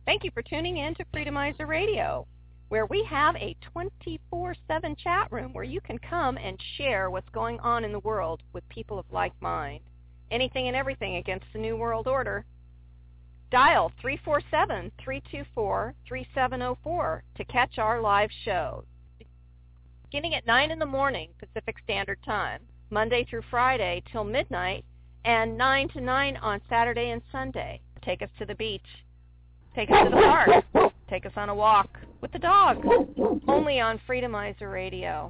Thank you for tuning in to Freedomizer Radio, where we have a 24/7 chat room where you can come and share what's going on in the world with people of like mind. Anything and everything against the New World Order. Dial 347-324-3704 to catch our live show. Beginning at 9 in the morning Pacific Standard Time, Monday through Friday till midnight, and 9 to 9 on Saturday and Sunday. Take us to the beach. Take us to the park. Take us on a walk with the dog. Only on Freedomizer Radio.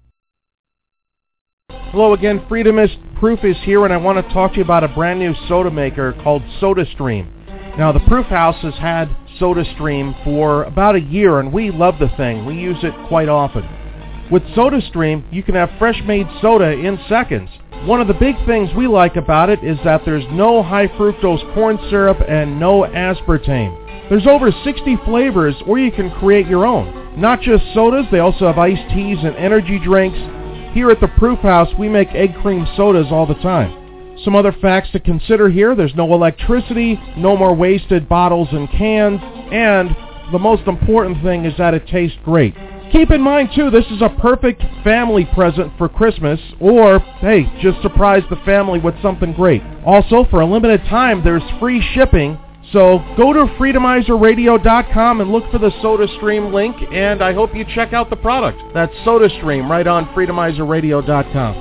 Hello again, Freedomist Proof is here, and I want to talk to you about a brand new soda maker called SodaStream. Now, the Proof House has had SodaStream for about a year, and we love the thing. We use it quite often. With SodaStream, you can have fresh-made soda in seconds. One of the big things we like about it is that there's no high-fructose corn syrup and no aspartame. There's over 60 flavors, or you can create your own. Not just sodas, they also have iced teas and energy drinks. Here at the Proof House, we make egg cream sodas all the time. Some other facts to consider here: there's no electricity, no more wasted bottles and cans, and the most important thing is that it tastes great. Keep in mind, too, this is a perfect family present for Christmas, or, hey, just surprise the family with something great. Also, for a limited time, there's free shipping, so go to Freedomizerradio.com and look for the SodaStream link, and I hope you check out the product. That's SodaStream right on Freedomizerradio.com.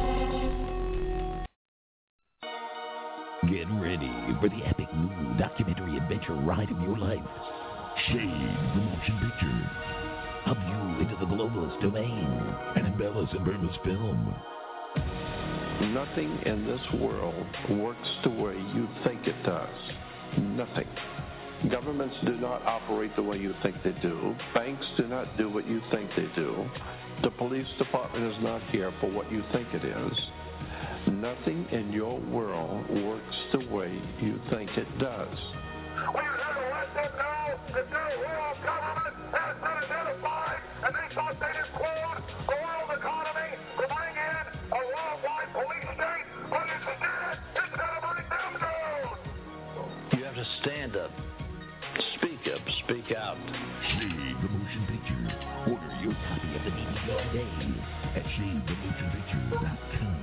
Get ready for the epic new documentary adventure ride of your life. Shade the Motion Picture. A view into the globalist domain. An Embellis and Burmese film. Nothing in this world works the way you think it does. Nothing. Governments do not operate the way you think they do. Banks do not do what you think they do. The police department is not here for what you think it is. Nothing in your world works the way you think it does. We have to let them know that their world government has been identified, and they thought they'd include the world economy to bring in a worldwide police state, but instead it's going to bring them down. You have to stand up, speak out. Shade the Motion Picture. Order your copy of the DVD today at ShadeTheMotionPicture.com.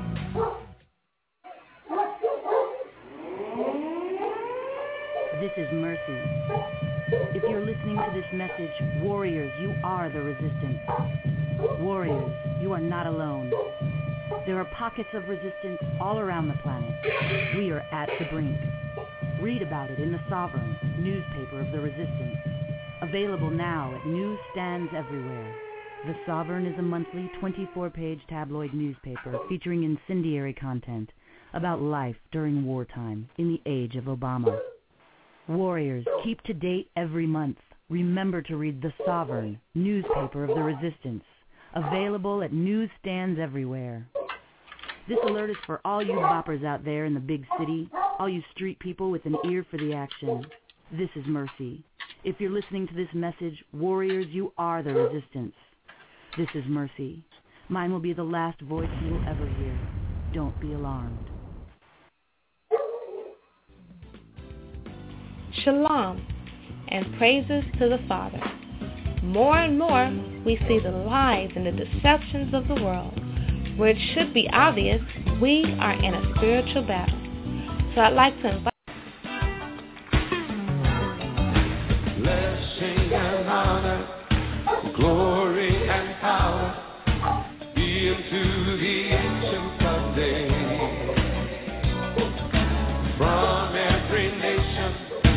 This is Mercy. If you're listening to this message, warriors, you are the resistance. Warriors, you are not alone. There are pockets of resistance all around the planet. We are at the brink. Read about it in The Sovereign, newspaper of the resistance. Available now at newsstands everywhere. The Sovereign is a monthly 24-page tabloid newspaper featuring incendiary content about life during wartime in the age of Obama. Warriors, keep to date every month. Remember to read The Sovereign, newspaper of the resistance. Available at newsstands everywhere. This alert is for all you boppers out there in the big city, all you street people with an ear for the action. This is Mercy. If you're listening to this message, warriors, you are the resistance. This is Mercy. Mine will be the last voice you will ever hear. Don't be alarmed. Shalom and praises to the Father. More and more we see the lies and the deceptions of the world. Where it should be obvious, we are in a spiritual battle. So I'd like to invite Blessing and honor, glory and power, be unto the ancient of days. From every nation.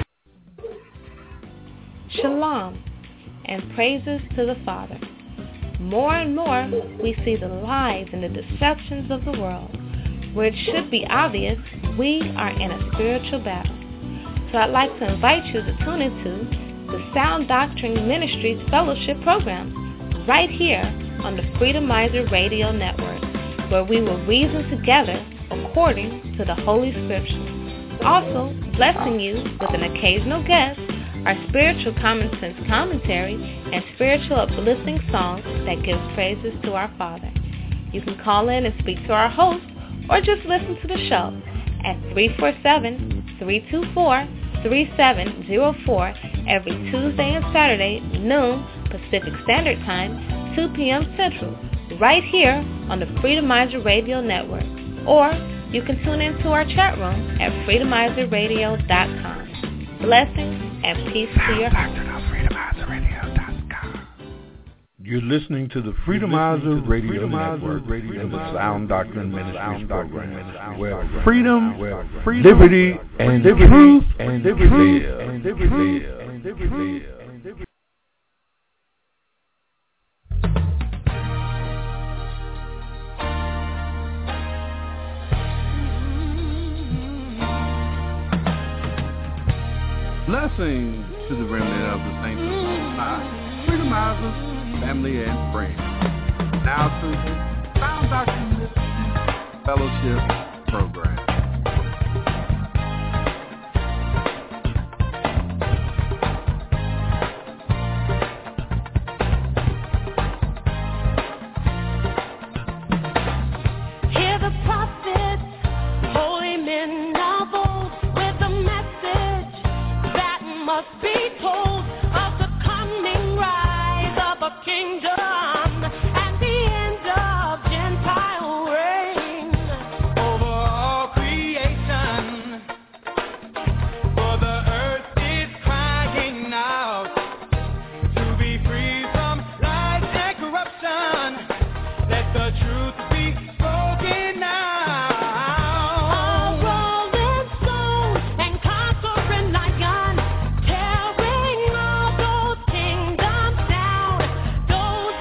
Shalom and praises to the Father. More and more we see the lies and the deceptions of the world. Where it should be obvious, we are in a spiritual battle. So I'd like to invite you to tune into the Sound Doctrine Ministries Fellowship Program right here on the Freedomizer Radio Network, where we will reason together according to the Holy Scriptures. Also, blessing you with an occasional guest, our spiritual common sense commentary, and spiritual uplifting songs that give praises to our Father. You can call in and speak to our host, or just listen to the show at 347-324-3704 every Tuesday and Saturday, noon Pacific Standard Time, 2 p.m. Central, right here on the Freedomizer Radio Network. Or you can tune into our chat room at freedomizerradio.com. Blessings and peace to your home. You're listening to the Freedomizer Radio Network and the Sound Doctrine Ministries program, where freedom, liberty, and truth live. Blessings to the remnant of the saints of the Most High, Freedomizers, family, and friends. Now to the Sound Doctrine Ministries Fellowship Program. Hear the prophets, holy men of old, with a message that must be told of the coming rise of a kingdom and the end of Gentile reign over all creation. For the earth is crying out to be free from lies and corruption. Let the truth be spoken now. Rolling stone and conquering lion, tearing all those kingdoms down. Those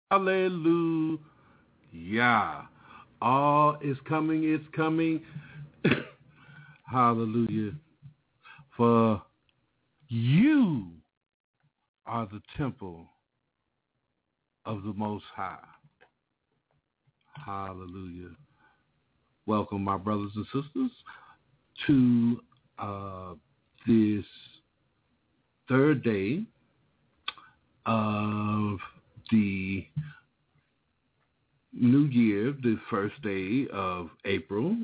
Hallelujah. All is coming, it's coming. Hallelujah. For you are the temple of the Most High. Hallelujah. Welcome, my brothers and sisters, to this third day of the new year, the first day of April.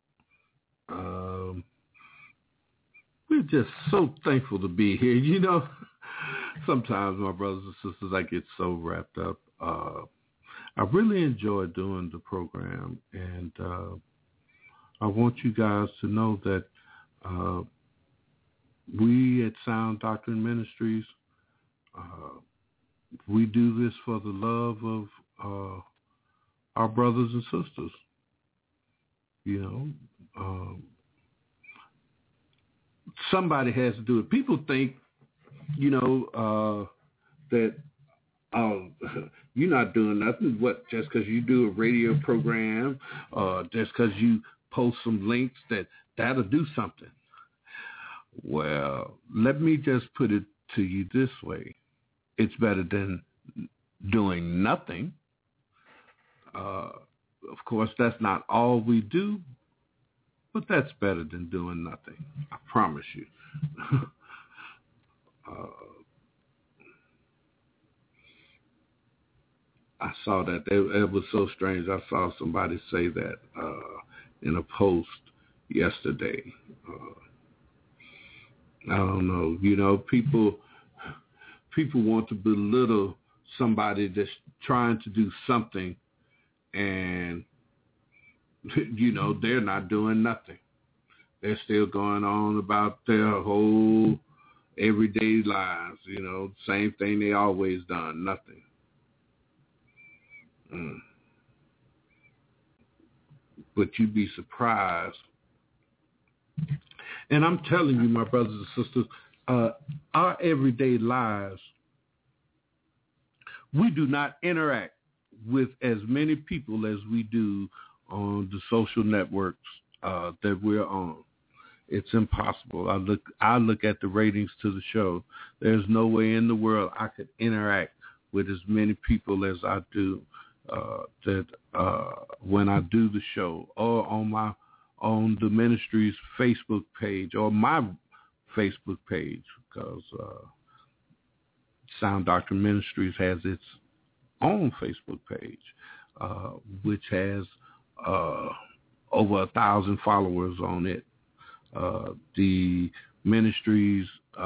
We're just so thankful to be here. You know, sometimes, my brothers and sisters, I get so wrapped up. I really enjoy doing the program, and I want you guys to know that we at Sound Doctrine Ministries, we do this for the love of our brothers and sisters. You know, somebody has to do it. People think, you know, that you're not doing nothing. What, just because you do a radio program, just because you post some links, that'll do something. Well, let me just put it to you this way. It's better than doing nothing. Of course, that's not all we do, but that's better than doing nothing. I promise you. I saw that. It was so strange. I saw somebody say that in a post yesterday. I don't know. You know, people want to belittle somebody that's trying to do something, and, you know, they're not doing nothing. They're still going on about their whole everyday lives, you know, same thing they always done, nothing. But you'd be surprised. And I'm telling you, my brothers and sisters, our everyday lives, we do not interact with as many people as we do on the social networks that we're on. It's impossible. I look at the ratings to the show. There's no way in the world I could interact with as many people as I do when I do the show, or on the ministry's Facebook page, or my Facebook page, because Sound Doctrine Ministries has its own Facebook page, which has over 1,000 followers on it. The ministry's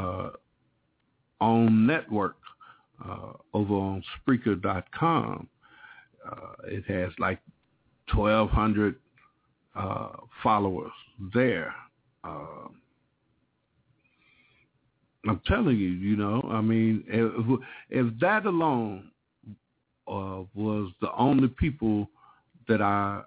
own network over on Spreaker.com, it has like 1,200 followers there. I'm telling you, you know, I mean, if that alone was the only people that I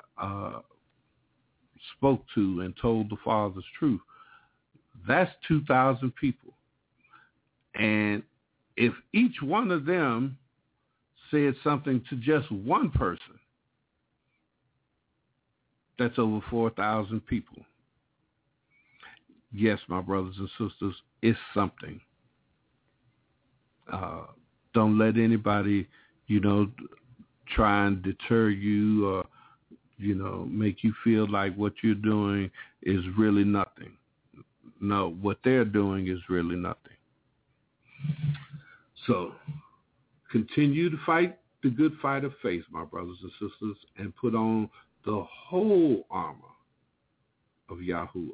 spoke to and told the Father's truth, that's 2,000 people. And if each one of them said something to just one person, that's over 4,000 people. Yes, my brothers and sisters, it's something. Don't let anybody, you know, try and deter you or, you know, make you feel like what you're doing is really nothing. No, what they're doing is really nothing. So continue to fight the good fight of faith, my brothers and sisters, and put on the whole armor of Yahuwah.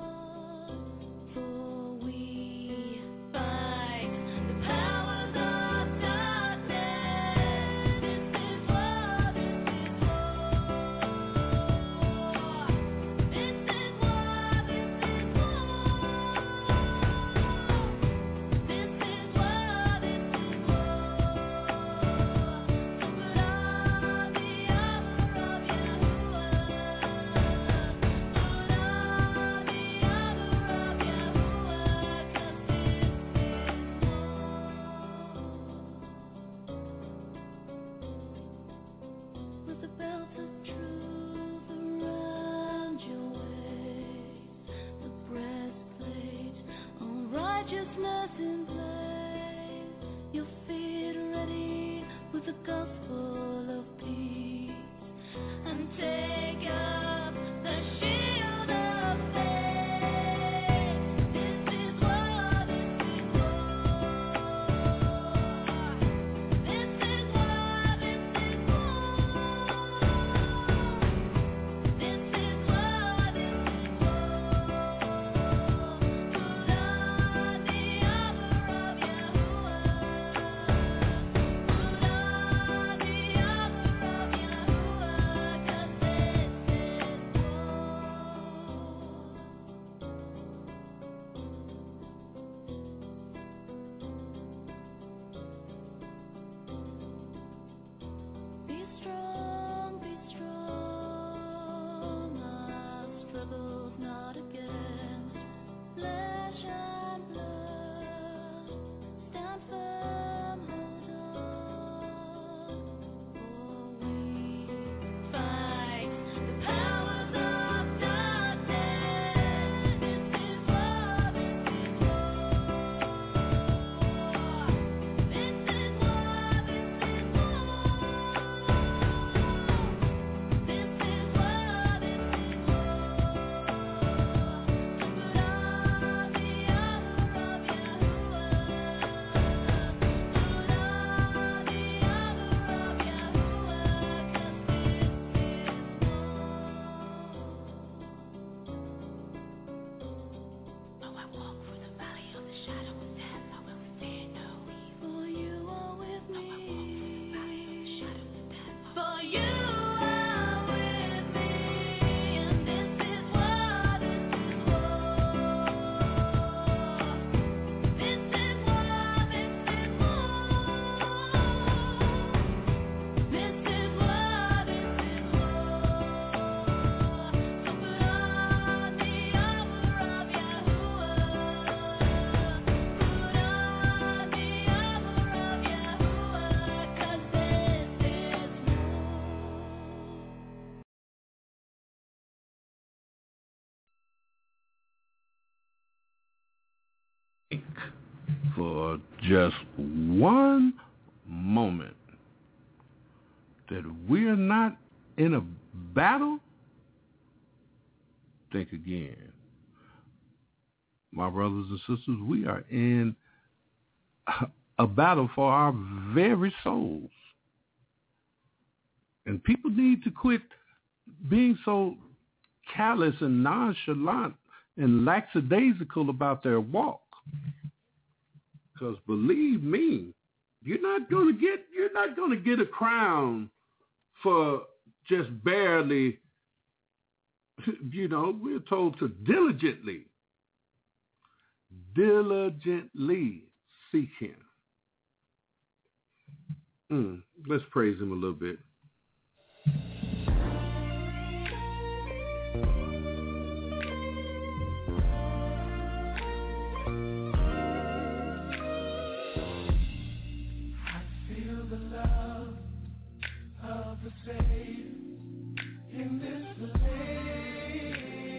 For we fight the powers of the belt of truth around your waist, the breastplate of righteousness in place, your feet ready with the gospel of peace, and take up the shield of faith. This is what it is for. This is what it is for. This is what it is for. Put on the armor of Yahuwah. Put on the armor of Yahuwah, 'cause this is Be strong, our struggle's not against flesh and blood. Stand firm, hold on, for we fight the powers of darkness. This is what it is for. This is what it is for. This is what it is For just one moment that we're not in a battle, think again. My brothers and sisters, we are in a battle for our very souls. And people need to quit being so callous and nonchalant and lackadaisical about their walk. Because believe me, you're not going to get a crown for just barely, we're told to diligently seek him. Let's praise him a little bit. The Savior in this place,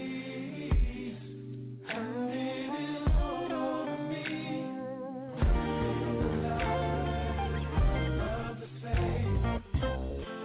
and it is all over me. I feel the love of the Savior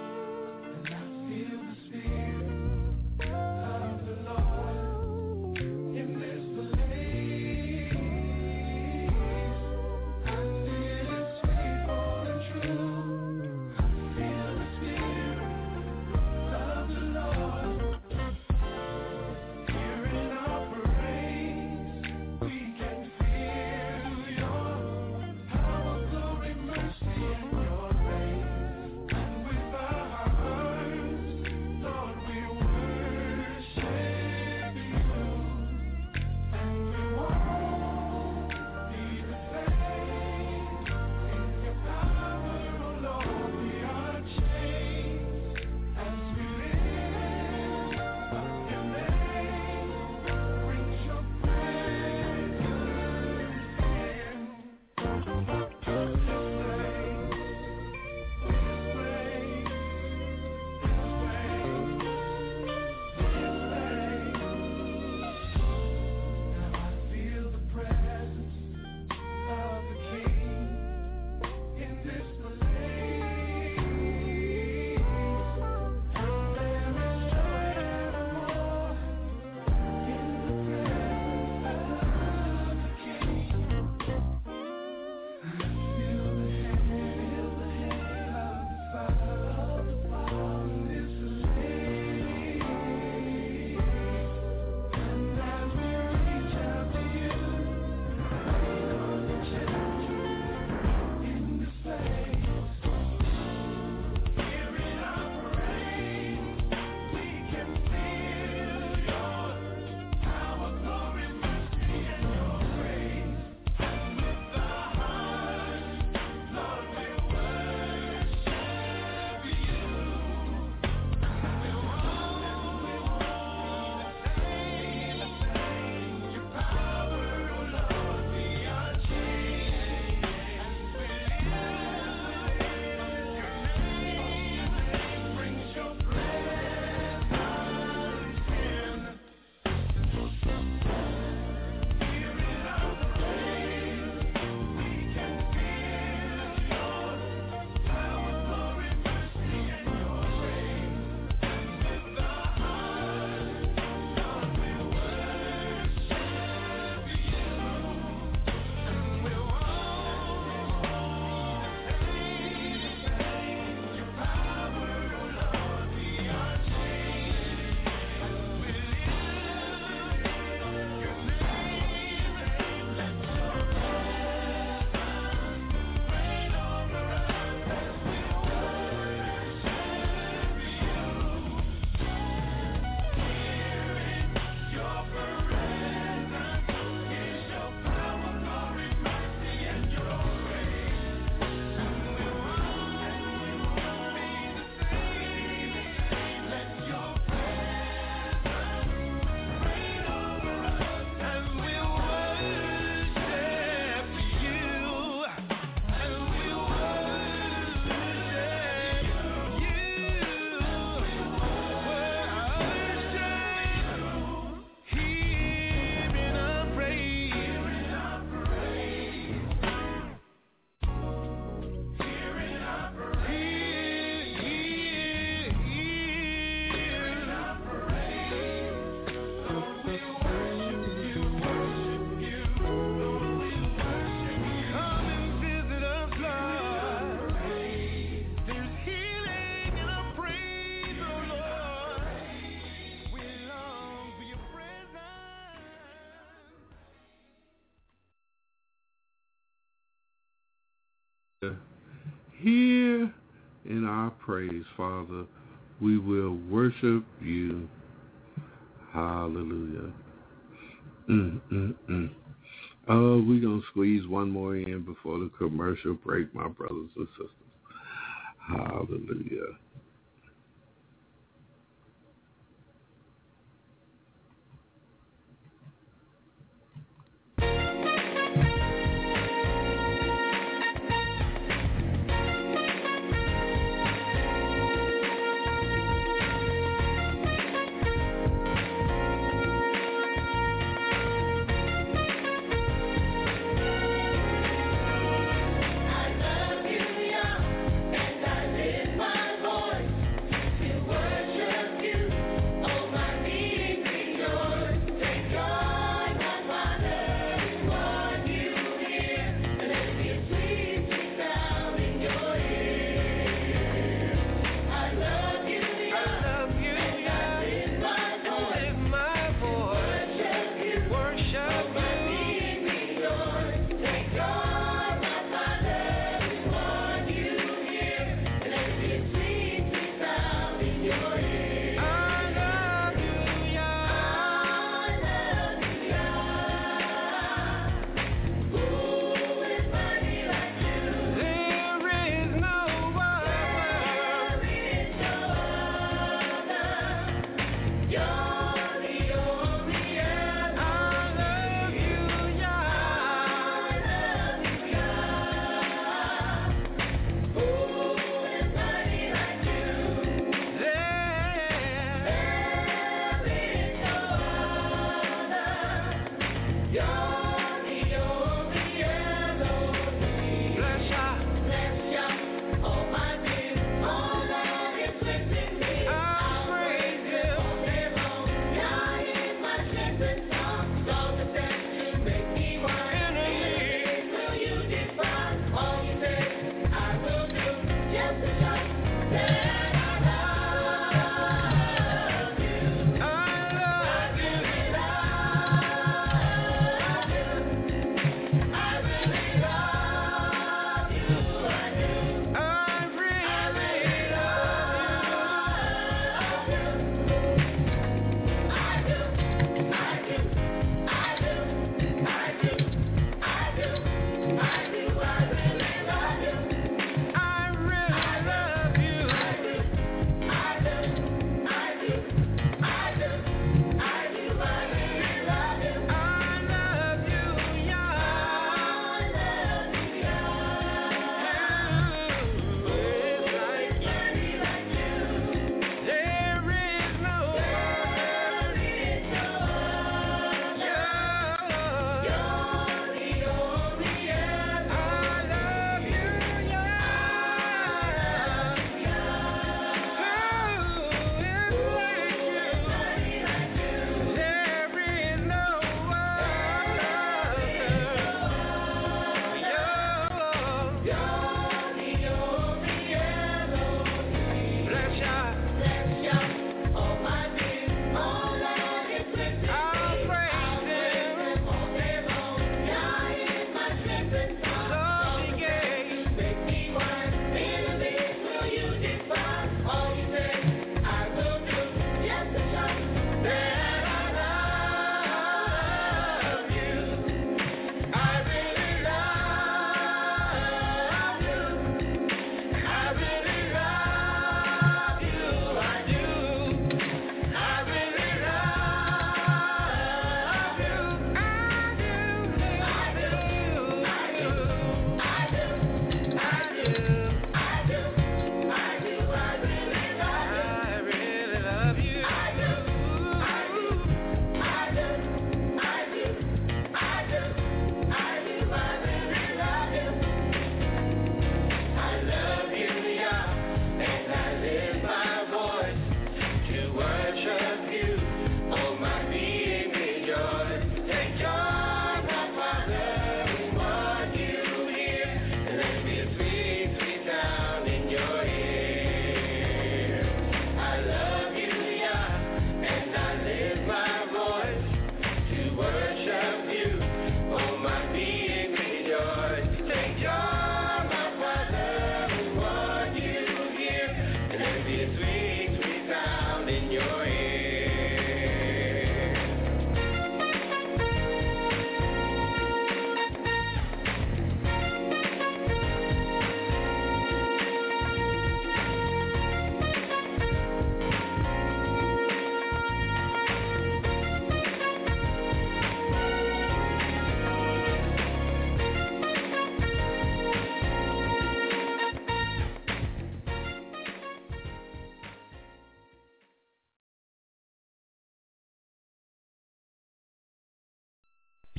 Hear in our praise, Father. We will worship you. Hallelujah. We're going to squeeze one more in before the commercial break, my brothers and sisters. Hallelujah.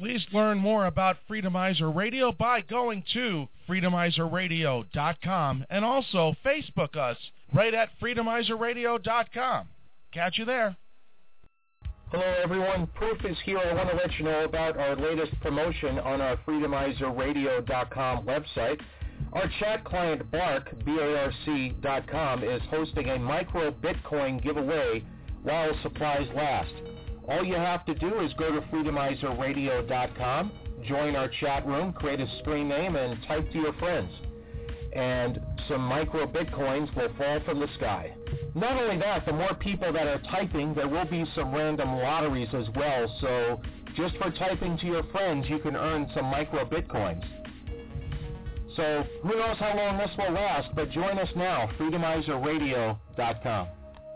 Please learn more about Freedomizer Radio by going to freedomizerradio.com and also Facebook us right at freedomizerradio.com. Catch you there. Hello, everyone. Proof is here. I want to let you know about our latest promotion on our freedomizerradio.com website. Our chat client, Bark, BARC.com, is hosting a micro Bitcoin giveaway while supplies last. All you have to do is go to freedomizerradio.com, join our chat room, create a screen name, and type to your friends. And some micro Bitcoins will fall from the sky. Not only that, the more people that are typing, there will be some random lotteries as well. So just for typing to your friends, you can earn some micro Bitcoins. So who knows how long this will last, but join us now, freedomizerradio.com.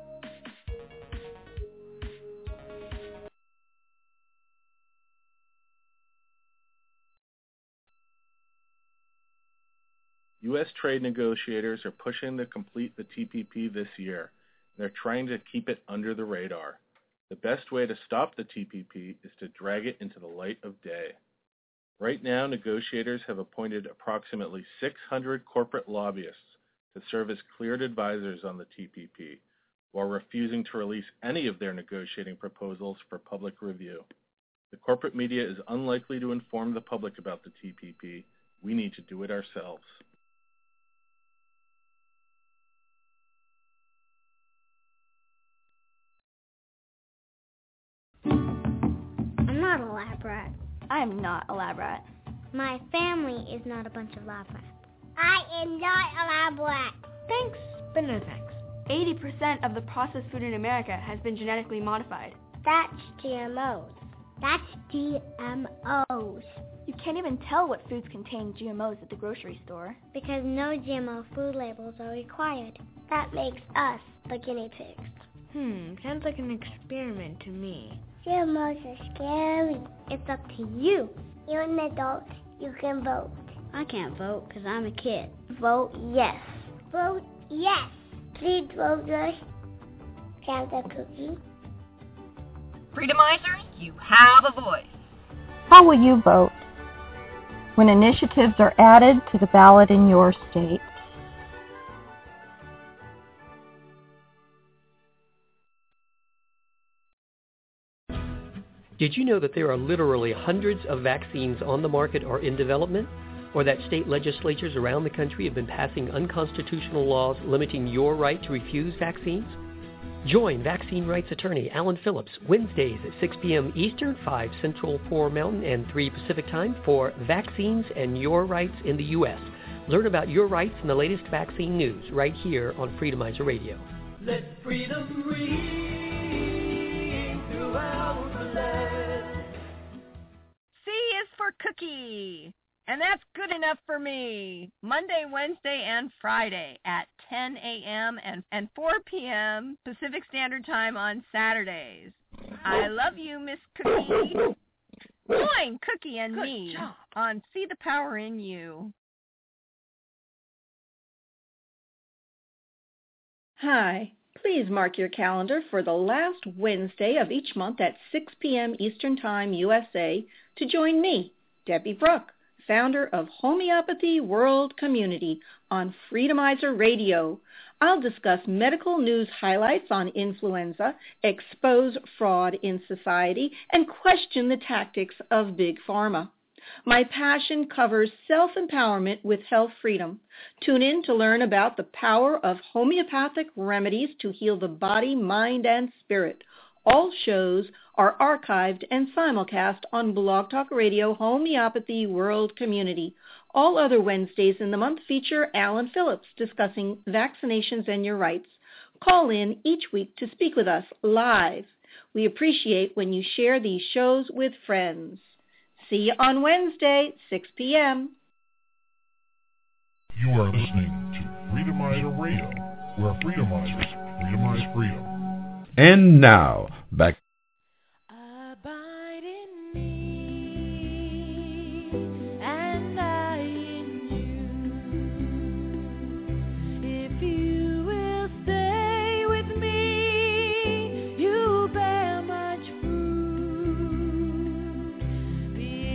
U.S. trade negotiators are pushing to complete the TPP this year. They're trying to keep it under the radar. The best way to stop the TPP is to drag it into the light of day. Right now, negotiators have appointed approximately 600 corporate lobbyists to serve as cleared advisors on the TPP, while refusing to release any of their negotiating proposals for public review. The corporate media is unlikely to inform the public about the TPP. We need to do it ourselves. I'm not a lab rat. I'm not a lab rat. My family is not a bunch of lab rats. I am not a lab rat. Thanks, but no thanks. 80% of the processed food in America has been genetically modified. That's GMOs. That's GMOs. You can't even tell what foods contain GMOs at the grocery store. Because no GMO food labels are required. That makes us the guinea pigs. Sounds like an experiment to me. GMOs are scary. It's up to you. You're an adult. You can vote. I can't vote because I'm a kid. Vote yes. Vote yes. Please vote yes. Count the cookie. Freedomizers, you have a voice. How will you vote when initiatives are added to the ballot in your state? Did you know that there are literally hundreds of vaccines on the market or in development? Or that state legislatures around the country have been passing unconstitutional laws limiting your right to refuse vaccines? Join vaccine rights attorney Alan Phillips Wednesdays at 6 p.m. Eastern, 5 Central, 4 Mountain, and 3 Pacific Time for Vaccines and Your Rights in the U.S. Learn about your rights and the latest vaccine news right here on Freedomizer Radio. Let freedom ring throughout the land. C is for cookie. And that's good enough for me. Monday, Wednesday, and Friday at 10 a.m. and 4 p.m. Pacific Standard Time on Saturdays. I love you, Miss Cookie. Join Cookie and me on See the Power in You. Hi. Please mark your calendar for the last Wednesday of each month at 6 p.m. Eastern Time, USA, to join me, Debbie Brooke, founder of Homeopathy World Community, on Freedomizer Radio. I'll discuss medical news highlights on influenza, expose fraud in society, and question the tactics of Big Pharma. My passion covers self-empowerment with health freedom. Tune in to learn about the power of homeopathic remedies to heal the body, mind, and spirit. All shows are archived and simulcast on Blog Talk Radio Homeopathy World Community. All other Wednesdays in the month feature Alan Phillips discussing vaccinations and your rights. Call in each week to speak with us live. We appreciate when you share these shows with friends. See you on Wednesday, 6 p.m. You are listening to Freedomizer Radio, where Freedomizers freedomize freedom. And now, back. Abide in me, and I in you. If you will stay with me, you bear much fruit. Be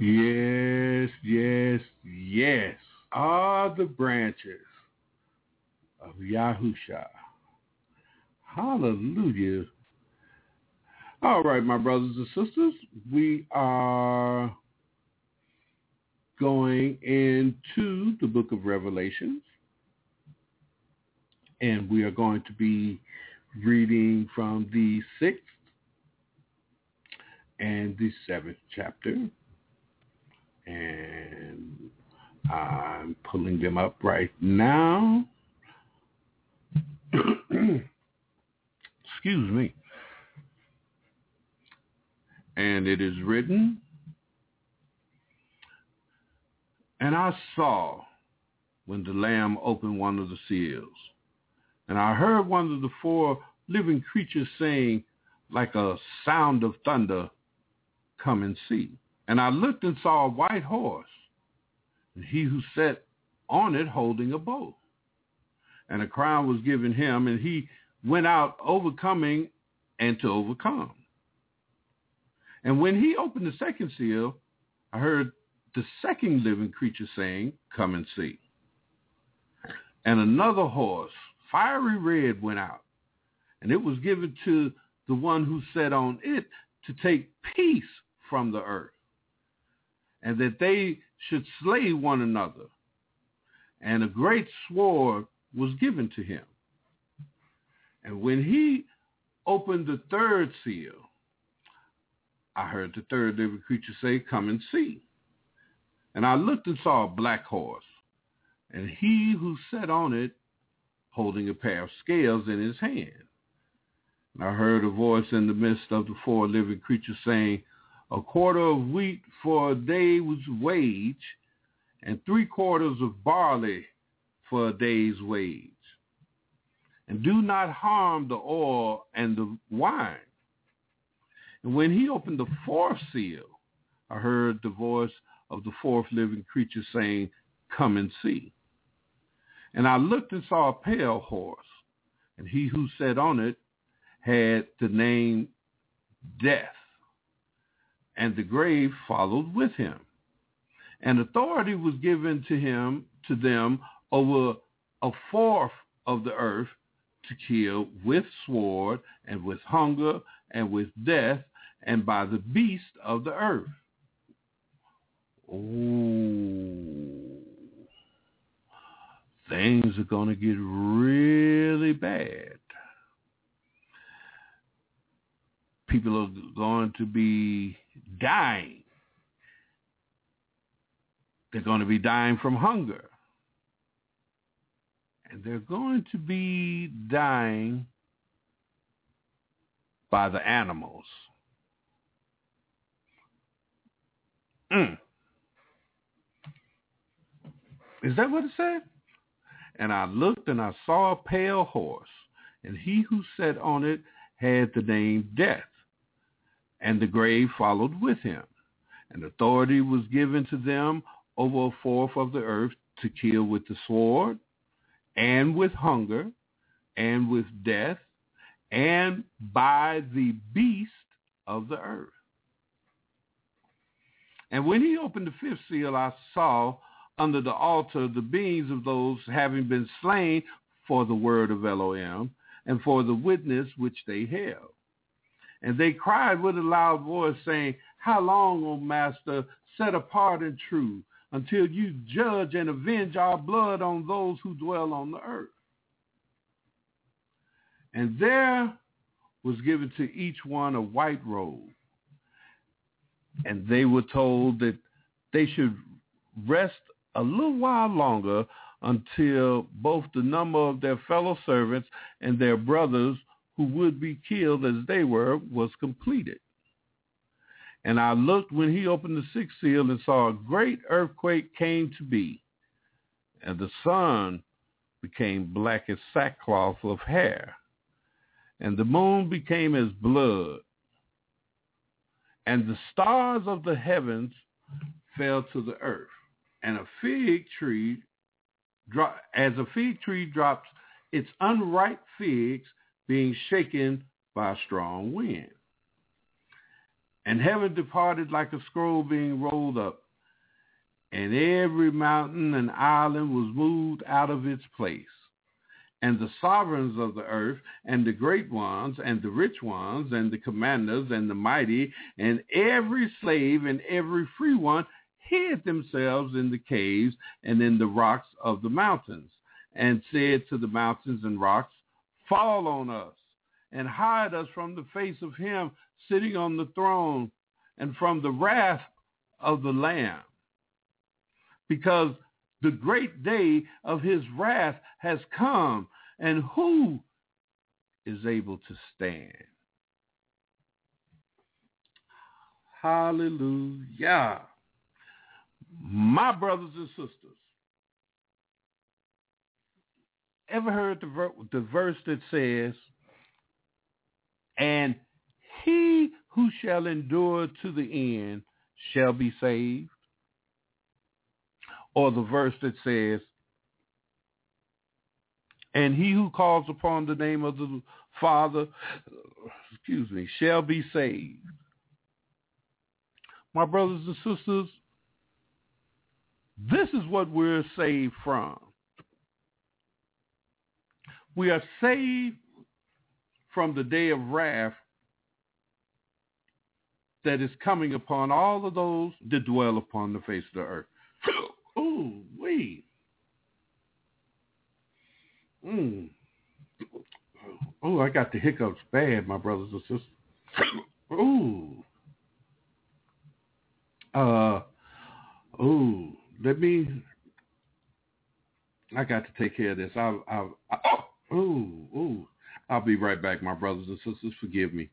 Yes, yes, yes, are the branches of Yahusha. Hallelujah. All right, my brothers and sisters, we are going into the book of Revelations, and we are going to be reading from the 6th and the 7th chapter. And I'm pulling them up right now. Excuse me. And it is written, "And I saw when the Lamb opened one of the seals, and I heard one of the 4 living creatures saying, like a sound of thunder, 'Come and see.' And I looked and saw a white horse, and he who sat on it holding a bow. And a crown was given him, and he went out overcoming and to overcome. And when he opened the second seal, I heard the second living creature saying, 'Come and see.' And another horse, fiery red, went out, and it was given to the one who sat on it to take peace from the earth, and that they should slay one another. And a great sword was given to him. And when he opened the third seal, I heard the third living creature say, 'Come and see.' And I looked and saw a black horse, and he who sat on it holding a pair of scales in his hand. And I heard a voice in the midst of the 4 living creatures saying, 'A quarter of wheat for a day's wage, and 3/4 of barley for a day's wage. And do not harm the oil and the wine.' And when he opened the 4th seal, I heard the voice of the 4th living creature saying, 'Come and see.' And I looked and saw a pale horse, and he who sat on it had the name Death, and the grave followed with him. And authority was given to them over 1/4 of the earth to kill with sword and with hunger and with death and by the beast of the earth." Oh, things are going to get really bad. People are going to be dying. They're going to be dying from hunger. And they're going to be dying by the animals. Is that what it said? And I looked and I saw a pale horse, and he who sat on it had the name Death, and the grave followed with him. And authority was given to them over 1/4 of the earth to kill with the sword, and with hunger, and with death, and by the beast of the earth. And when he opened the 5th seal, I saw under the altar the beings of those having been slain for the word of Elohim, and for the witness which they held. And they cried with a loud voice, saying, "How long, O Master, set apart and true, until you judge and avenge our blood on those who dwell on the earth?" And there was given to each one a white robe. And they were told that they should rest a little while longer until both the number of their fellow servants and their brothers who would be killed as they were was completed. And I looked when he opened the 6th seal and saw a great earthquake came to be, and the sun became black as sackcloth of hair, and the moon became as blood, and the stars of the heavens fell to the earth, and a fig tree, as a fig tree drops its unripe figs, being shaken by a strong wind. And heaven departed like a scroll being rolled up, and every mountain and island was moved out of its place. And the sovereigns of the earth, and the great ones, and the rich ones, and the commanders, and the mighty, and every slave and every free one hid themselves in the caves and in the rocks of the mountains, and said to the mountains and rocks, fall on us, and hide us from the face of him sitting on the throne, and from the wrath of the Lamb. Because the great day of his wrath has come, and who is able to stand? Hallelujah. My brothers and sisters, ever heard the verse that says, and he who shall endure to the end shall be saved? Or the verse that says, and he who calls upon the name of the Father, shall be saved. My brothers and sisters, this is what we're saved from. We are saved from the day of wrath that is coming upon all of those that dwell upon the face of the earth. Oh, wait. Oh, I got the hiccups bad, my brothers and sisters. I got to take care of this. I'll be right back, my brothers and sisters. Forgive me.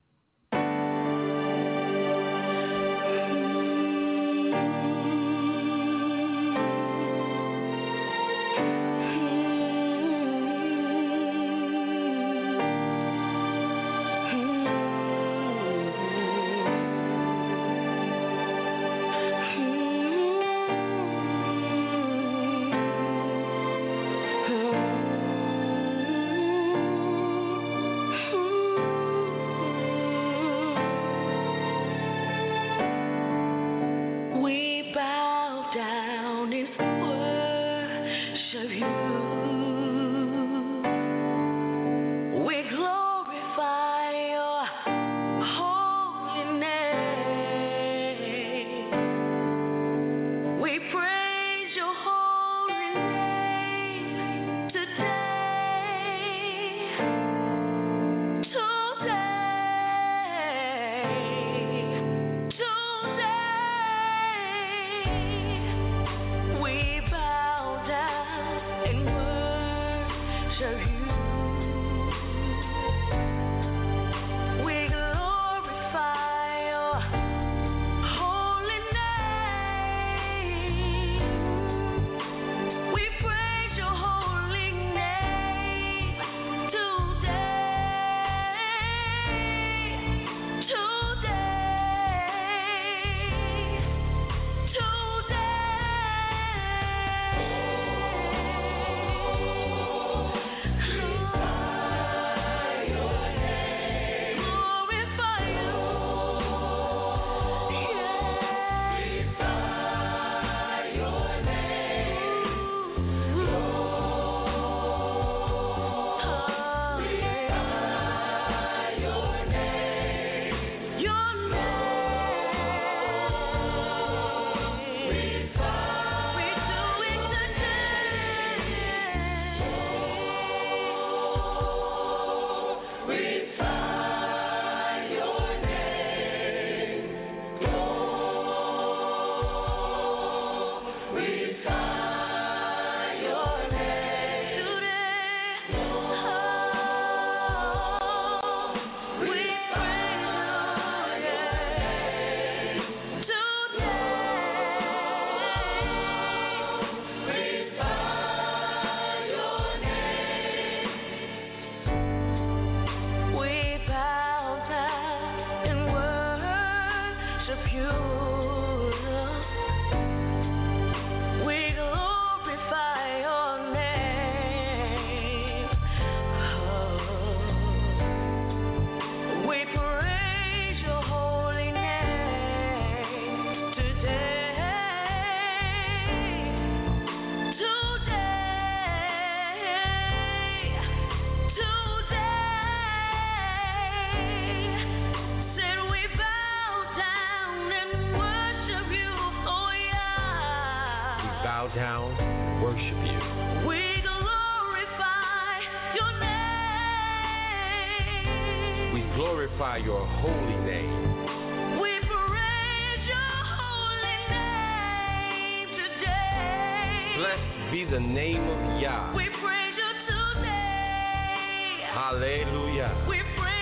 down, worship you. We glorify your name. We glorify your holy name. We praise your holy name today. Blessed be the name of Yah. We praise you today. Hallelujah. We praise you today.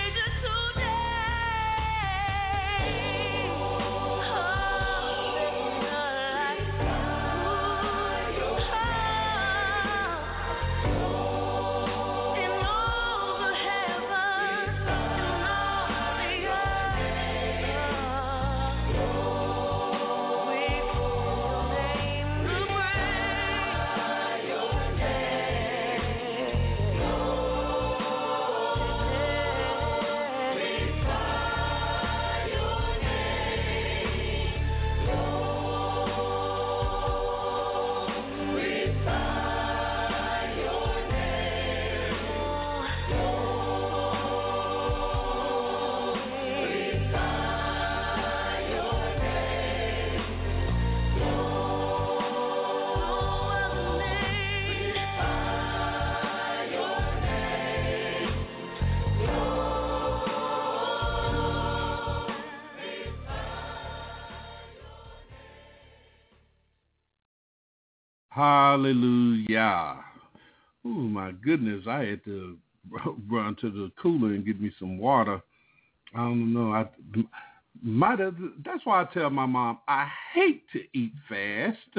Hallelujah. Oh, my goodness. I had to run to the cooler and get me some water. I don't know. That's why I tell my mom, I hate to eat fast.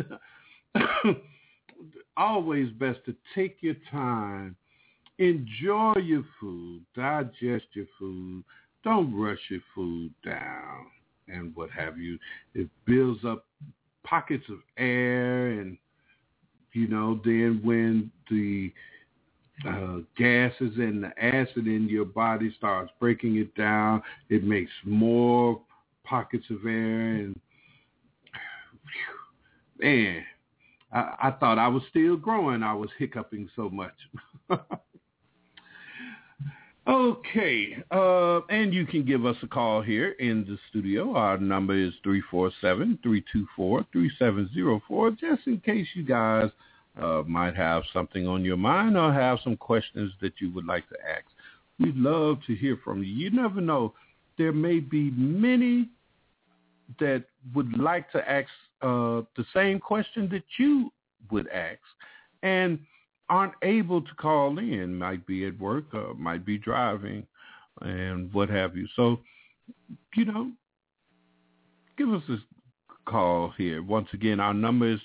Always best to take your time, enjoy your food, digest your food. Don't rush your food down and what have you. It builds up pockets of air, and then when the gases and the acid in your body starts breaking it down, it makes more pockets of air. And man, I thought I was still growing. I was hiccuping so much. Okay, and you can give us a call here in the studio. Our number is 347-324-3704, just in case you guys might have something on your mind or have some questions that you would like to ask. We'd love to hear from you. You never know. There may be many that would like to ask the same question that you would ask, and aren't able to call in, might be at work, might be driving, and what have you. So, give us a call here. Once again, our number is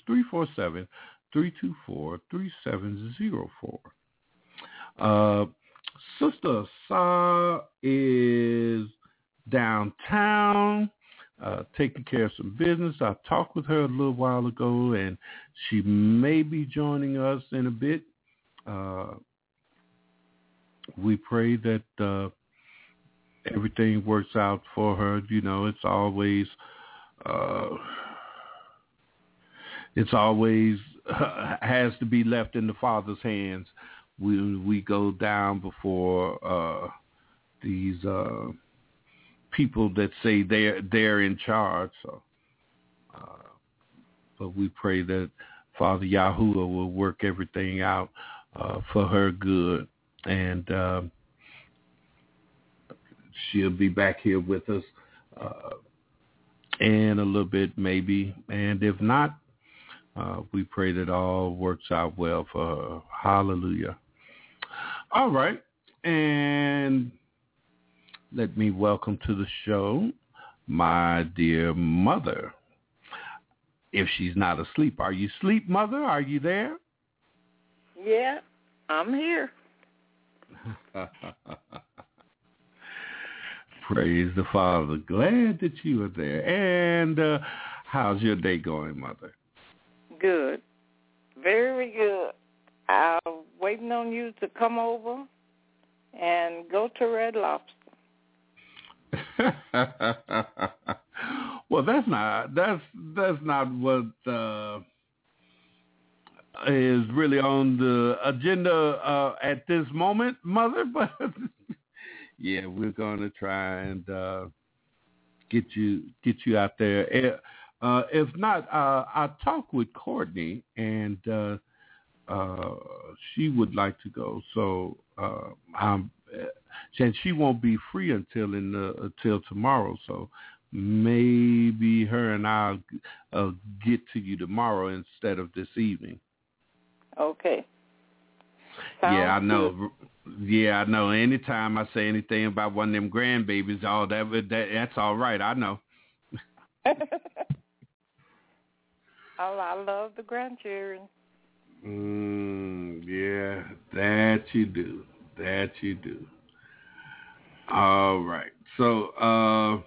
347-324-3704. Sister Sa is downtown, taking care of some business. I talked with her a little while ago, and she may be joining us in a bit. We pray that everything works out for her. It's always has to be left in the Father's hands. We go down before these people that say they're in charge. So, but we pray that Father Yahuwah will work everything out for her good, and she'll be back here with us in a little bit, maybe. And if not, we pray that all works out well for her. Hallelujah. All right, and let me welcome to the show my dear mother. If she's not asleep. Are you asleep, Mother? Are you there? Yeah, I'm here. Praise the Father. Glad that you are there. And how's your day going, Mother? Good. Very good. I'm waiting on you to come over and go to Red Lobster. Well, that's not what is really on the agenda at this moment, Mother. But yeah, we're going to try and get you out there. If not, I talked with Courtney, and she would like to go. So and she won't be free until tomorrow. So maybe her and I'll get to you tomorrow instead of this evening. Okay. Yeah, I know. Good. Yeah, I know. Anytime I say anything about one of them grandbabies, that's all right. I know. I love the grandchildren. Yeah, that you do. That you do. All right. So,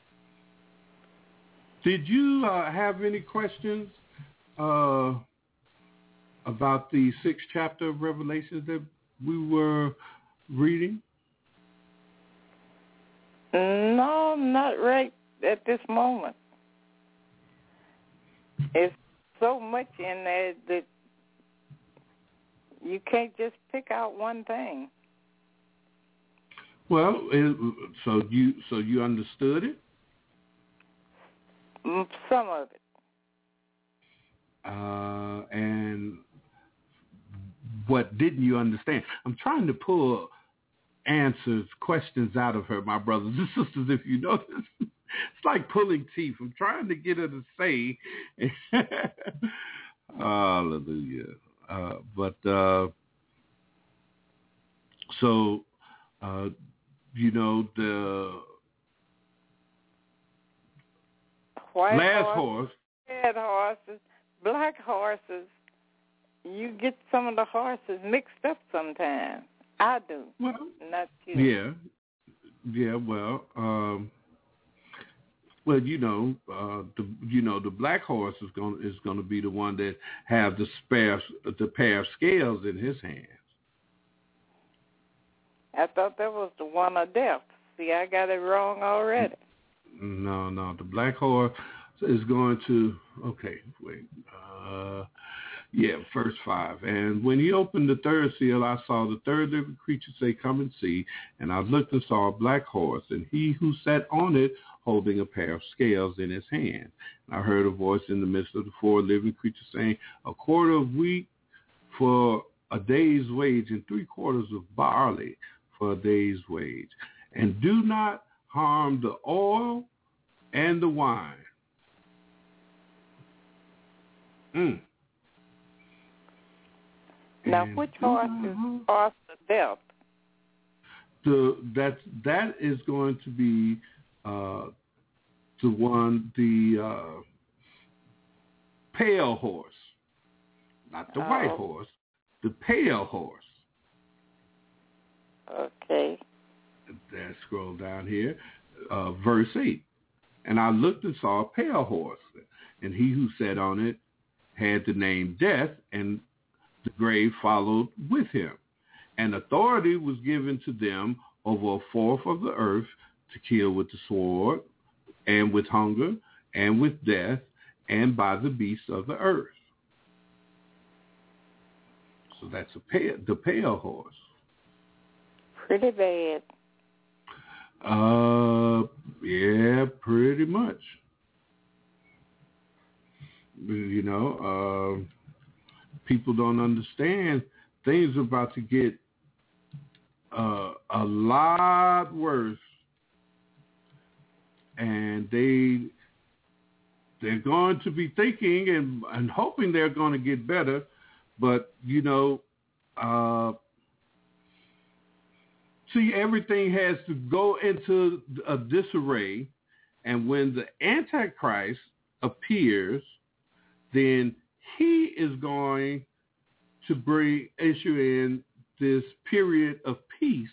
did you have any questions about the 6th chapter of Revelation that we were reading? No, not right at this moment. It's so much in there that you can't just pick out one thing. Well, so you understood it? Some of it. And what didn't you understand? I'm trying to pull questions out of her, my brothers and sisters, if you notice. It's like pulling teeth. I'm trying to get her to say, hallelujah. The white last horse, red horses, black horses, you get some of the horses mixed up sometimes. I do. Well, not you. Yeah. Well, the black horse is going to be the one that have the pair of scales in his hands. I thought that was the one of death. See, I got it wrong already. No. The black horse is going to. Okay, wait. Verse 5. And when he opened the third seal, I saw the third living creature say, "Come and see." And I looked and saw a black horse, and he who sat on it holding a pair of scales in his hand. And I heard a voice in the midst of the 4 living creatures saying, "A quarter of wheat for a day's wage, and 3 quarters of barley for a day's wage. And do not harm the oil and the wine." Now, which horse is horse of death? That is going to be the pale horse, not the white horse, the pale horse. Okay. Then scroll down here, verse 8. And I looked and saw a pale horse, and he who sat on it had the name Death, and the grave followed with him. And authority was given to them over a fourth of the earth to kill with the sword, and with hunger, and with death, and by the beasts of the earth. So that's the pale horse. Pretty bad. Yeah, pretty much. People don't understand. Things are about to get a lot worse, and they're going to be thinking and hoping they're going to get better, but see, everything has to go into a disarray, and when the Antichrist appears, then he is going to issue in this period of peace,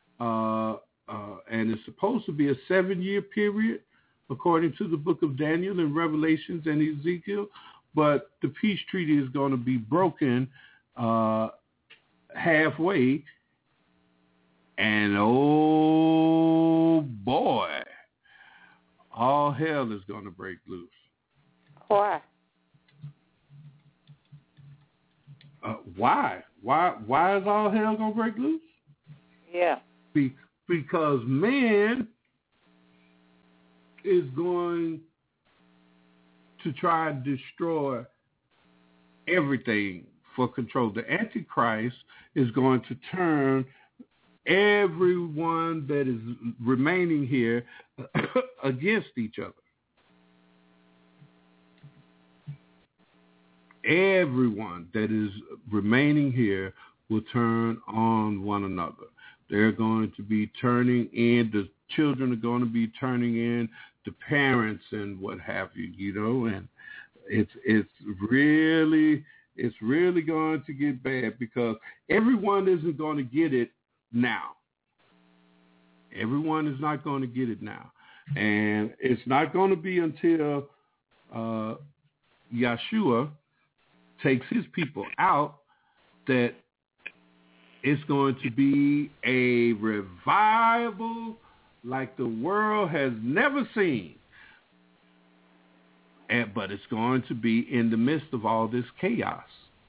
and it's supposed to be a 7-year period, according to the book of Daniel and Revelations and Ezekiel, but the peace treaty is going to be broken halfway, and oh boy, all hell is going to break loose. Why? Why? Why is all hell going to break loose? Yeah. Because man is going to try and destroy everything for control. The Antichrist is going to turn everyone that is remaining here against each other. Everyone that is remaining here will turn on one another. They're going to be turning in, the children are going to be turning in the parents and what have you, you know, and it's really going to get bad because everyone isn't going to get it now. Everyone is not going to get it now. And it's not going to be until Yeshua takes his people out that it's going to be a revival like the world has never seen. But it's going to be in the midst of all this chaos.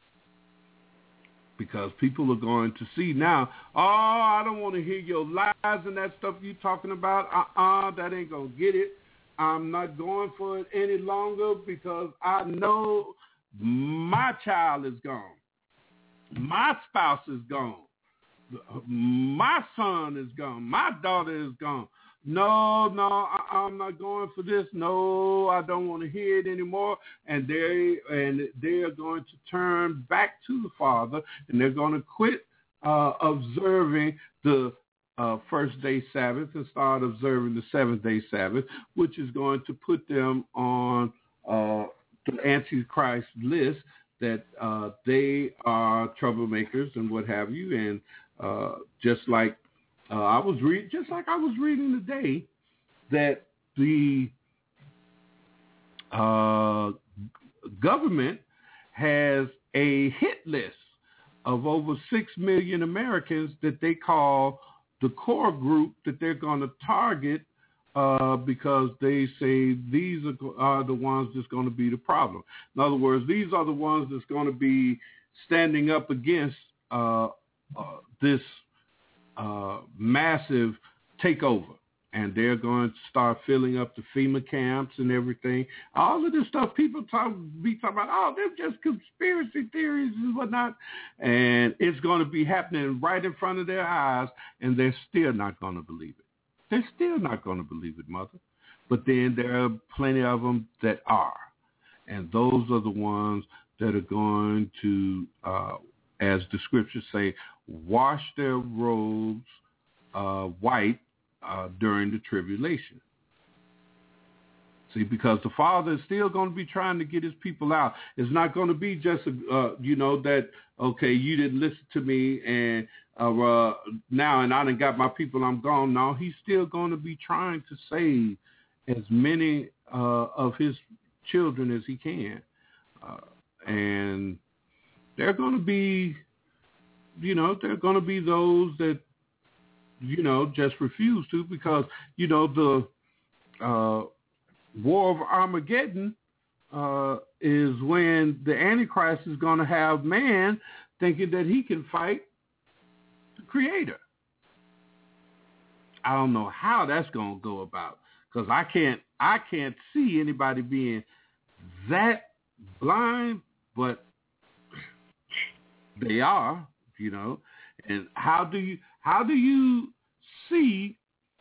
Because people are going to see now, I don't want to hear your lies and that stuff you talking about. That ain't going to get it. I'm not going for it any longer because I know my child is gone. My spouse is gone. My son is gone. My daughter is gone. No, I'm not going for this. No, I don't want to hear it anymore. And they are going to turn back to the Father, and they're going to quit observing the first day Sabbath and start observing the seventh day Sabbath, which is going to put them on the Antichrist list that they are troublemakers and what have you. And just like I was reading today that the government has a hit list of over 6 million Americans that they call the core group that they're going to target because they say these are the ones that's going to be the problem. In other words, these are the ones that's going to be standing up against this massive takeover. And they're going to start filling up the FEMA camps and everything. All of this stuff people be talking about, they're just conspiracy theories and whatnot. And it's going to be happening right in front of their eyes, and they're still not going to believe it. They're still not going to believe it, Mother. But then there are plenty of them that are. And those are the ones that are going to, as the scriptures say, wash their robes white during the tribulation. See, because the Father is still going to be trying to get his people out. It's not going to be just, that, okay, you didn't listen to me and now and I done got my people, I'm gone. No, he's still going to be trying to save as many of his children as he can. And they're going to be, they're going to be those that, just refuse to, because, the War of Armageddon is when the Antichrist is going to have man thinking that he can fight the Creator. I don't know how that's going to go about, because I can't see anybody being that blind, but they are, and how do you see,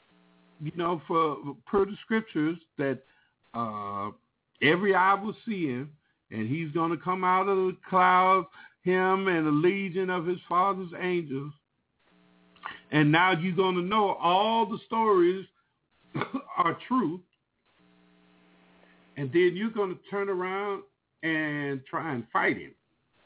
per the scriptures that every eye will see him, and he's going to come out of the clouds, him and a legion of his father's angels. And now you're going to know all the stories are true. And then you're going to turn around and try and fight him.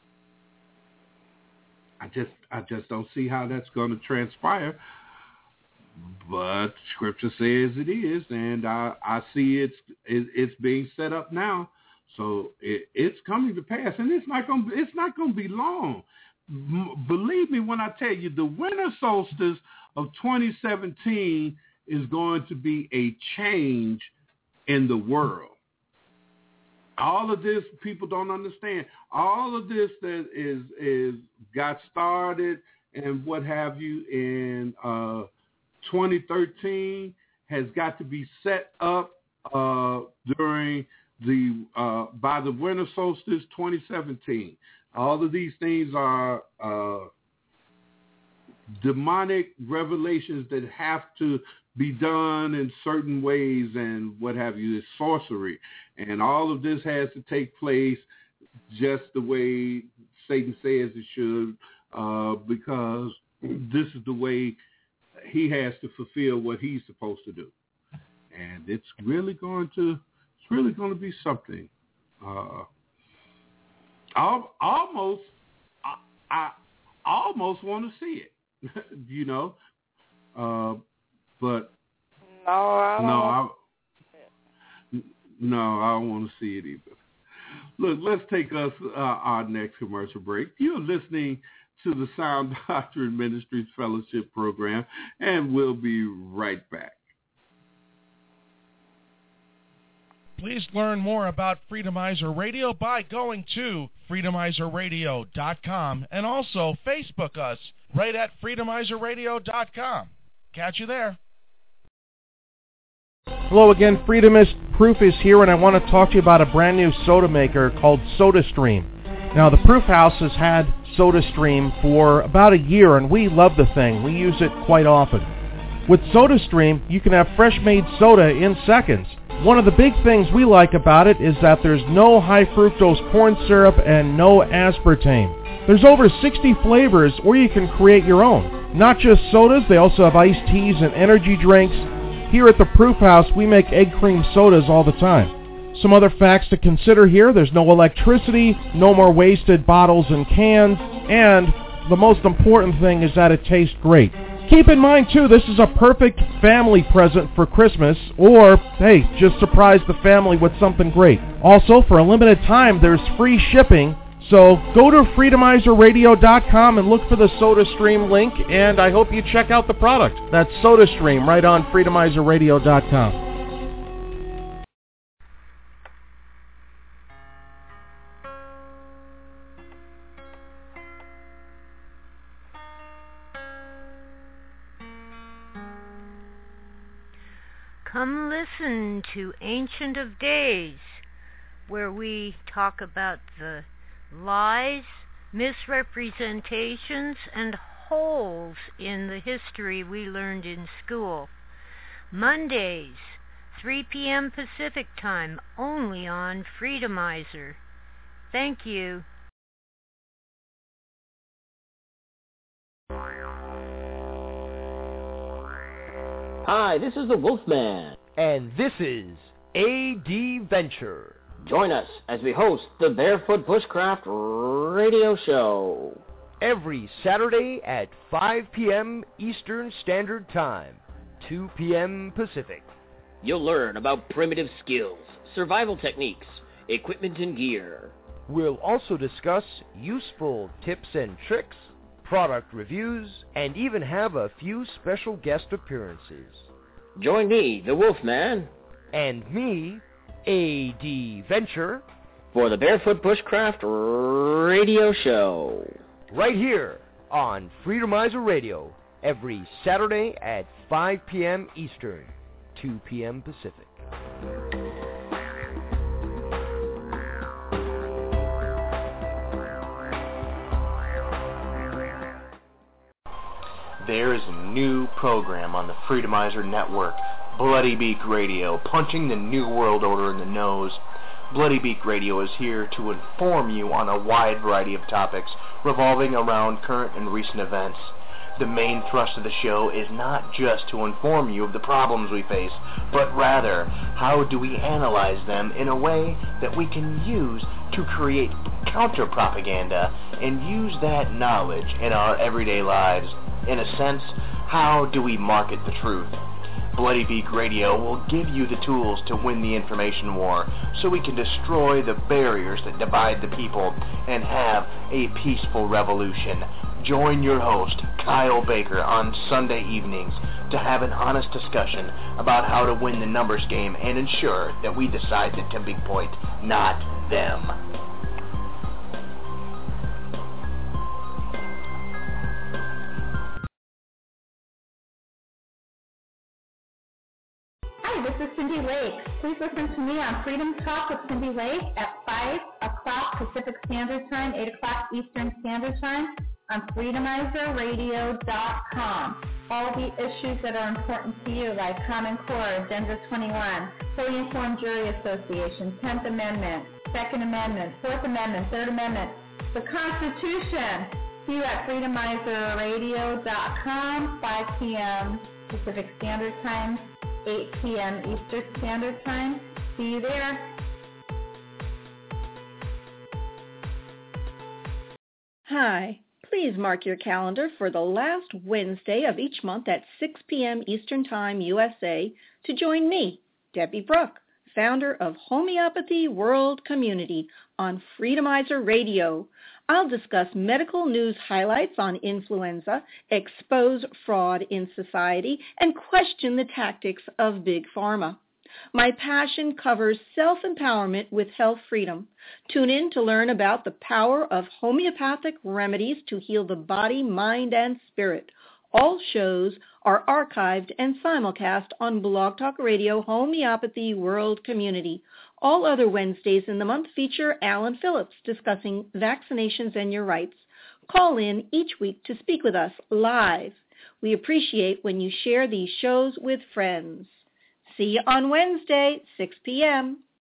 I just don't see how that's going to transpire. But Scripture says it is, and I see it's being set up now. So it's coming to pass, and it's not going to be long. Believe me when I tell you, the winter solstice of 2017 is going to be a change in the world. All of this people don't understand. All of this that is got started and what have you in 2013 has got to be set up during by the winter solstice 2017. All of these things are demonic revelations that have to be done in certain ways and what have you. It's sorcery. And all of this has to take place just the way Satan says it should, because this is the way he has to fulfill what he's supposed to do. And it's really going to be something. I almost want to see it, you know. But I don't want to see it either. Look, let's take us our next commercial break. You're listening to the Sound Doctrine Ministries Fellowship Program, and we'll be right back. Please learn more about Freedomizer Radio by going to freedomizerradio.com and also Facebook us right at freedomizerradio.com. Catch you there. Hello again, Freedomist Proof is here, and I want to talk to you about a brand new soda maker called SodaStream. Now, the Proof House has had SodaStream for about a year, and we love the thing. We use it quite often. With SodaStream, you can have fresh-made soda in seconds. One of the big things we like about it is that there's no high-fructose corn syrup and no aspartame. There's over 60 flavors, or you can create your own. Not just sodas, they also have iced teas and energy drinks. Here at the Proof House, we make egg cream sodas all the time. Some other facts to consider here: there's no electricity, no more wasted bottles and cans, and the most important thing is that it tastes great. Keep in mind, too, this is a perfect family present for Christmas, or, hey, just surprise the family with something great. Also, for a limited time, there's free shipping, so go to freedomizerradio.com and look for the SodaStream link, and I hope you check out the product. That's SodaStream right on freedomizerradio.com. Come listen to Ancient of Days, where we talk about the lies, misrepresentations, and holes in the history we learned in school. Mondays, 3 p.m. Pacific Time, only on Freedomizer. Thank you. Hi, this is the Wolfman. And this is A.D. Venture. Join us as we host the Barefoot Bushcraft Radio Show. Every Saturday at 5 p.m. Eastern Standard Time, 2 p.m. Pacific. You'll learn about primitive skills, survival techniques, equipment and gear. We'll also discuss useful tips and tricks, product reviews, and even have a few special guest appearances. Join me, the Wolfman. And me, A.D. Venture. For the Barefoot Bushcraft Radio Show. Right here on Freedomizer Radio, every Saturday at 5 p.m. Eastern, 2 p.m. Pacific. There's a new program on the Freedomizer Network, Bloody Beak Radio, punching the New World Order in the nose. Bloody Beak Radio is here to inform you on a wide variety of topics revolving around current and recent events. The main thrust of the show is not just to inform you of the problems we face, but rather, how do we analyze them in a way that we can use to create counter-propaganda and use that knowledge in our everyday lives. In a sense, how do we market the truth? Bloody Beak Radio will give you the tools to win the information war so we can destroy the barriers that divide the people and have a peaceful revolution. Join your host, Kyle Baker, on Sunday evenings to have an honest discussion about how to win the numbers game and ensure that we decide the tipping point, not them. Hi, this is Cindy Lake. Please listen to me on Freedom Talk with Cindy Lake at 5 o'clock Pacific Standard Time, 8 o'clock Eastern Standard Time on FreedomizerRadio.com. All the issues that are important to you, like Common Core, Agenda 21, Fully Informed Jury Association, 10th Amendment, 2nd Amendment, 4th Amendment, 3rd Amendment, the Constitution. See you at FreedomizerRadio.com, 5 p.m. Pacific Standard Time, 8 p.m. Eastern Standard Time. See you there. Hi. Please mark your calendar for the last Wednesday of each month at 6 p.m. Eastern Time, USA, to join me, Debbie Brooke, founder of Homeopathy World Community, on Freedomizer Radio. I'll discuss medical news highlights on influenza, expose fraud in society, and question the tactics of Big Pharma. My passion covers self-empowerment with health freedom. Tune in to learn about the power of homeopathic remedies to heal the body, mind, and spirit. All shows are archived and simulcast on Blog Talk Radio Homeopathy World Community. All other Wednesdays in the month feature Alan Phillips discussing vaccinations and your rights. Call in each week to speak with us live. We appreciate when you share these shows with friends. See you on Wednesday, 6 p.m.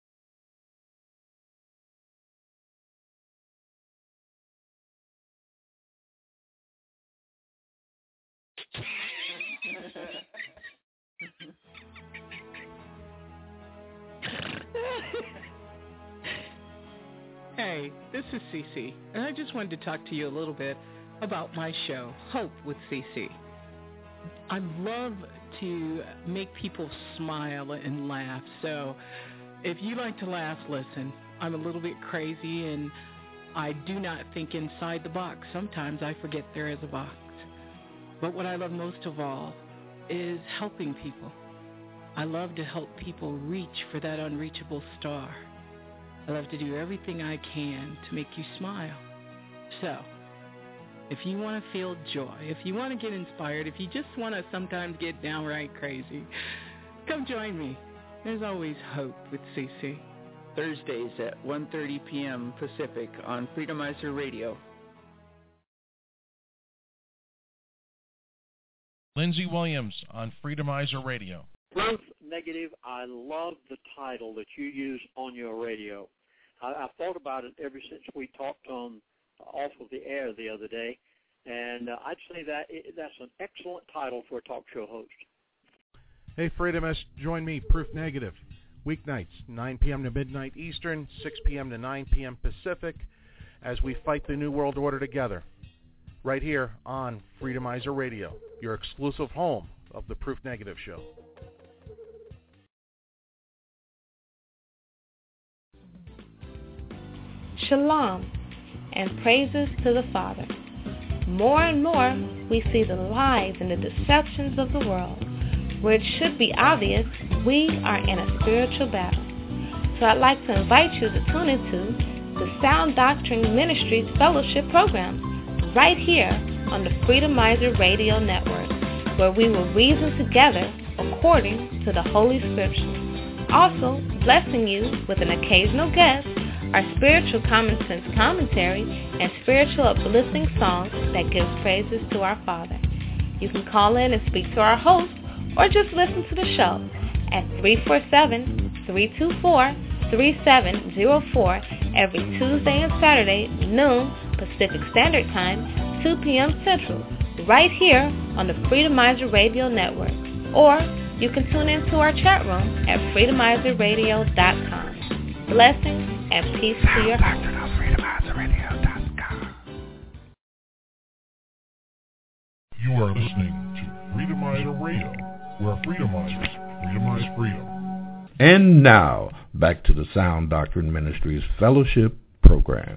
Hey, this is Cece, and I just wanted to talk to you a little bit about my show, Hope with Cece. I love to make people smile and laugh, so if you like to laugh, listen. I'm a little bit crazy, and I do not think inside the box. Sometimes I forget there is a box. But what I love most of all is helping people. I love to help people reach for that unreachable star. I love to do everything I can to make you smile. So, if you want to feel joy, if you want to get inspired, if you just want to sometimes get downright crazy, come join me. There's always hope with CC. Thursdays at 1:30 p.m. Pacific on Freedomizer Radio. Lindsey Williams on Freedomizer Radio. Proof Negative, I love the title that you use on your radio. I've thought about it ever since we talked on off of the air the other day, and I'd say that that's an excellent title for a talk show host. Hey, Freedomists, join me, Proof Negative, weeknights, 9 p.m. to midnight Eastern, 6 p.m. to 9 p.m. Pacific, as we fight the New World Order together, right here on Freedomizer Radio, your exclusive home of the Proof Negative Show. Shalom and praises to the Father. More and more, we see the lies and the deceptions of the world. Where it should be obvious, we are in a spiritual battle. So I'd like to invite you to tune into the Sound Doctrine Ministries Fellowship Program right here on the Freedomizer Radio Network, where we will reason together according to the Holy Scriptures. Also, blessing you with an occasional guest, our spiritual common sense commentary, and spiritual uplifting songs that give praises to our Father. You can call in and speak to our host, or just listen to the show at 347-324-3704 every Tuesday and Saturday, noon Pacific Standard Time, 2 p.m. Central, right here on the Freedomizer Radio Network. Or you can tune into our chat room at freedomizerradio.com. Blessings and peace to your heart. You are listening to Freedomizer Radio, where Freedomizers freedomize freedom. And now, back to the Sound Doctrine Ministries Fellowship Program.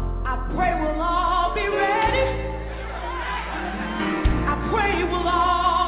Pray we'll all be ready. I pray we'll all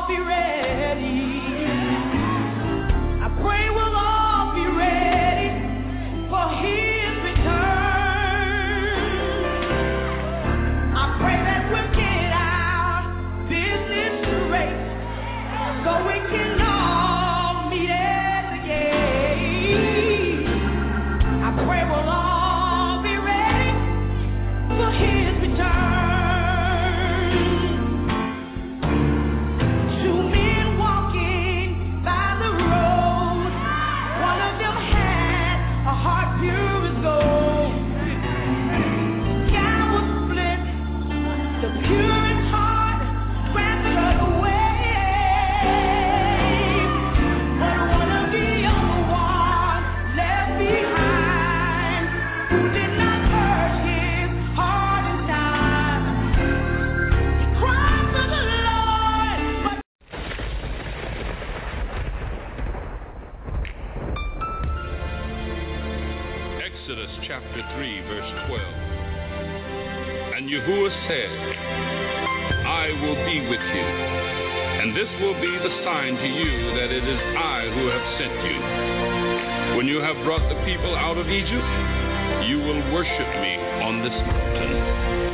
chapter 3, verse 12. And Yahuwah said, I will be with you, and this will be the sign to you that it is I who have sent you. When you have brought the people out of Egypt, you will worship me on this mountain.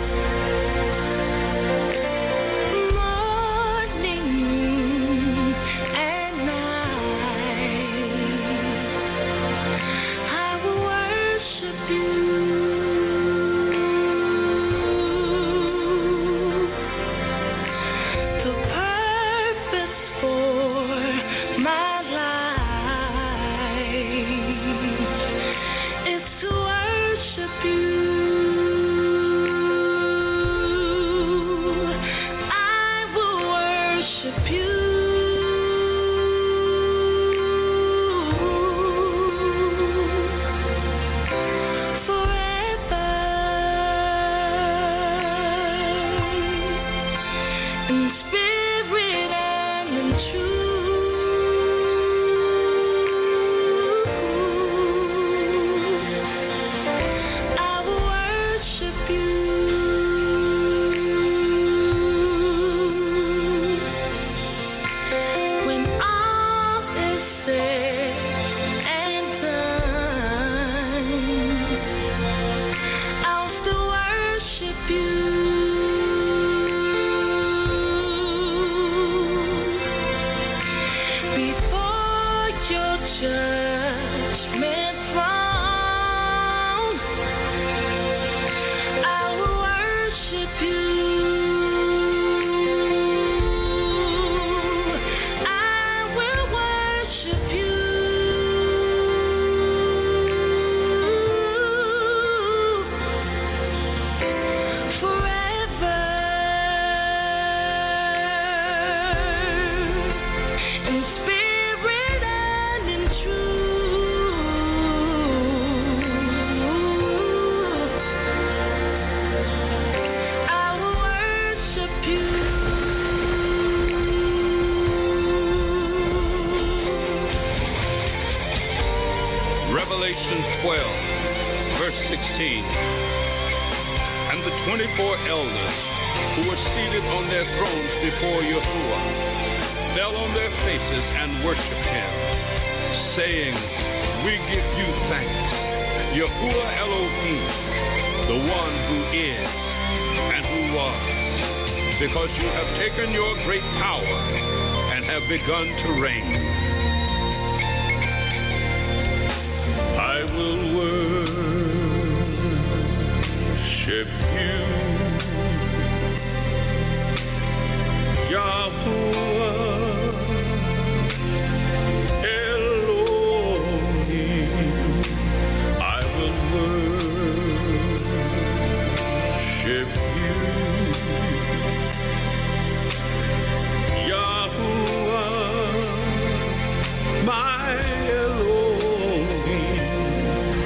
Revelation 12, verse 16. And the 24 elders who were seated on their thrones before Yahuwah fell on their faces and worshipped him, saying, We give you thanks, Yahuwah Elohim, the one who is and who was, because you have taken your great power and have begun to reign. I will worship you, Yahuwah Elohim. I will worship you, Yahuwah my Elohim.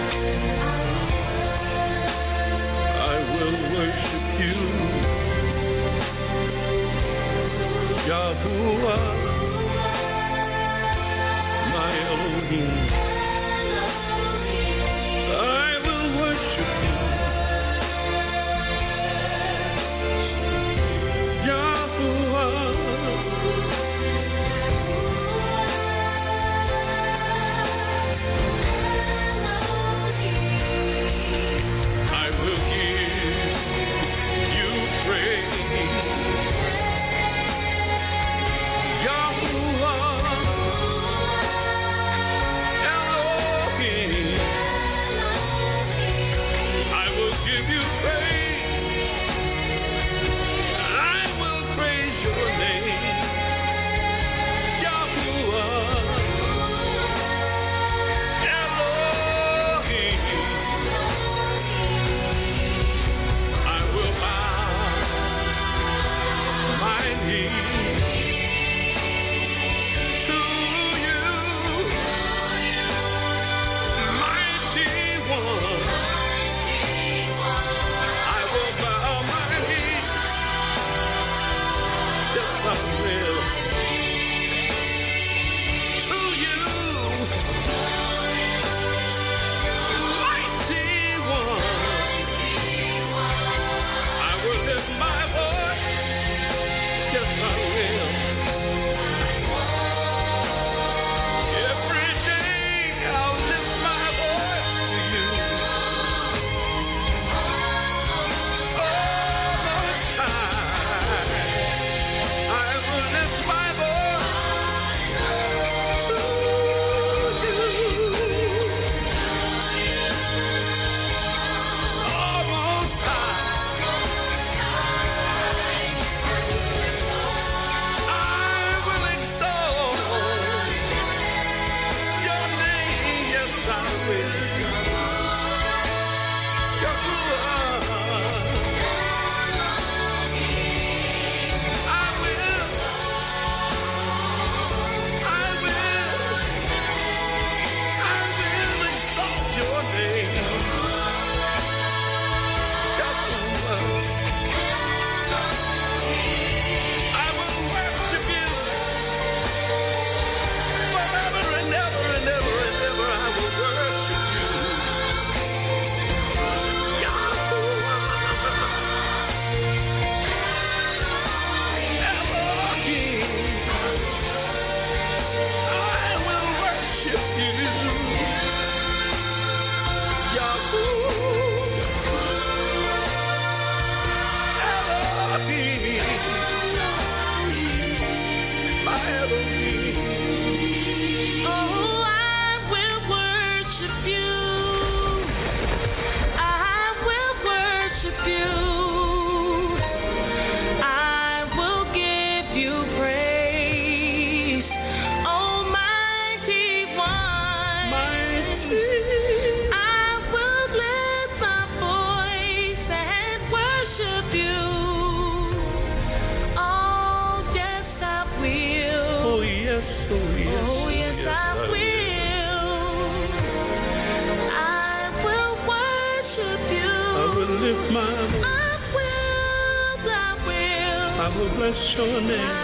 will bless your name.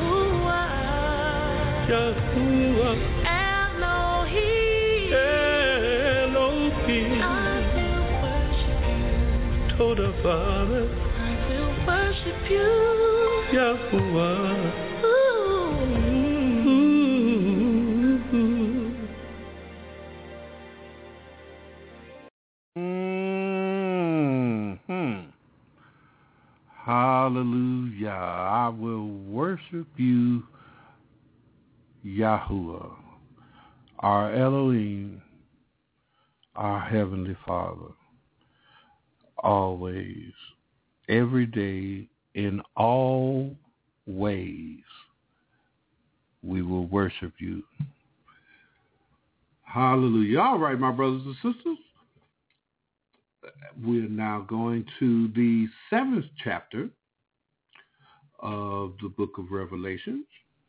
Yahuwah, Elohim, Elohim. I will worship you. Told the Father, I will worship you. Yahuwah. Hallelujah. I will worship you, Yahuwah, our Elohim, our Heavenly Father, always, every day, in all ways, we will worship you. Hallelujah. All right, my brothers and sisters. We're now going to the 7th chapter of the book of Revelations.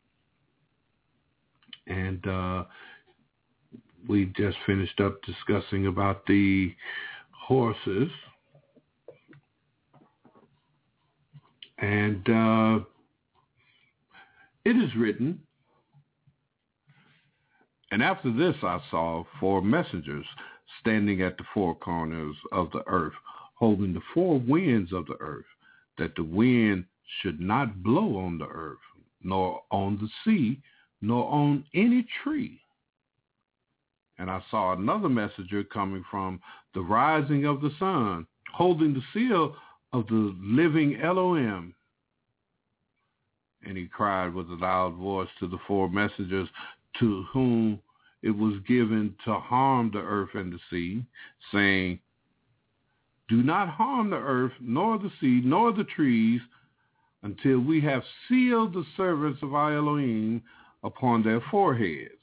And we just finished up discussing about the horses. And it is written, and after this I saw 4 messengers standing at the 4 corners of the earth, holding the 4 winds of the earth, that the wind should not blow on the earth, nor on the sea, nor on any tree. And I saw another messenger coming from the rising of the sun, holding the seal of the living Elohim. And he cried with a loud voice to the 4 messengers to whom it was given to harm the earth and the sea, saying, do not harm the earth, nor the sea, nor the trees, until we have sealed the servants of our Elohim upon their foreheads.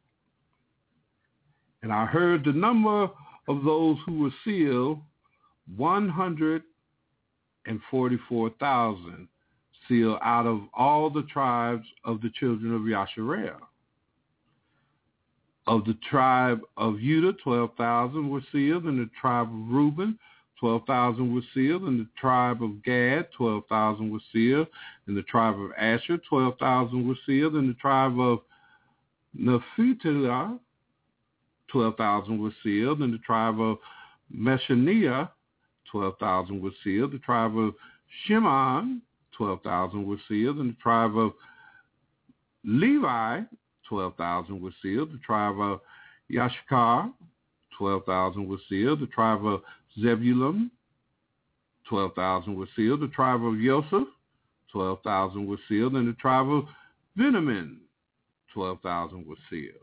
And I heard the number of those who were sealed, 144,000, sealed out of all the tribes of the children of Yasharel. Of the tribe of Judah, 12,000 were sealed. In the tribe of Reuben, 12,000 were sealed. In the tribe of Gad, 12,000 were sealed. In the tribe of Asher, 12,000 were sealed. In the tribe of Naphtali, 12,000 were sealed. In the tribe of Meshaniah, 12,000 were sealed. The tribe of Shimon, 12,000 were sealed. In the tribe of Levi, 12,000 were sealed. The tribe of Yashkar, 12,000 were sealed. The tribe of Zebulun, 12,000 were sealed. The tribe of Joseph, 12,000 were sealed. And the tribe of Benjamin, 12,000 were sealed.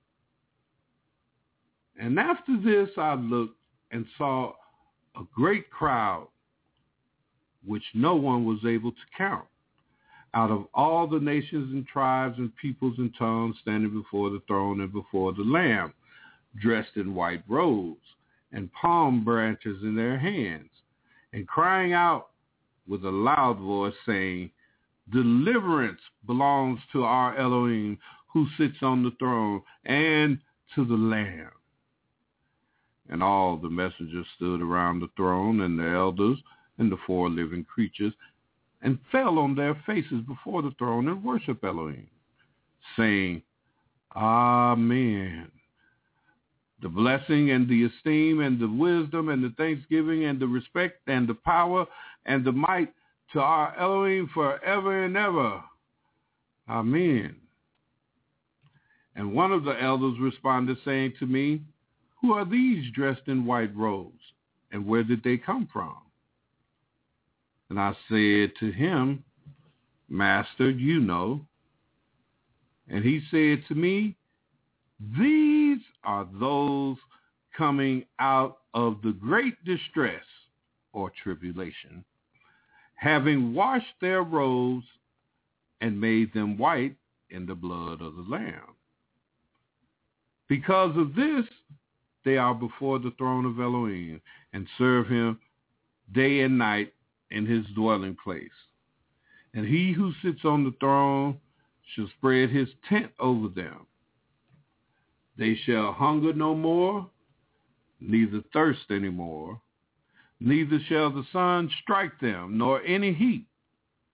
And after this I looked and saw a great crowd, which no one was able to count, out of all the nations and tribes and peoples and tongues, standing before the throne and before the Lamb, dressed in white robes and palm branches in their hands, and crying out with a loud voice, saying, deliverance belongs to our Elohim, who sits on the throne, and to the Lamb. And all the messengers stood around the throne, and the elders and the 4 living creatures, and fell on their faces before the throne and worshiped Elohim, saying, Amen. The blessing and the esteem and the wisdom and the thanksgiving and the respect and the power and the might to our Elohim forever and ever. Amen. And one of the elders responded, saying to me, who are these dressed in white robes, and where did they come from? And I said to him, Master, you know. And he said to me, these are those coming out of the great distress or tribulation, having washed their robes and made them white in the blood of the Lamb. Because of this, they are before the throne of Elohim and serve him day and night in his dwelling place. And he who sits on the throne shall spread his tent over them. They shall hunger no more, neither thirst any more, neither shall the sun strike them, nor any heat.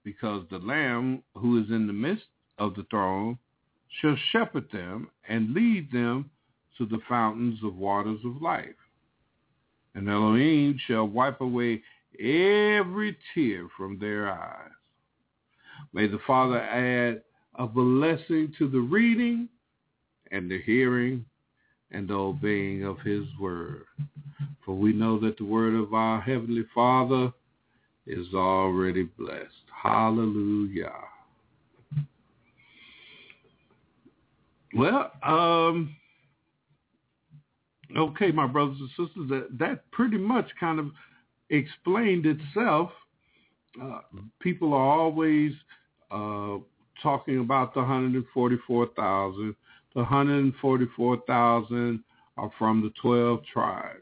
because the Lamb who is in the midst of the throne shall shepherd them and lead them to the fountains of waters of life. And Elohim shall wipe away every tear from their eyes. May the Father add a blessing to the reading and the hearing and the obeying of his word. For we know that the word of our Heavenly Father is already blessed. Hallelujah. Well, okay, my brothers and sisters, that pretty much kind of explained itself. People are always talking about the 144,000. The 144,000 are from the 12 tribes.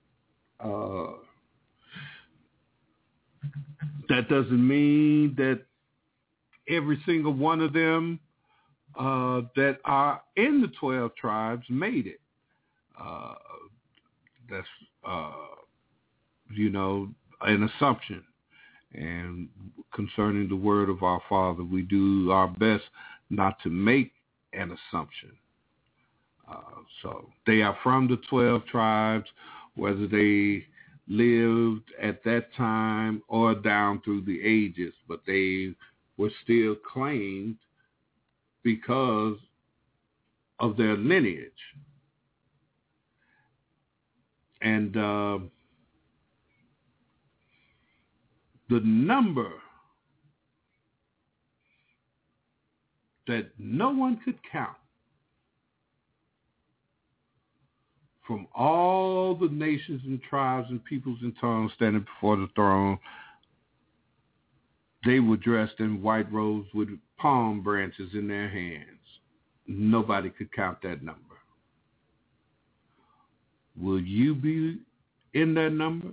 That doesn't mean that every single one of them that are in the 12 tribes made it. That's, an assumption. And concerning the word of our Father, we do our best not to make an assumption. So they are from the 12 tribes, whether they lived at that time or down through the ages, but they were still claimed because of their lineage. And the number that no one could count from all the nations and tribes and peoples and tongues standing before the throne, they were dressed in white robes with palm branches in their hands. Nobody could count that number. Will you be in that number?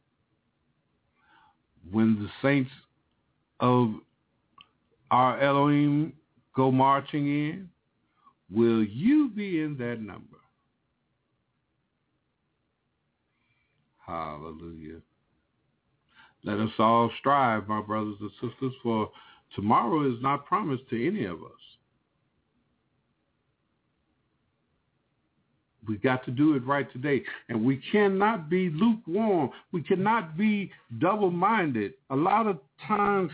When the saints of our Elohim go marching in, will you be in that number? Hallelujah. Let us all strive, my brothers and sisters, for tomorrow is not promised to any of us. We got to do it right today. And we cannot be lukewarm. We cannot be double-minded. A lot of times,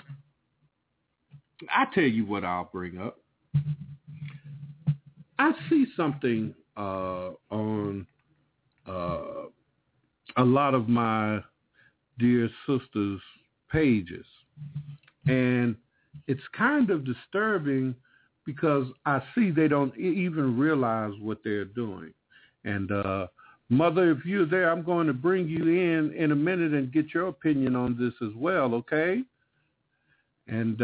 I tell you what I'll bring up. I see something on a lot of my dear sisters' pages. And it's kind of disturbing because I see they don't even realize what they're doing. And Mother, if you're there, I'm going to bring you in a minute and get your opinion on this as well, okay? And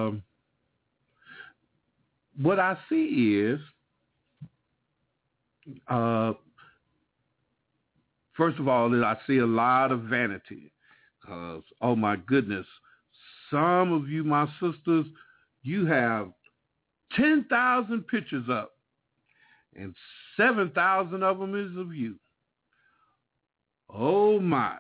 what I see is, first of all, I see a lot of vanity. Oh, my goodness. Some of you, my sisters, you have 10,000 pictures up, and 7,000 of them is of you. Oh, my.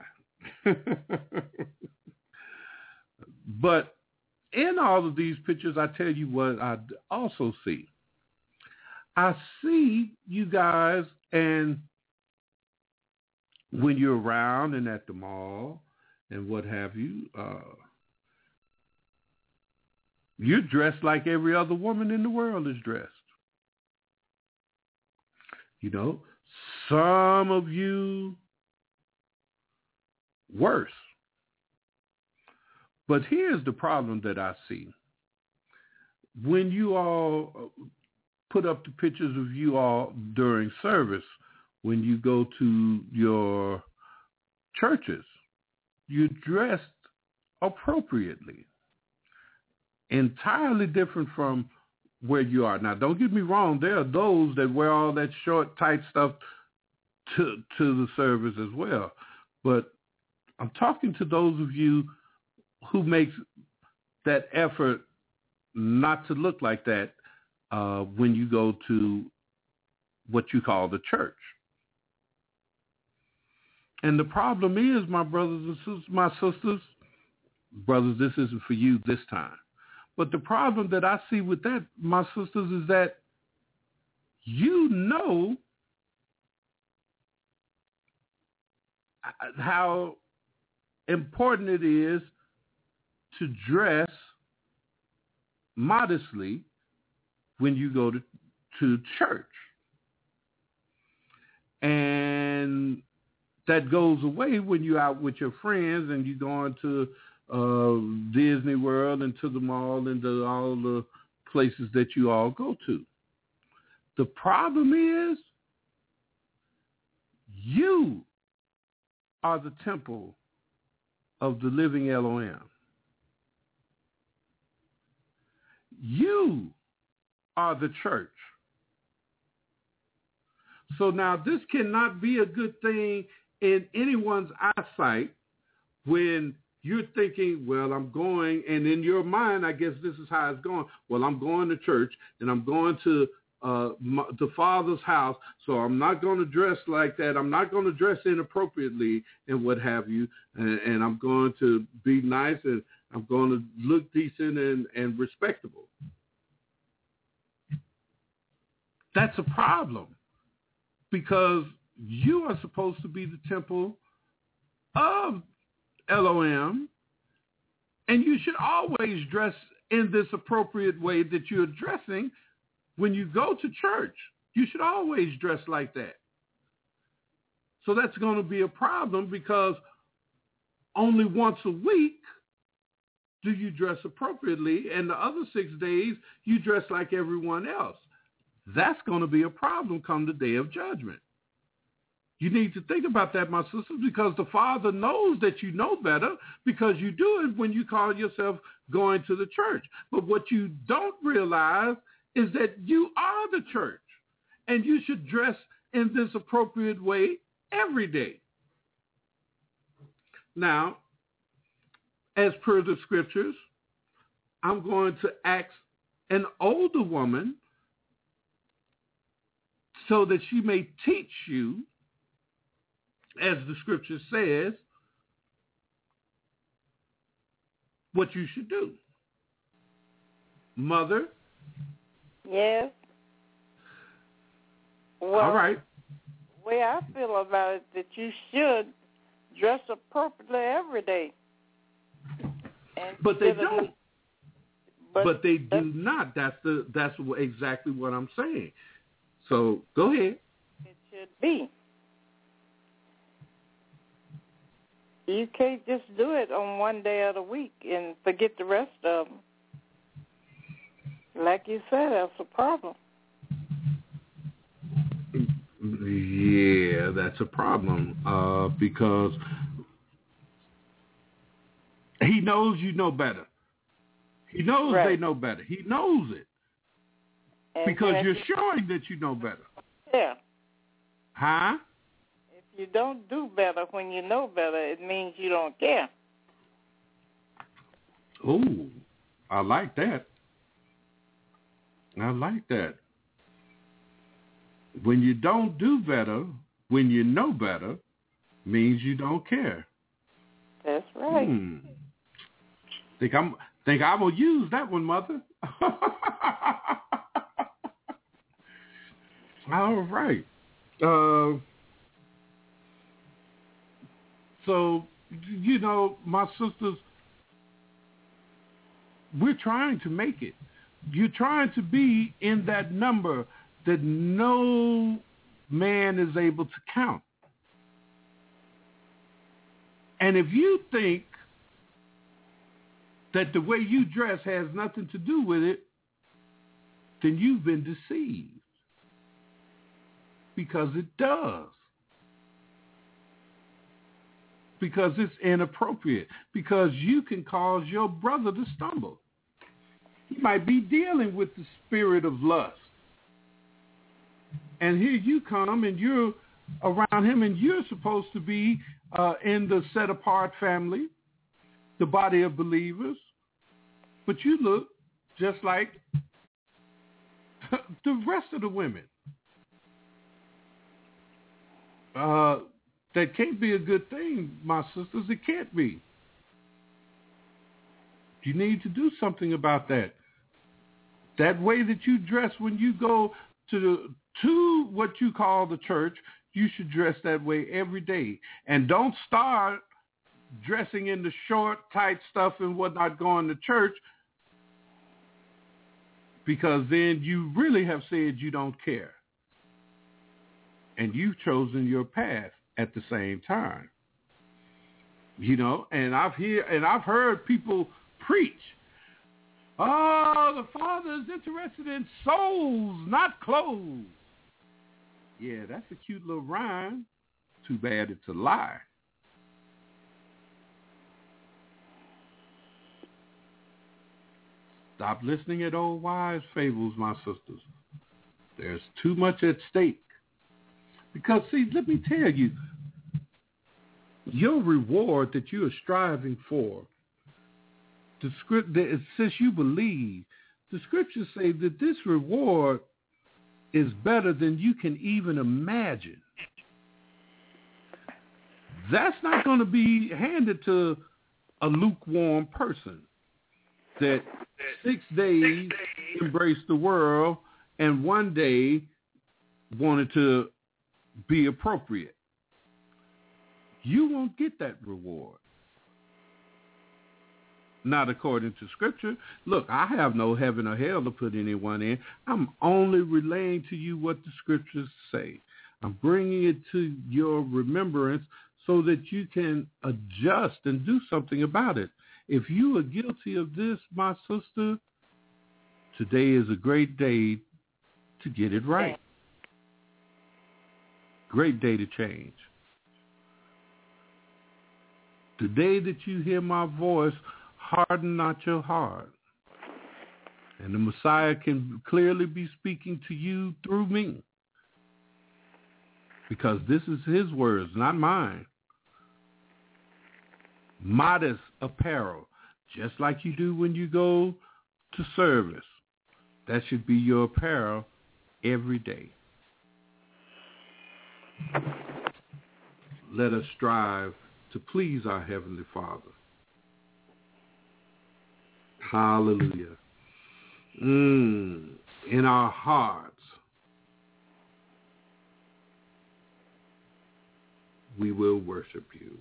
But in all of these pictures, I tell you what I also see. I see you guys, and when you're around and at the mall and what have you, you're dressed like every other woman in the world is dressed. You know, some of you worse. But here's the problem that I see. When you all put up the pictures of you all during service, when you go to your churches, you're dressed appropriately. Entirely different from where you are. Now, don't get me wrong. There are those that wear all that short, tight stuff to the service as well. But I'm talking to those of you who makes that effort not to look like that when you go to what you call the church. And the problem is, my brothers and sisters, my sisters, brothers, this isn't for you this time. But the problem that I see with that, my sisters, is that you know how important it is to dress modestly when you go to church. And that goes away when you're out with your friends and you're going to Disney World and to the mall and to all the places that you all go to. The problem is you are the temple of the living Elohim. You are the church. So now this cannot be a good thing in anyone's eyesight when you're thinking, well, I'm going, and in your mind, I guess this is how it's going. Well, I'm going to church, and I'm going to the Father's house, so I'm not going to dress like that. I'm not going to dress inappropriately and what have you, and I'm going to be nice, and I'm going to look decent and respectable. That's a problem because you are supposed to be the temple of Elohim, and you should always dress in this appropriate way that you're dressing when you go to church. You should always dress like that. So that's going to be a problem because only once a week do you dress appropriately, and the other 6 days you dress like everyone else. That's going to be a problem come the day of judgment. You need to think about that, my sisters, because the Father knows that you know better because you do it when you call yourself going to the church. But what you don't realize is that you are the church, and you should dress in this appropriate way every day. Now, as per the scriptures, I'm going to ask an older woman so that she may teach you, as the scripture says, what you should do. Mother? Yes. Well, all right. The way I feel about it, that you should dress appropriately every day. But they don't. But they do not. That's exactly what I'm saying. So go ahead. It should be. You can't just do it on one day of the week and forget the rest of them. Like you said, that's a problem. Yeah, that's a problem because he knows you know better. He knows They know better. He knows it. And because you're showing that you know better. Yeah. Huh? If you don't do better when you know better, it means you don't care. Oh, I like that. I like that. When you don't do better, when you know better, means you don't care. That's right. Think I'm gonna use that one, Mother. All right. So, you know, my sisters, we're trying to make it. You're trying to be in that number that no man is able to count. And if you think that the way you dress has nothing to do with it, then you've been deceived. Because it does. Because it's inappropriate. Because you can cause your brother to stumble. He might be dealing with the spirit of lust. And here you come and you're around him and you're supposed to be in the set-apart family, the body of believers. But you look just like the rest of the women. That can't be a good thing, my sisters. It can't be. You need to do something about that. That way that you dress when you go to what you call the church, you should dress that way every day. And don't start dressing in the short, tight stuff and whatnot going to church, because then you really have said you don't care. And you've chosen your path at the same time. You know, and I've heard people preach, oh, the Father is interested in souls, not clothes. Yeah, that's a cute little rhyme. Too bad it's a lie. Stop listening at old wives' fables, my sisters. There's too much at stake. Because, see, let me tell you, your reward that you are striving for, the script that since you believe, the scriptures say that this reward is better than you can even imagine. That's not going to be handed to a lukewarm person that 6 days embraced the world and 1 day wanted to be appropriate. You won't get that reward. Not according to Scripture. Look, I have no heaven or hell to put anyone in. I'm only relaying to you what the Scriptures say. I'm bringing it to your remembrance so that you can adjust and do something about it. If you are guilty of this, my sister, today is a great day to get it right. Great day to change. The day that you hear my voice, harden not your heart. And the Messiah can clearly be speaking to you through me. Because this is his words, not mine. Modest apparel, just like you do when you go to service. That should be your apparel every day. Let us strive to please our Heavenly Father. Hallelujah. In our hearts, we will worship you.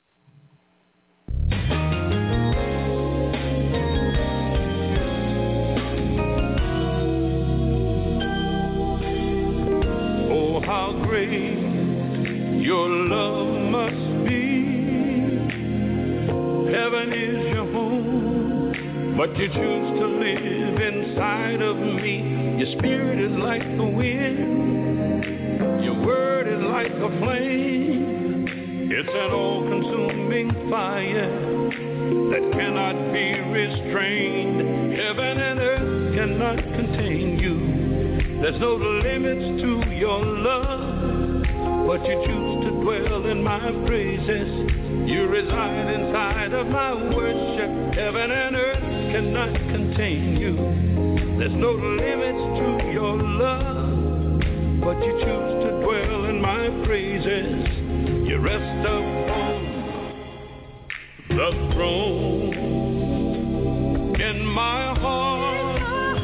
Oh, how great your love must be. Heaven is your home, but you choose to live inside of me. Your spirit is like the wind, your word is like a flame. It's an all-consuming fire that cannot be restrained. Heaven and earth cannot contain you. There's no limits to your love, but you choose to dwell in my praises. You reside inside of my worship. Heaven and earth cannot contain you. There's no limits to your love, but you choose to dwell in my praises. You rest upon the throne in my heart,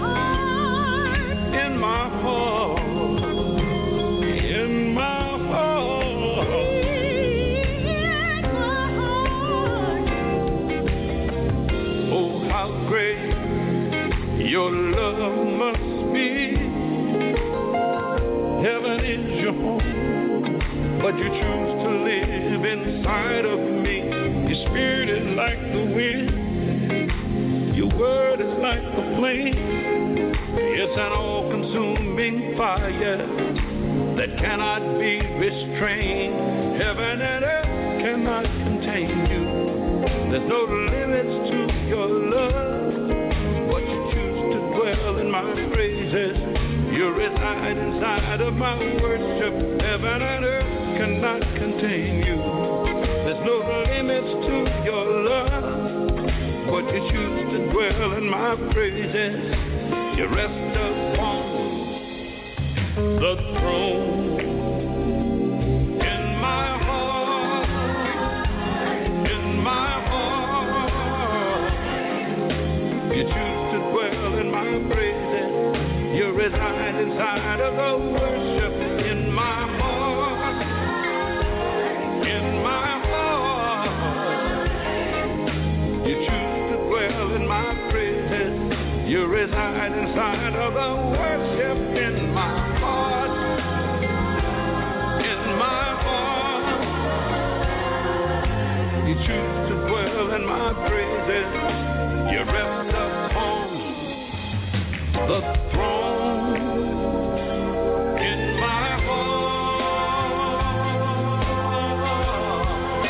in my heart, in my heart. Oh, how great your love must be. Heaven is your home, but you choose to live inside of me. Your spirit is like the wind, your word is like the flame. It's an all-consuming fire that cannot be restrained. Heaven and earth cannot contain you. There's no limits to your love, but you choose to dwell in my praises. You reside inside of my worship. Heaven and earth cannot contain you. There's no limits to your love, but you choose to dwell in my praises. You rest upon the throne in my heart, in my heart, of the worship in my heart. In my heart. You choose to dwell in my praises. You reside inside of the worship in my heart. In my heart. You choose to dwell in my praises. You rest upon the throne in my heart.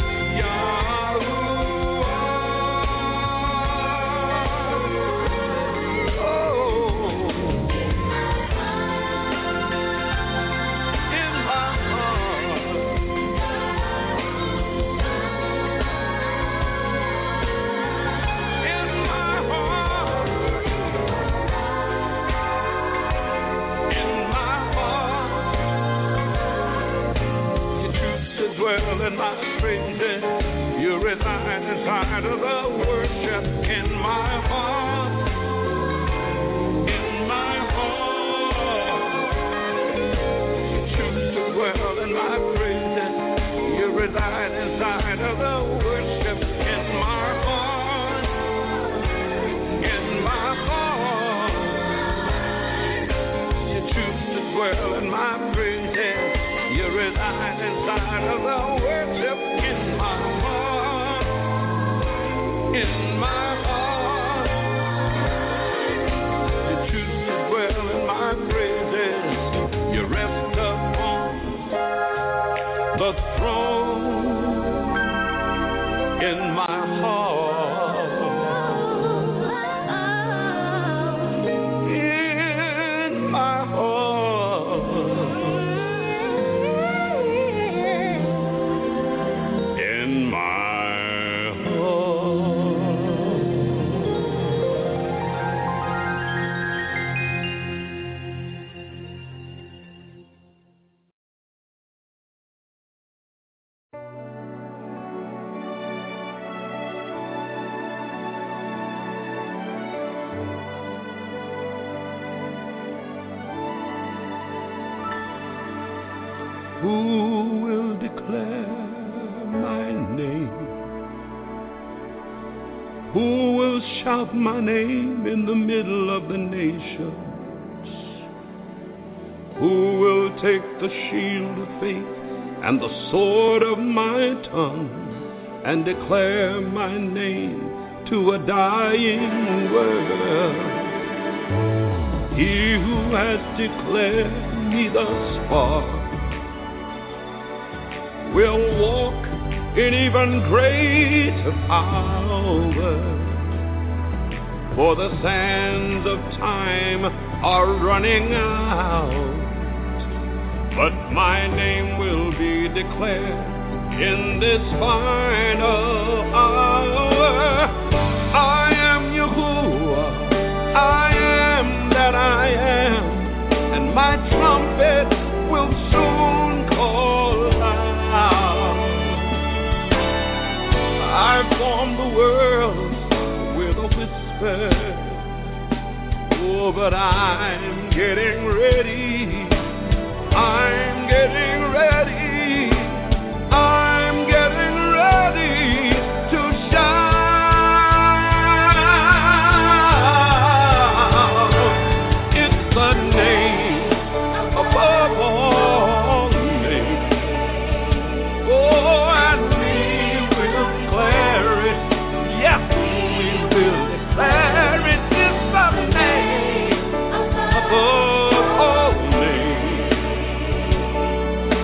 Yahuwah. Oh, in my heart. In my heart. In my heart. You choose to dwell in my praises. You reside inside of the worship in my heart. In my heart. You choose to dwell in my praises. You reside inside of the worship in my heart. In my heart. You choose to dwell in my praises. You reside inside of the worship in my heart. In my heart. You choose to dwell in my praises. You rest upon the throne in my heart. In my heart. In my heart. Who will declare my name? Who will shout my name in the middle of the nations? Who will take the shield of faith and the sword of my tongue and declare my name to a dying world? He who has declared me thus far will walk in even greater power. For the sands of time are running out, but my name will be declared in this final hour. I am Yahuwah, I am that I am, and my trumpet will soon call out. I formed the world with a whisper, oh, but I'm getting ready. I'm getting ready. I'm getting ready to shine. It's the name above all names. Oh, and we will declare it. Yes, we will declare it. It's the name above all names.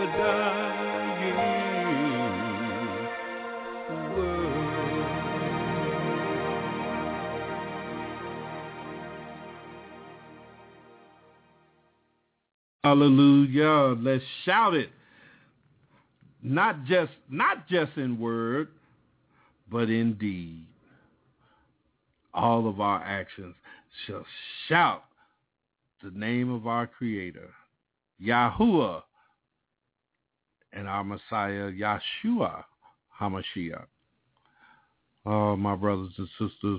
dying world. Hallelujah. Let's shout it. Not just in word, but in deed. All of our actions shall shout the name of our Creator, Yahuwah, and our Messiah, Yeshua HaMashiach. Oh, my brothers and sisters,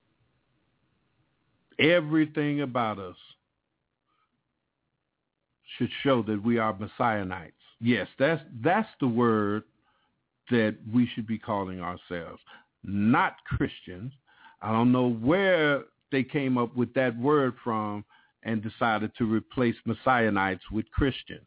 everything about us should show that we are Messianites. Yes, that's the word that we should be calling ourselves, not Christians. I don't know where they came up with that word from and decided to replace Messianites with Christians.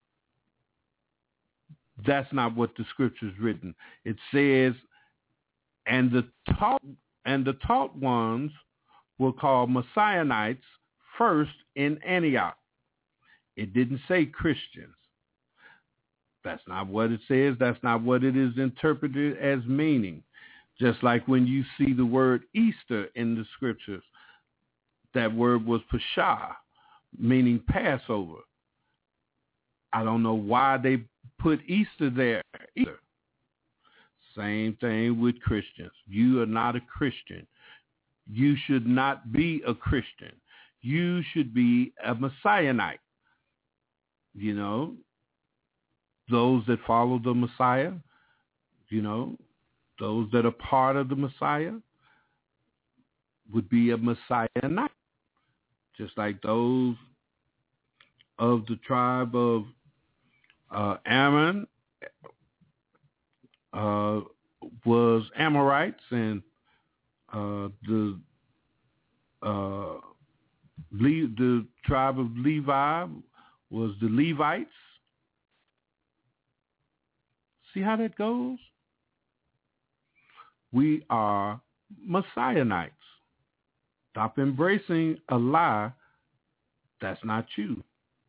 That's not what the scripture's written. It says, and the taught ones were called Messianites first in Antioch. It didn't say Christians. That's not what it says. That's not what it is interpreted as meaning. Just like when you see the word Easter in the scriptures, that word was Pesha, meaning Passover. I don't know why they put Easter there either. Same thing with Christians. You are not a Christian. You should not be a Christian. You should be a Messianite. You know, those that follow the Messiah, you know, those that are part of the Messiah would be a Messianite. Just like those of the tribe of Ammon was Amorites, and the tribe of Levi was the Levites. See how that goes? We are Messianites. Stop embracing a lie that's not you.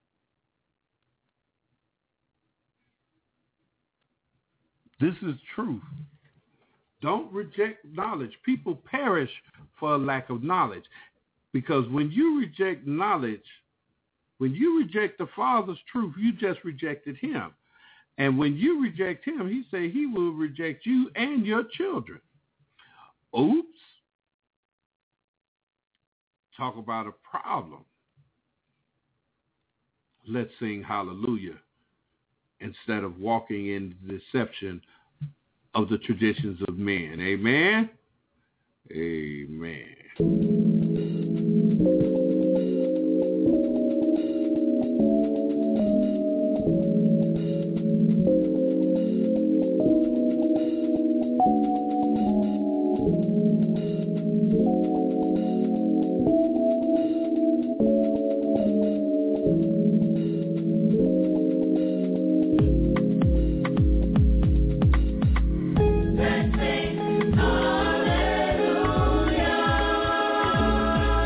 This is truth. Don't reject knowledge. People perish for a lack of knowledge. Because when you reject knowledge, when you reject the Father's truth, you just rejected him. And when you reject him, he said he will reject you and your children. Oops. Talk about a problem. Let's sing hallelujah instead of walking in the deception of the traditions of men. Amen? Amen. Let's sing hallelujah.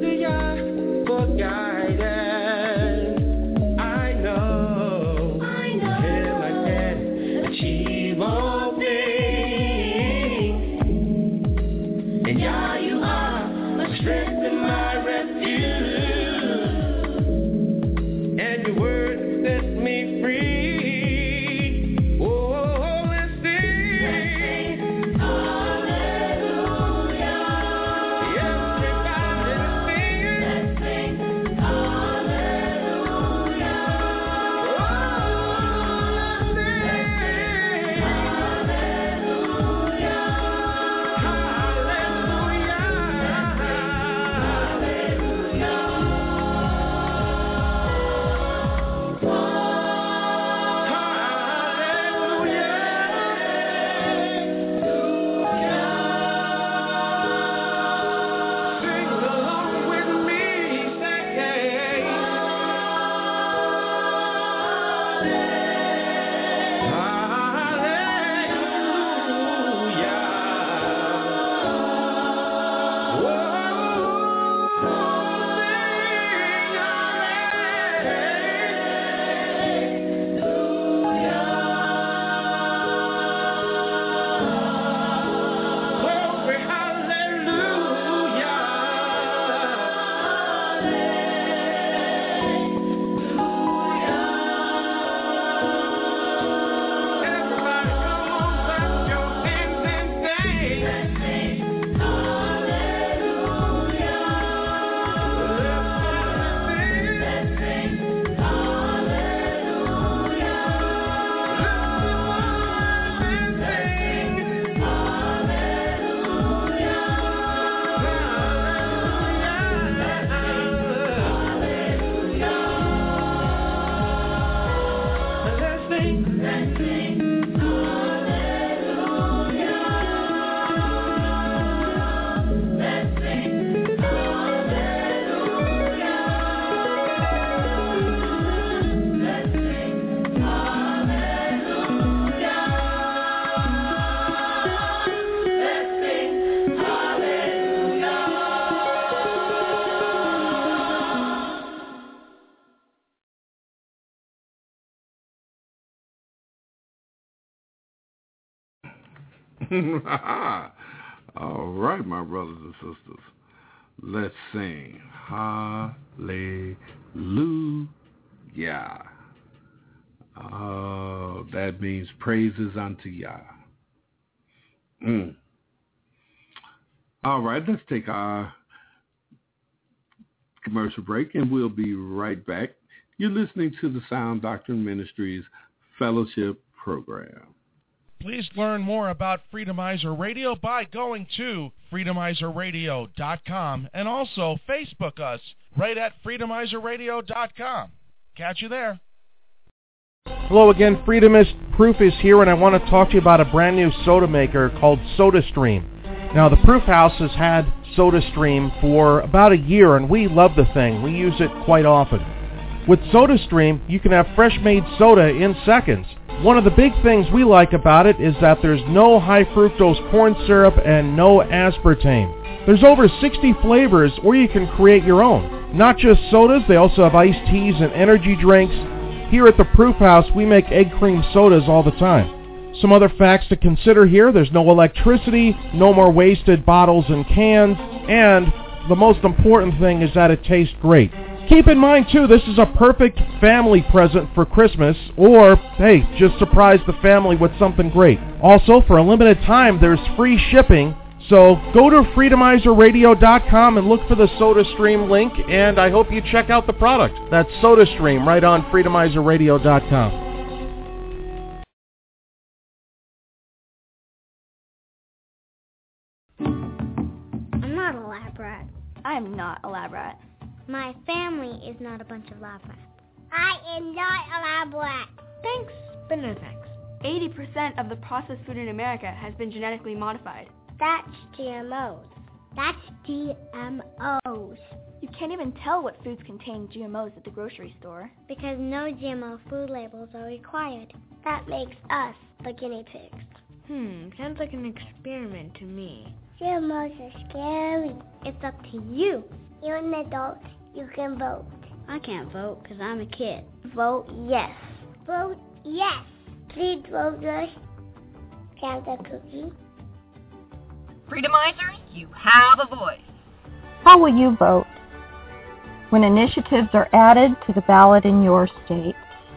to Yah for guidance. I know Him I can achieve all things. And Yah, you are my strength and my refuge. And your word sets me free. All right, my brothers and sisters. Let's sing Hallelujah. That means praises unto Yah. All right, let's take our commercial break, and we'll be right back. You're listening to the Sound Doctrine Ministries Fellowship Program. Please learn more about Freedomizer Radio by going to freedomizerradio.com and also Facebook us right at freedomizerradio.com. Catch you there. Hello again, Freedomist Proof is here, and I want to talk to you about a brand new soda maker called SodaStream. Now, the Proof House has had SodaStream for about a year, and we love the thing. We use it quite often. With SodaStream, you can have fresh-made soda in seconds. One of the big things we like about it is that there's no high fructose corn syrup and no aspartame. There's over 60 flavors, or you can create your own. Not just sodas, they also have iced teas and energy drinks. Here at the Proof House, we make egg cream sodas all the time. Some other facts to consider here: there's no electricity, no more wasted bottles and cans, and the most important thing is that it tastes great. Keep in mind, too, this is a perfect family present for Christmas, or, hey, just surprise the family with something great. Also, for a limited time, there's free shipping, so go to freedomizerradio.com and look for the SodaStream link, and I hope you check out the product. That's SodaStream right on freedomizerradio.com. I'm not a lab rat. I'm not a lab rat. My family is not a bunch of lab rats. I am not a lab rat. Thanks, but no thanks. 80% of the processed food in America has been genetically modified. That's GMOs. That's GMOs. You can't even tell what foods contain GMOs at the grocery store. Because no GMO food labels are required. That makes us the guinea pigs. Sounds like an experiment to me. GMOs are scary. It's up to you You're an adult. You can vote. I can't vote because I'm a kid. Vote yes. Vote yes. Please, voters, count the cookie. Freedomizers, you have a voice. How will you vote when initiatives are added to the ballot in your state?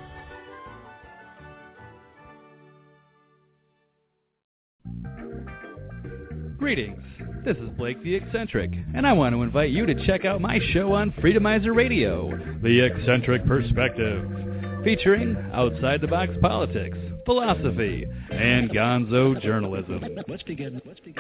Greetings. This is Blake the Eccentric, and I want to invite you to check out my show on Freedomizer Radio, The Eccentric Perspective, featuring outside-the-box politics, philosophy, and gonzo journalism. Let's begin.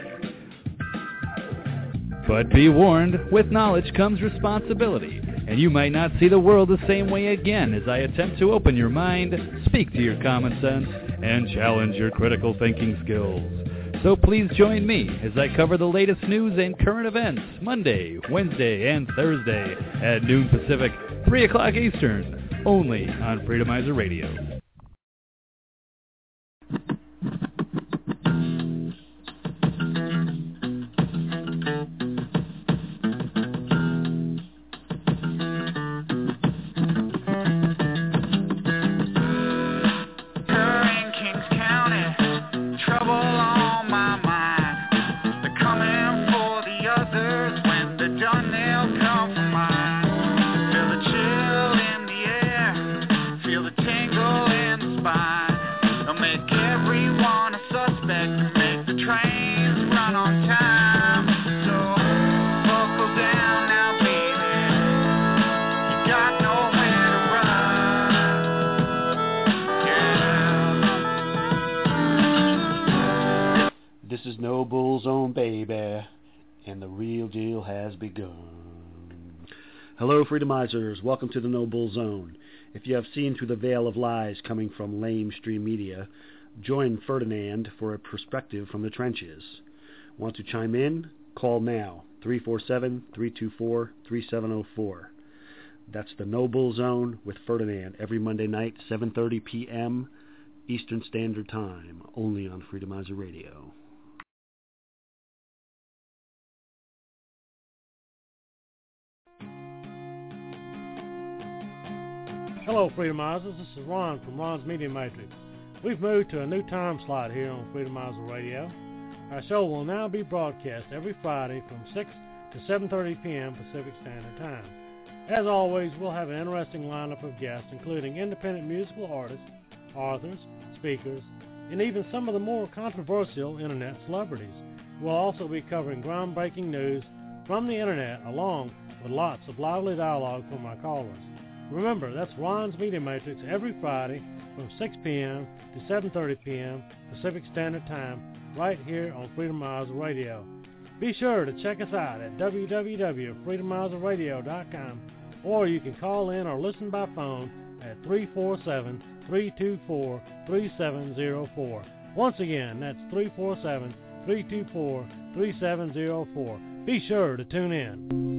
But be warned, with knowledge comes responsibility, and you might not see the world the same way again as I attempt to open your mind, speak to your common sense, and challenge your critical thinking skills. So please join me as I cover the latest news and current events Monday, Wednesday, and Thursday at noon Pacific, 3 o'clock Eastern, only on Freedomizer Radio. This is No Bull Zone, baby, and the real deal has begun. Hello, Freedomizers. Welcome to the No Bull Zone. If you have seen through the veil of lies coming from lamestream media, join Ferdinand for a perspective from the trenches. Want to chime in? Call now, 347-324-3704. That's the No Bull Zone with Ferdinand every Monday night, 7:30 p.m. Eastern Standard Time, only on Freedomizer Radio. Hello, Freedomizers. This is Ron from Ron's Media Matrix. We've moved to a new time slot here on Freedomizer Radio. Our show will now be broadcast every Friday from 6 to 7:30 p.m. Pacific Standard Time. As always, we'll have an interesting lineup of guests, including independent musical artists, authors, speakers, and even some of the more controversial internet celebrities. We'll also be covering groundbreaking news from the internet, along with lots of lively dialogue from our callers. Remember, that's Ron's Media Matrix every Friday from 6 p.m. to 7:30 p.m. Pacific Standard Time, right here on Freedomizer Radio. Be sure to check us out at www.freedomizerradio.com, or you can call in or listen by phone at 347-324-3704. Once again, that's 347-324-3704. Be sure to tune in.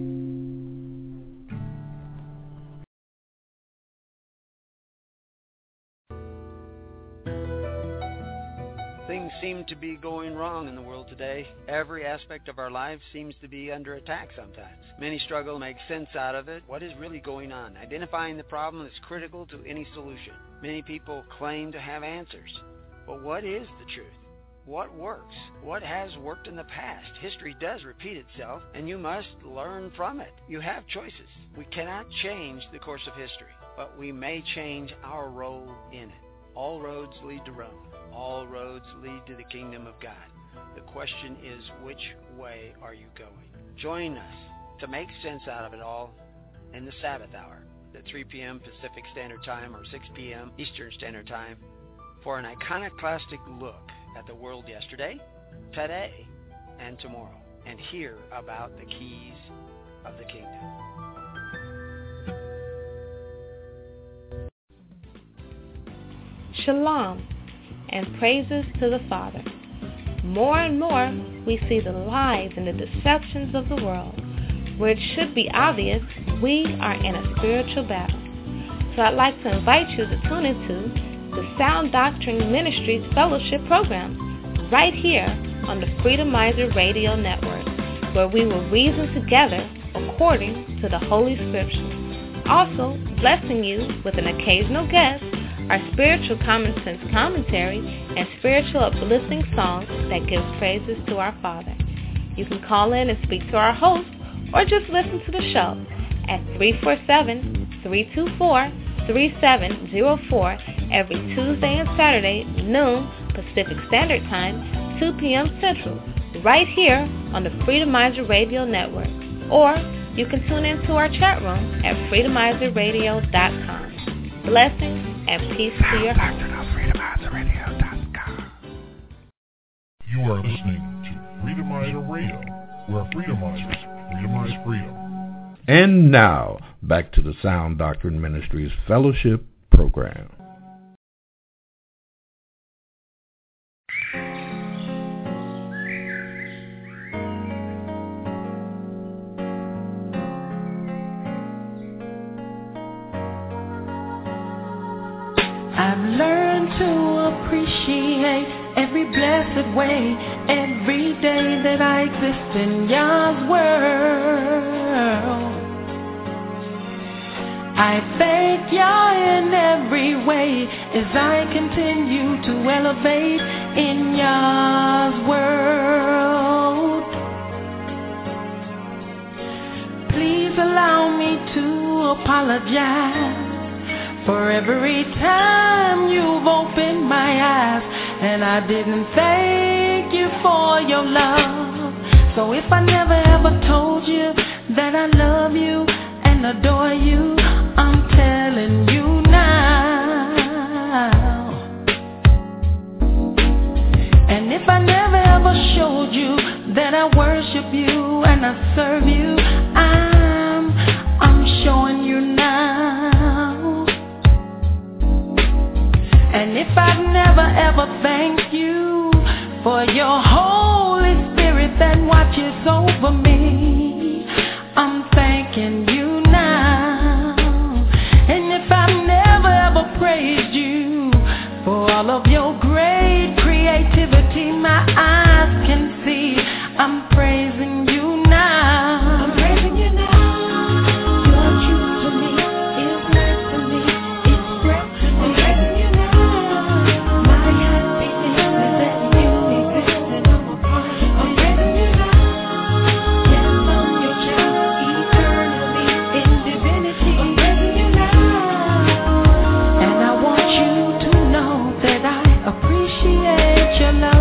Things seem to be going wrong in the world today. Every aspect of our lives seems to be under attack sometimes. Many struggle to make sense out of it. What is really going on? Identifying the problem is critical to any solution. Many people claim to have answers. But what is the truth? What works? What has worked in the past? History does repeat itself, and you must learn from it. You have choices. We cannot change the course of history, but we may change our role in it. All roads lead to Rome. All roads lead to the kingdom of God. The question is, which way are you going? Join us to make sense out of it all in the Sabbath hour at 3 p.m. Pacific Standard Time or 6 p.m. Eastern Standard Time for an iconoclastic look at the world yesterday, today, and tomorrow, and hear about the keys of the kingdom. Shalom and praises to the Father. More and more, we see the lies and the deceptions of the world. Where it should be obvious, we are in a spiritual battle. So I'd like to invite you to tune into the Sound Doctrine Ministries Fellowship Program right here on the Freedomizer Radio Network, where we will reason together according to the Holy Scriptures. Also, blessing you with an occasional guest are spiritual common sense commentary and spiritual uplifting songs that give praises to our Father. You can call in and speak to our host or just listen to the show at 347-324-3704 every Tuesday and Saturday, noon Pacific Standard Time, 2 p.m. Central, right here on the Freedomizer Radio Network. Or you can tune into our chat room at freedomizerradio.com. Blessings and peace to your heart. You are listening to Freedomizer Radio, where Freedomizers freedomize freedom. And now, back to the Sound Doctrine Ministries Fellowship Program. I've learned to appreciate every blessed way, every day that I exist in Yah's world. I thank Yah in every way as I continue to elevate in Yah's world. Please allow me to apologize for every time you've opened my eyes and I didn't thank you for your love. So if I never ever told you that I love you and adore you, I'm telling you now. And if I never ever showed you that I worship you and I serve you, I'm showing you now. And if I've never ever thanked you for your Holy Spirit that watches over me, I'm thanking you now. And if I've never ever praised you for all of your great creativity my eyes can see, I'm praising you now. I'm praising you now. You're true to me, it's nice to me, it's great to me. I'm praising you now. My happiness is that you exist and I'm a part of it. I'm praising you now. Yes, I'm your child, eternally in divinity. I'm praising you now. And I want you to know that I appreciate your love.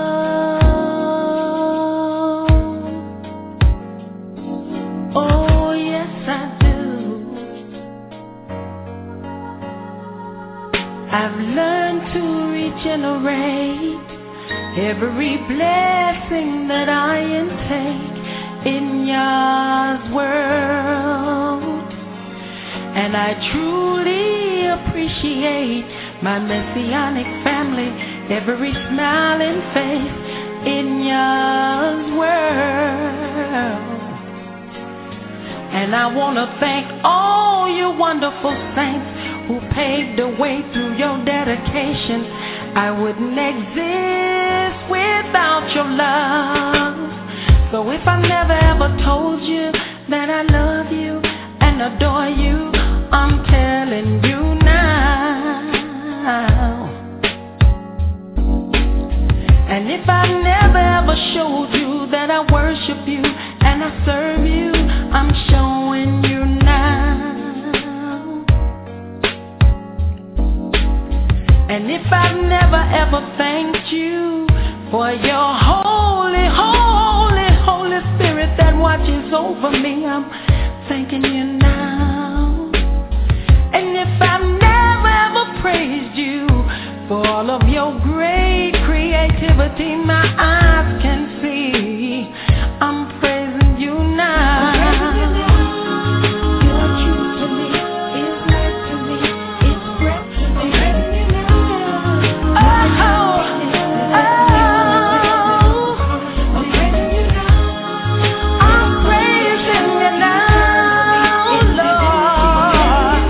Oh, yes, I do. I've learned to regenerate every blessing that I intake in Yah's world. And I truly appreciate my messianic family, every smiling face in Yah's world. And I want to thank all you wonderful saints who paved the way through your dedication. I wouldn't exist without your love. So if I never ever told you that I love you and adore you, I'm telling you now. And if I never ever showed you that I worship you and I serve you, I'm showing you now. And if I've never ever thanked you for your holy, holy, Holy Spirit that watches over me, I'm thanking you now. And if I've never ever praised you for all of your great creativity my eyes can see, I'm praising you now. You're true to me, it's nice to me, it's great to me. I'm praising you now, Lord.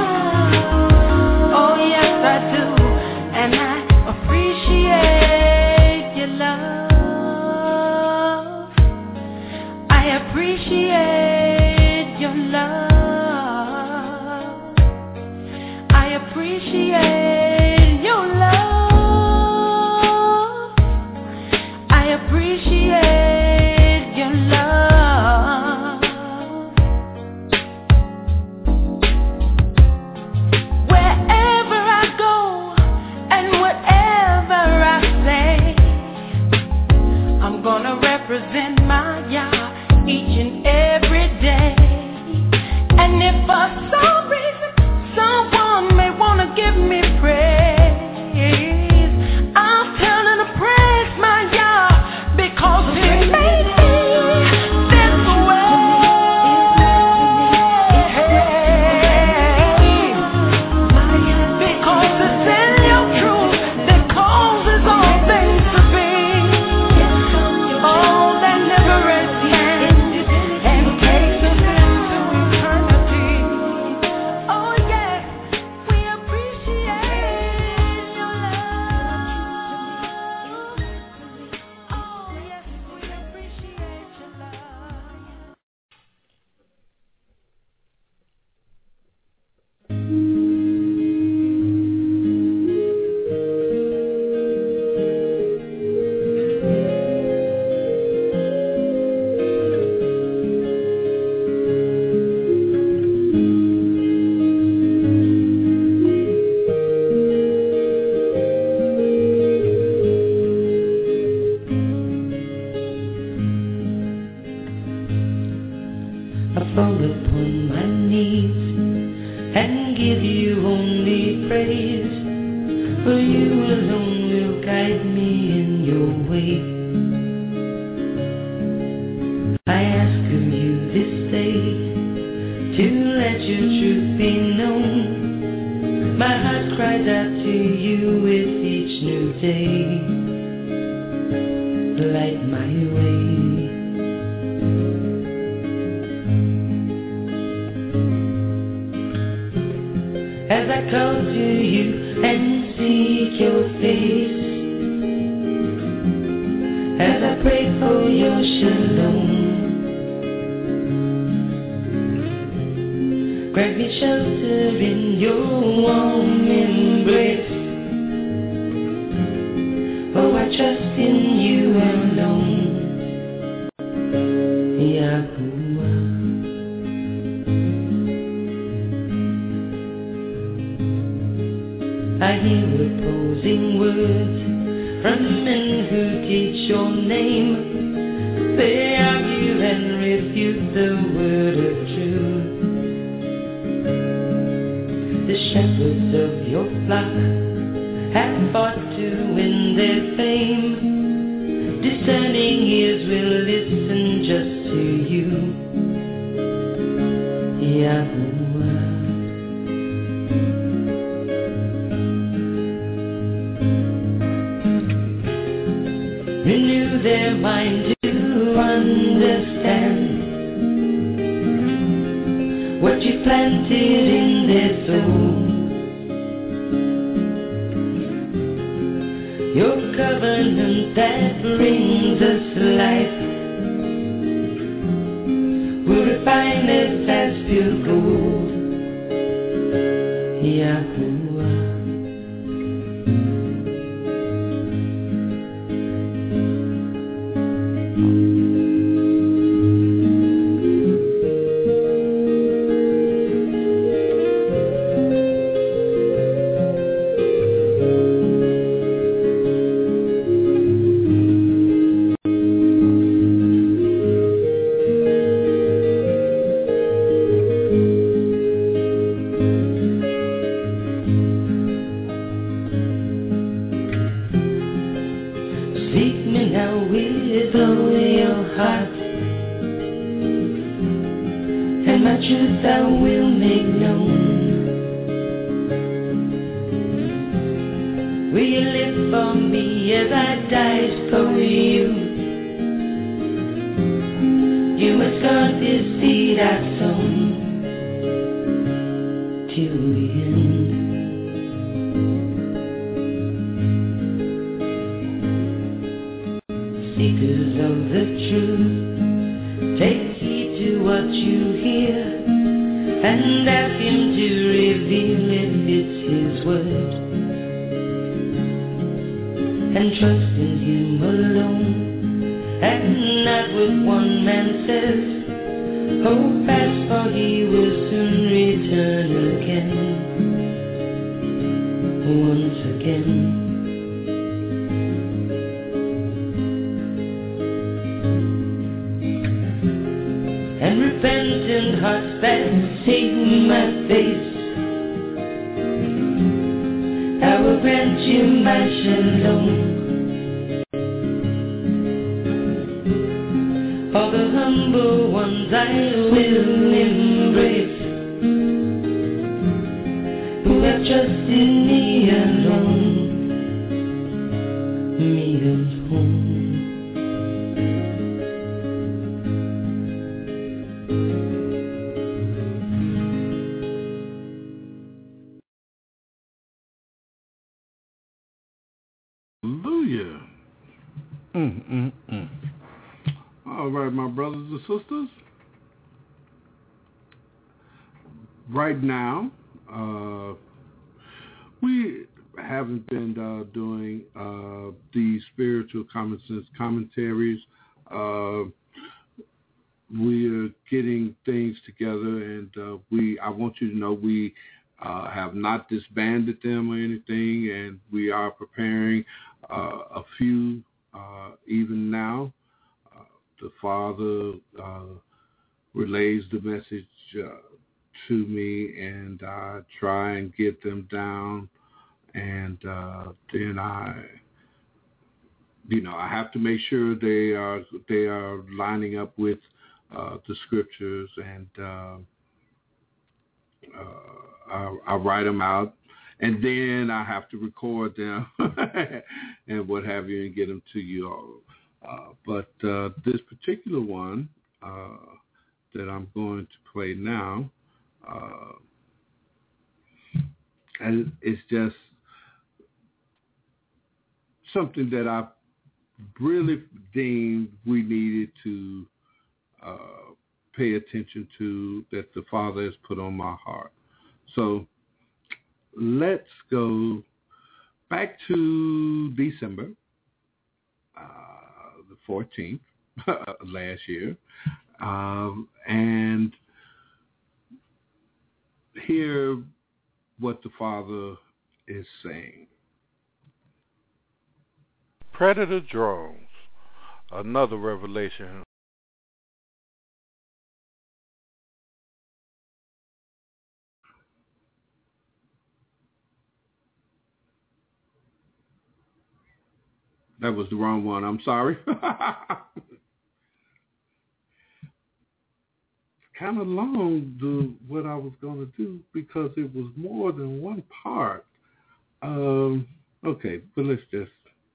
Oh yes I do, and I appreciate your love. I appreciate fall upon my knees and give you only praise, for you alone will guide me in your way. I ask of you this day to let your truth be known. My heart cries out to you with each new day. Light my way. As I come to you and seek your face, as I pray for your shalom, grant me shelter in your warm embrace. Oh, I trust in you alone, Yahuwah. I hear opposing words from men who teach your name. They argue and refute the word of truth. The shepherds of your flock have fought to win their fame. Discerning ears will listen just to you, Yahuwah. Renew their mind to understand what you planted in their soul. Your covenant that brings us life will refine us as pure gold, Yahuwah. Hallelujah. All right, my brothers and sisters. Right now, we haven't been doing these spiritual common sense commentaries. We are getting things together, and I want you to know we have not disbanded them or anything, and we are preparing a few even now. The Father relays the message to me, and I try and get them down, and then I have to make sure they are lining up with the scriptures, and I write them out, and then I have to record them and what have you, and get them to you all. But this particular one that I'm going to play now, and it's just something that I really deemed we needed to pay attention to, that the Father has put on my heart. So let's go back to December the 14th last year, and hear what the Father is saying. Predator drones, another revelation. That was the wrong one. I'm sorry. Kind of long, what I was going to do, because it was more than one part. Okay, but let's just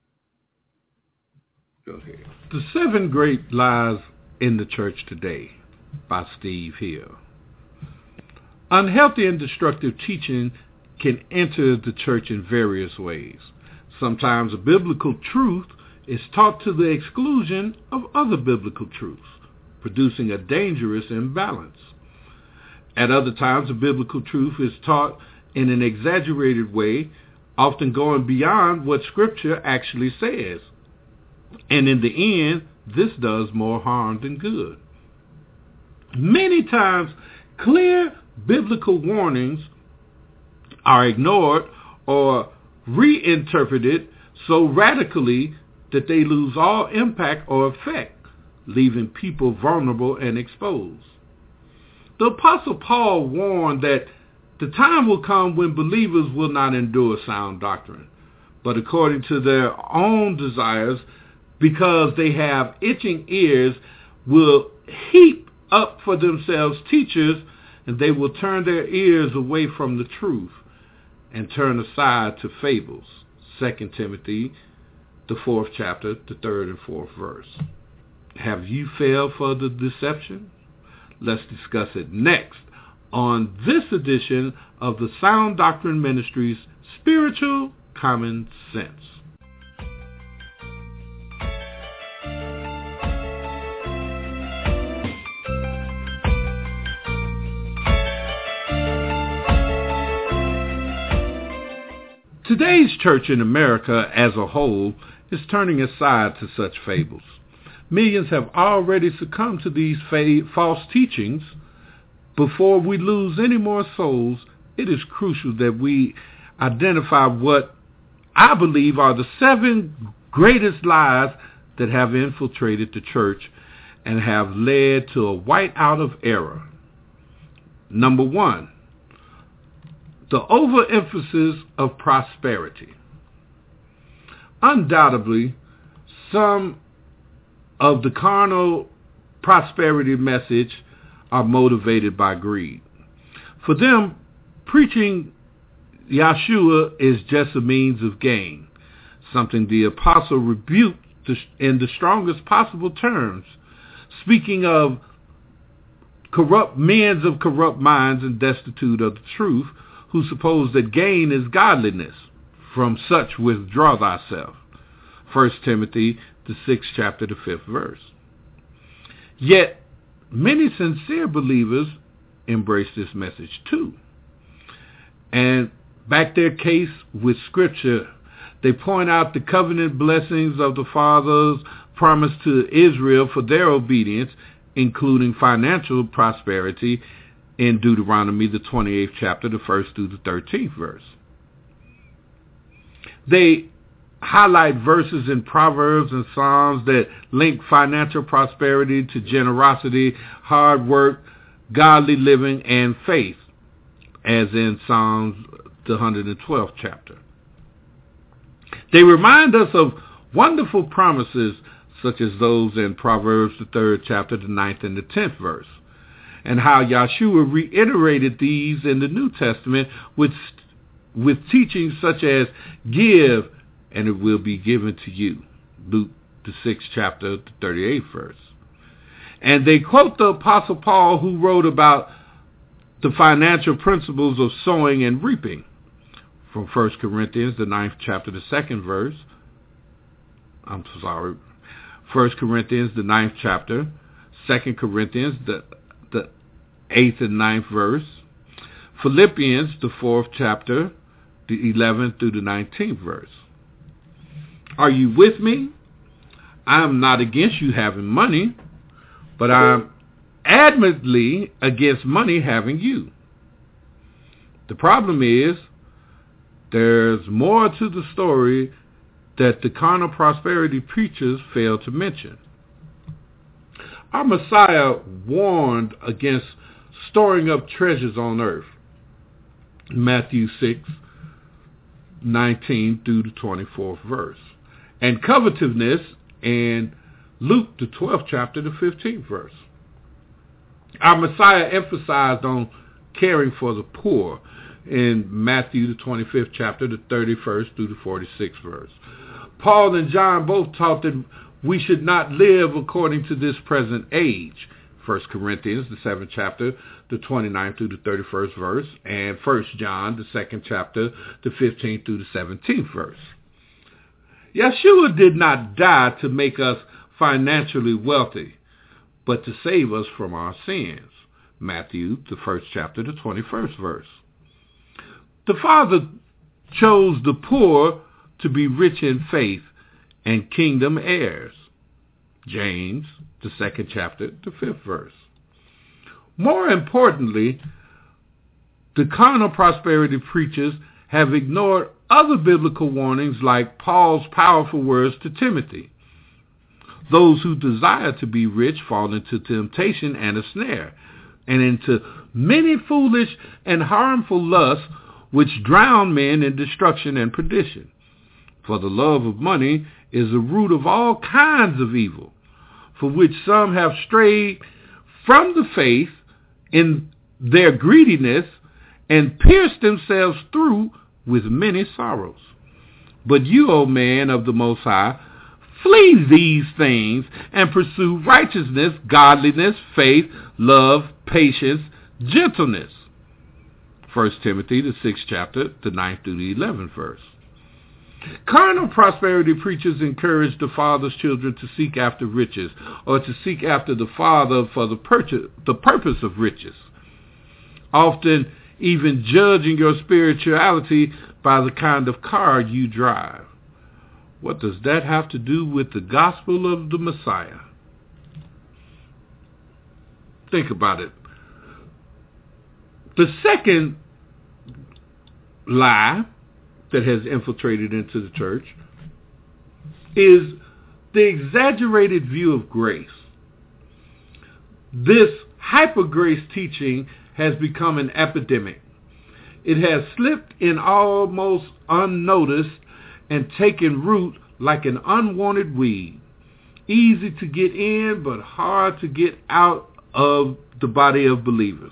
go ahead. The 7 Great Lies in the Church Today by Steve Hill. Unhealthy and destructive teaching can enter the church in various ways. Sometimes a biblical truth is taught to the exclusion of other biblical truths, producing a dangerous imbalance. At other times, a biblical truth is taught in an exaggerated way, often going beyond what Scripture actually says. And in the end, this does more harm than good. Many times, clear biblical warnings are ignored or reinterpreted so radically that they lose all impact or effect, leaving people vulnerable and exposed. The Apostle Paul warned that the time will come when believers will not endure sound doctrine, but according to their own desires, because they have itching ears, will heap up for themselves teachers, and they will turn their ears away from the truth and turn aside to fables. 2 Timothy, the 4th chapter, the 3rd and 4th verse. Have you fell for the deception? Let's discuss it next on this edition of the Sound Doctrine Ministries Spiritual Common Sense. Today's church in America as a whole is turning aside to such fables. Millions have already succumbed to these false teachings. Before we lose any more souls, it is crucial that we identify what I believe are the 7 greatest lies that have infiltrated the church and have led to a whiteout of error. Number 1. The overemphasis of prosperity. Undoubtedly, some of the carnal prosperity message are motivated by greed. For them, preaching Yeshua is just a means of gain, something the apostle rebuked in the strongest possible terms, speaking of corrupt men of corrupt minds and destitute of the truth, who suppose that gain is godliness. From such withdraw thyself. 1 Timothy, the 6th chapter, the 5th verse. Yet, many sincere believers embrace this message too, and back their case with Scripture. They point out the covenant blessings of the fathers promised to Israel for their obedience, including financial prosperity, in Deuteronomy, the 28th chapter, the 1st through the 13th verse. They highlight verses in Proverbs and Psalms that link financial prosperity to generosity, hard work, godly living, and faith, as in Psalms, the 112th chapter. They remind us of wonderful promises such as those in Proverbs, the 3rd chapter, the 9th and the 10th verse, and how Yahshua reiterated these in the New Testament with teachings such as give and it will be given to you, Luke, the 6th chapter, the 38th verse. And they quote the Apostle Paul, who wrote about the financial principles of sowing and reaping from 1 Corinthians, the 9th chapter, the 2nd verse. 1 Corinthians, the 9th chapter, 2 Corinthians, the 8th and 9th verse, Philippians, the 4th chapter, the 11th through the 19th verse. Are you with me? I am not against you having money, but I'm adamantly against money having you. The problem is there's more to the story that the carnal prosperity preachers fail to mention. Our Messiah warned against storing up treasures on earth. Matthew 6:19 through the 24th verse. And covetousness in Luke, the 12th chapter, the 15th verse. Our Messiah emphasized on caring for the poor in Matthew, the 25th chapter, the 31st through the 46th verse. Paul and John both taught that we should not live according to this present age. 1 Corinthians, the 7th chapter, the 29th through the 31st verse, and 1 John, the 2nd chapter, the 15th through the 17th verse. Yeshua did not die to make us financially wealthy, but to save us from our sins. Matthew, the 1st chapter, the 21st verse. The Father chose the poor to be rich in faith and kingdom heirs. James, the 2nd chapter, the 5th verse. More importantly, the carnal prosperity preachers have ignored other biblical warnings like Paul's powerful words to Timothy. Those who desire to be rich fall into temptation and a snare, and into many foolish and harmful lusts which drown men in destruction and perdition. For the love of money is the root of all kinds of evil, for which some have strayed from the faith in their greediness and pierced themselves through with many sorrows. But you, O man of the Most High, flee these things and pursue righteousness, godliness, faith, love, patience, gentleness. 1 Timothy, the 6th chapter, the 9th through the 11th verse. Carnal prosperity preachers encourage the father's children to seek after riches, or to seek after the father for the purpose of riches, often even judging your spirituality by the kind of car you drive. What does that have to do with the gospel of the Messiah? Think about it. The second lie that has infiltrated into the church is the exaggerated view of grace. This hyper-grace teaching has become an epidemic. It has slipped in almost unnoticed and taken root like an unwanted weed. Easy to get in, but hard to get out of the body of believers.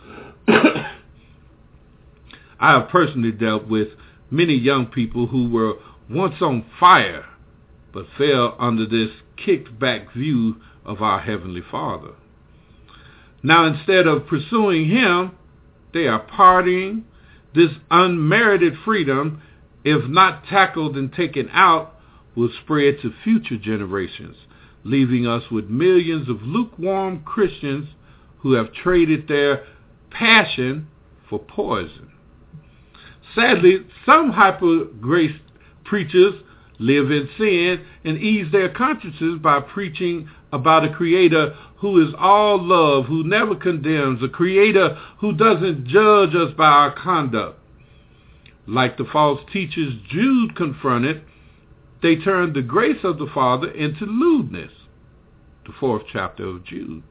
I have personally dealt with many young people who were once on fire, but fell under this kicked back view of our Heavenly Father. Now, instead of pursuing Him, they are partying. This unmerited freedom, if not tackled and taken out, will spread to future generations, leaving us with millions of lukewarm Christians who have traded their passion for poison. Sadly, some hyper-grace preachers live in sin and ease their consciences by preaching about a creator who is all love, who never condemns, a creator who doesn't judge us by our conduct. Like the false teachers Jude confronted, they turned the grace of the Father into lewdness. The 4th chapter of Jude.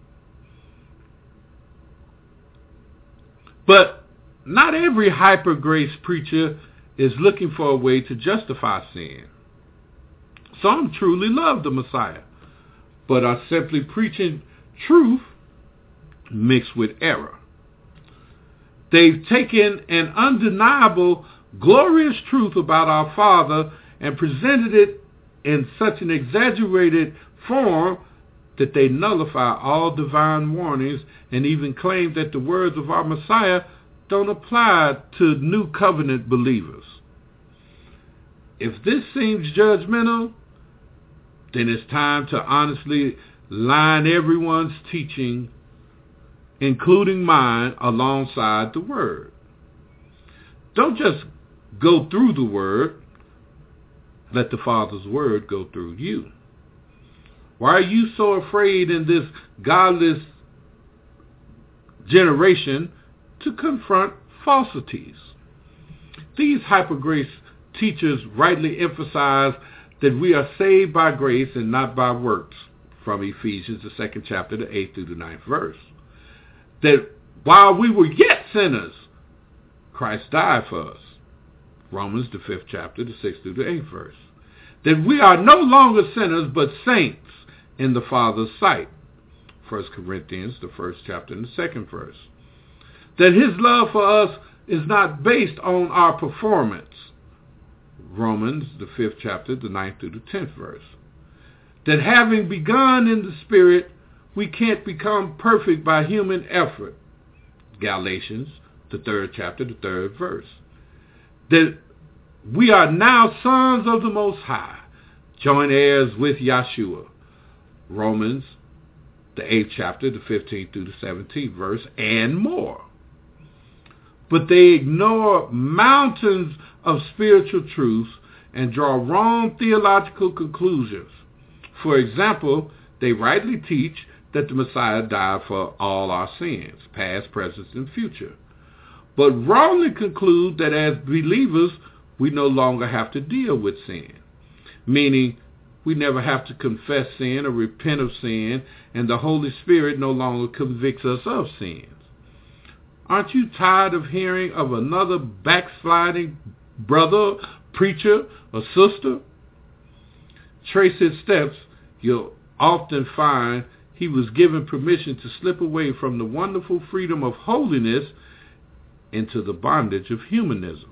But not every hyper grace preacher is looking for a way to justify sin. Some truly love the Messiah, but are simply preaching truth mixed with error. They've taken an undeniable, glorious truth about our Father and presented it in such an exaggerated form that they nullify all divine warnings and even claim that the words of our Messiah don't apply to new covenant believers. If this seems judgmental, then it's time to honestly line everyone's teaching, including mine, alongside the Word. Don't just go through the Word. Let the Father's Word go through you. Why are you so afraid in this godless generation to confront falsities? These hyper-grace teachers rightly emphasize that we are saved by grace and not by works, from Ephesians, the 2nd chapter, the 8th through the 9th verse. That while we were yet sinners, Christ died for us, Romans, the 5th chapter, the 6th through the 8th verse. That we are no longer sinners, but saints in the Father's sight, 1 Corinthians, the 1st chapter, and the 2nd verse. That his love for us is not based on our performance, Romans, the 5th chapter, the 9th through the 10th verse. That having begun in the Spirit, we can't become perfect by human effort, Galatians, the 3rd chapter, the 3rd verse. That we are now sons of the Most High, joint heirs with Yeshua, Romans, the 8th chapter, the 15th through the 17th verse, and more. But they ignore mountains of spiritual truths and draw wrong theological conclusions. For example, they rightly teach that the Messiah died for all our sins, past, present, and future, but wrongly conclude that as believers, we no longer have to deal with sin, meaning we never have to confess sin or repent of sin, and the Holy Spirit no longer convicts us of sins. Aren't you tired of hearing of another backsliding brother, preacher, or sister? Trace his steps, you'll often find he was given permission to slip away from the wonderful freedom of holiness into the bondage of humanism.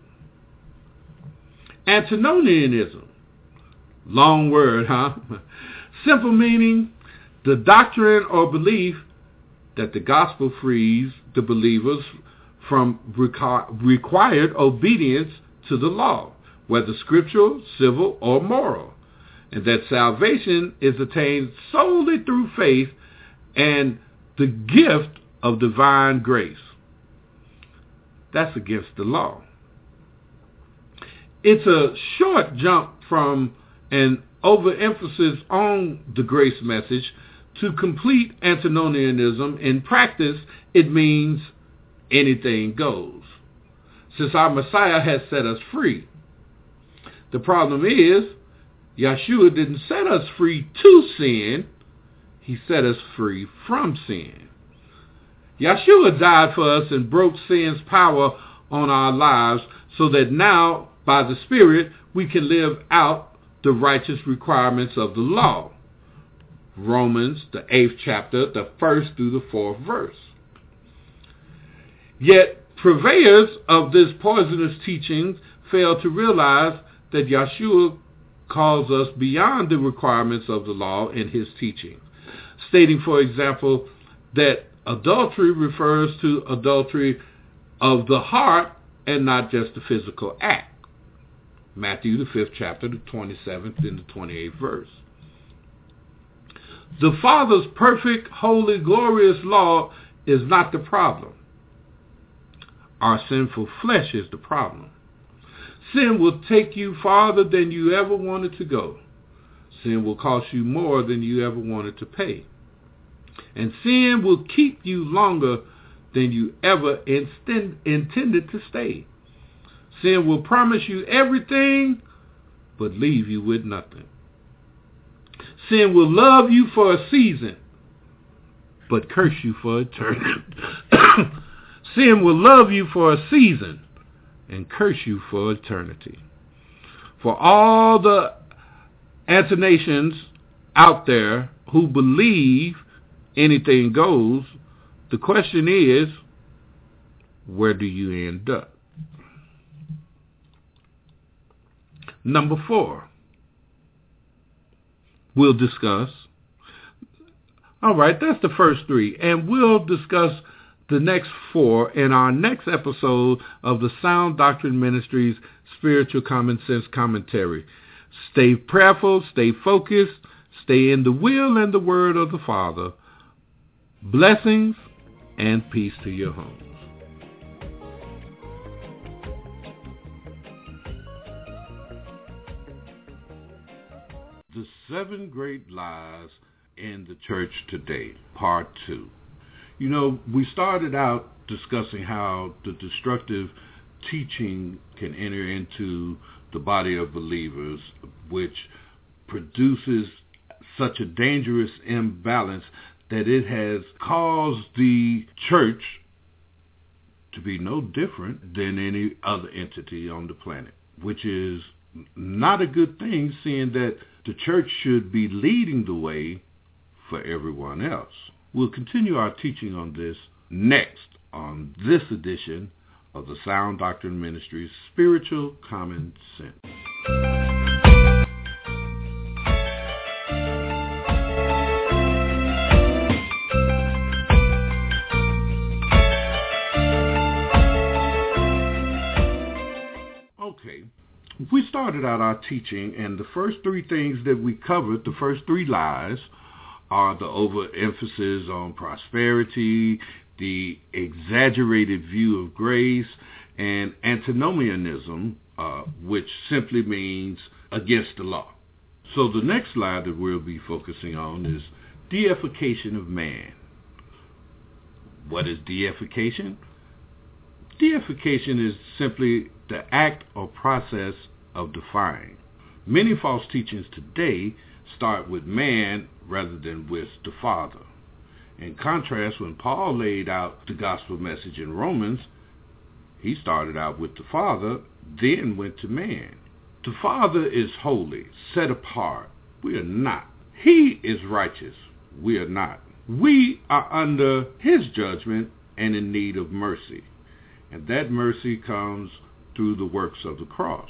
Antinomianism. Long word, huh? Simple meaning, the doctrine or belief that the gospel frees the believers from required obedience to the law, whether scriptural, civil, or moral, and that salvation is attained solely through faith and the gift of divine grace. That's against the law. It's a short jump from an overemphasis on the grace message to complete antinomianism. In practice, it means anything goes, since our Messiah has set us free. The problem is, Yeshua didn't set us free to sin. He set us free from sin. Yeshua died for us and broke sin's power on our lives so that now, by the Spirit, we can live out the righteous requirements of the law. Romans, the 8th chapter, the 1st through the 4th verse. Yet, purveyors of this poisonous teaching fail to realize that Yeshua calls us beyond the requirements of the law in his teaching, stating, for example, that adultery refers to adultery of the heart and not just the physical act. Matthew, the 5th chapter, the 27th and the 28th verse. The Father's perfect, holy, glorious law is not the problem. Our sinful flesh is the problem. Sin will take you farther than you ever wanted to go. Sin will cost you more than you ever wanted to pay. And sin will keep you longer than you ever intended to stay. Sin will promise you everything, but leave you with nothing. Sin will love you for a season, but curse you for eternity. Sin will love you for a season and curse you for eternity. For all the Antonations out there who believe anything goes, the question is, where do you end up? Number 4, we'll discuss. All right, that's the first 3, and we'll discuss the next 4 in our next episode of the Sound Doctrine Ministries Spiritual Common Sense Commentary. Stay prayerful, stay focused, stay in the will and the word of the Father. Blessings and peace to your homes. The 7 Great Lies in the Church Today, Part 2. You know, we started out discussing how the destructive teaching can enter into the body of believers, which produces such a dangerous imbalance that it has caused the church to be no different than any other entity on the planet, which is not a good thing, seeing that the church should be leading the way for everyone else. We'll continue our teaching on this next on this edition of the Sound Doctrine Ministries Spiritual Common Sense. Okay, we started out our teaching, and the first 3 things that we covered, the first 3 lies, are the overemphasis on prosperity, the exaggerated view of grace, and antinomianism, which simply means against the law. So the next lie that we'll be focusing on is deification of man. What is deification? Deification is simply the act or process of defying. Many false teachings today start with man rather than with the Father. In contrast, when Paul laid out the gospel message in Romans, he started out with the Father, then went to man. The Father is holy, set apart. We are not. He is righteous. We are not. We are under his judgment and in need of mercy. And that mercy comes through the works of the cross.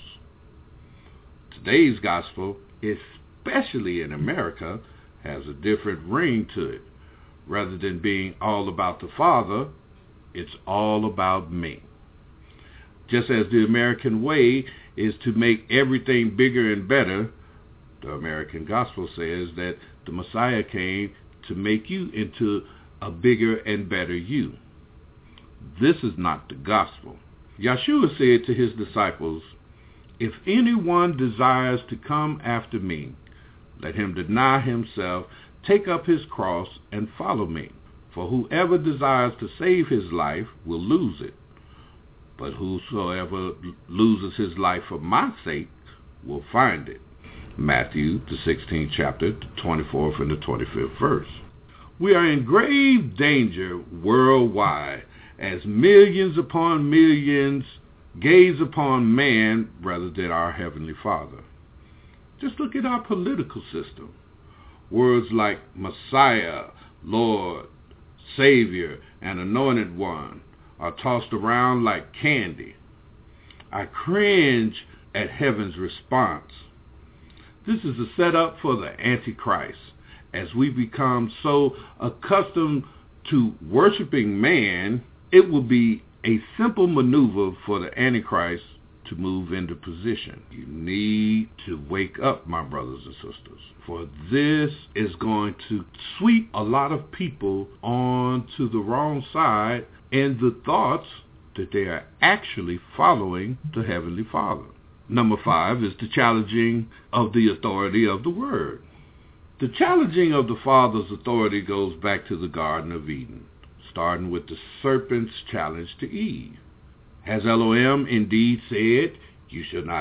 Today's gospel, especially in America, has a different ring to it. Rather than being all about the Father, it's all about me. Just as the American way is to make everything bigger and better, the American gospel says that the Messiah came to make you into a bigger and better you. This is not the gospel. Yeshua said to his disciples, "If anyone desires to come after me, let him deny himself, take up his cross, and follow me. For whoever desires to save his life will lose it. But whosoever loses his life for my sake will find it." Matthew, the 16th chapter, the 24th and the 25th verse. We are in grave danger worldwide as millions upon millions gaze upon man rather than our Heavenly Father. Just look at our political system. Words like Messiah, Lord, Savior, and Anointed One are tossed around like candy. I cringe at heaven's response. This is a setup for the Antichrist, as we become so accustomed to worshiping man, it will be a simple maneuver for the Antichrist to move into position. You need to wake up, my brothers and sisters, for this is going to sweep a lot of people onto the wrong side in the thoughts that they are actually following the Heavenly Father. Number 5 is the challenging of the authority of the Word. The challenging of the Father's authority goes back to the Garden of Eden, starting with the serpent's challenge to Eve. Has Elohim indeed said, "You shall not eat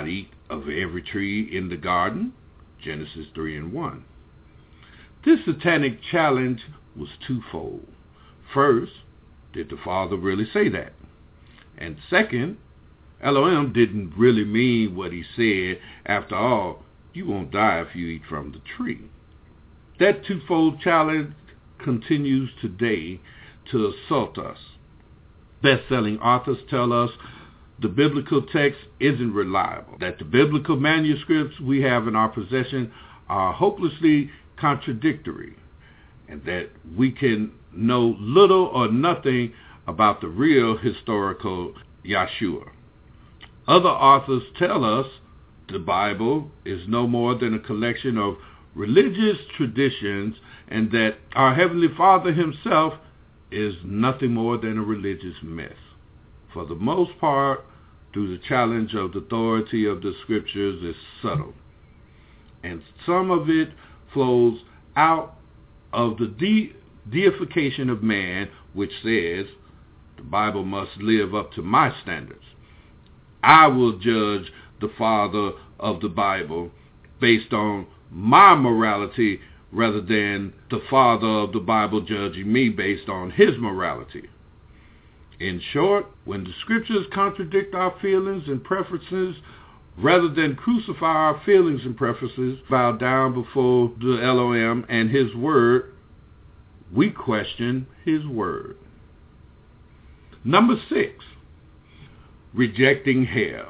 of every tree in the garden, Genesis 3:1. This satanic challenge was twofold. First, did the Father really say that? And second, Elohim didn't really mean what he said. After all, you won't die if you eat from the tree. That twofold challenge continues today to assault us. Best-selling authors tell us the biblical text isn't reliable, that the biblical manuscripts we have in our possession are hopelessly contradictory, and that we can know little or nothing about the real historical Yahshua. Other authors tell us the Bible is no more than a collection of religious traditions, and that our Heavenly Father himself is nothing more than a religious myth. For the most part, through the challenge of the authority of the Scriptures is subtle, and some of it flows out of the deification of man, which says, the Bible must live up to my standards. I will judge the Father of the Bible based on my morality rather than the Father of the Bible judging me based on his morality. In short, when the Scriptures contradict our feelings and preferences, rather than crucify our feelings and preferences, bow down before the Elohim and his word, we question his word. Number 6, rejecting hell.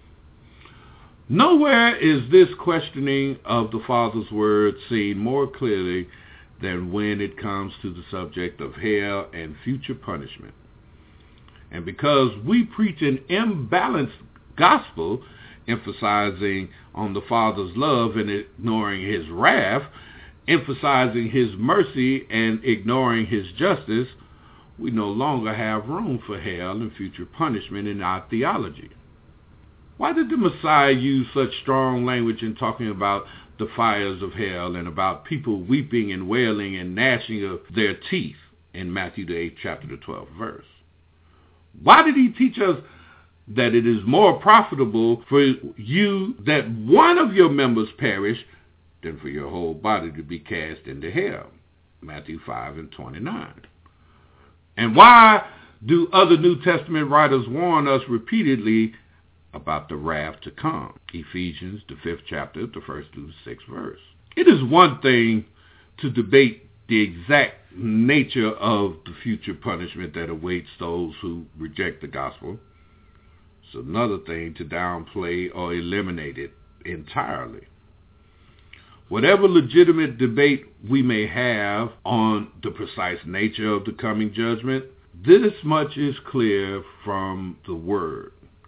Nowhere is this questioning of the Father's word seen more clearly than when it comes to the subject of hell and future punishment. And because we preach an imbalanced gospel, emphasizing on the Father's love and ignoring his wrath, emphasizing his mercy and ignoring his justice, we no longer have room for hell and future punishment in our theology. Why did the Messiah use such strong language in talking about the fires of hell and about people weeping and wailing and gnashing of their teeth in Matthew the 8th chapter, the 12th verse? Why did he teach us that it is more profitable for you that one of your members perish than for your whole body to be cast into hell? Matthew 5:29. And why do other New Testament writers warn us repeatedly about the wrath to come? Ephesians, the 5th chapter, the 1st through the 6th verse. It is one thing to debate the exact nature of the future punishment that awaits those who reject the gospel. It's another thing to downplay or eliminate it entirely. Whatever legitimate debate we may have on the precise nature of the coming judgment, this much is clear from the word.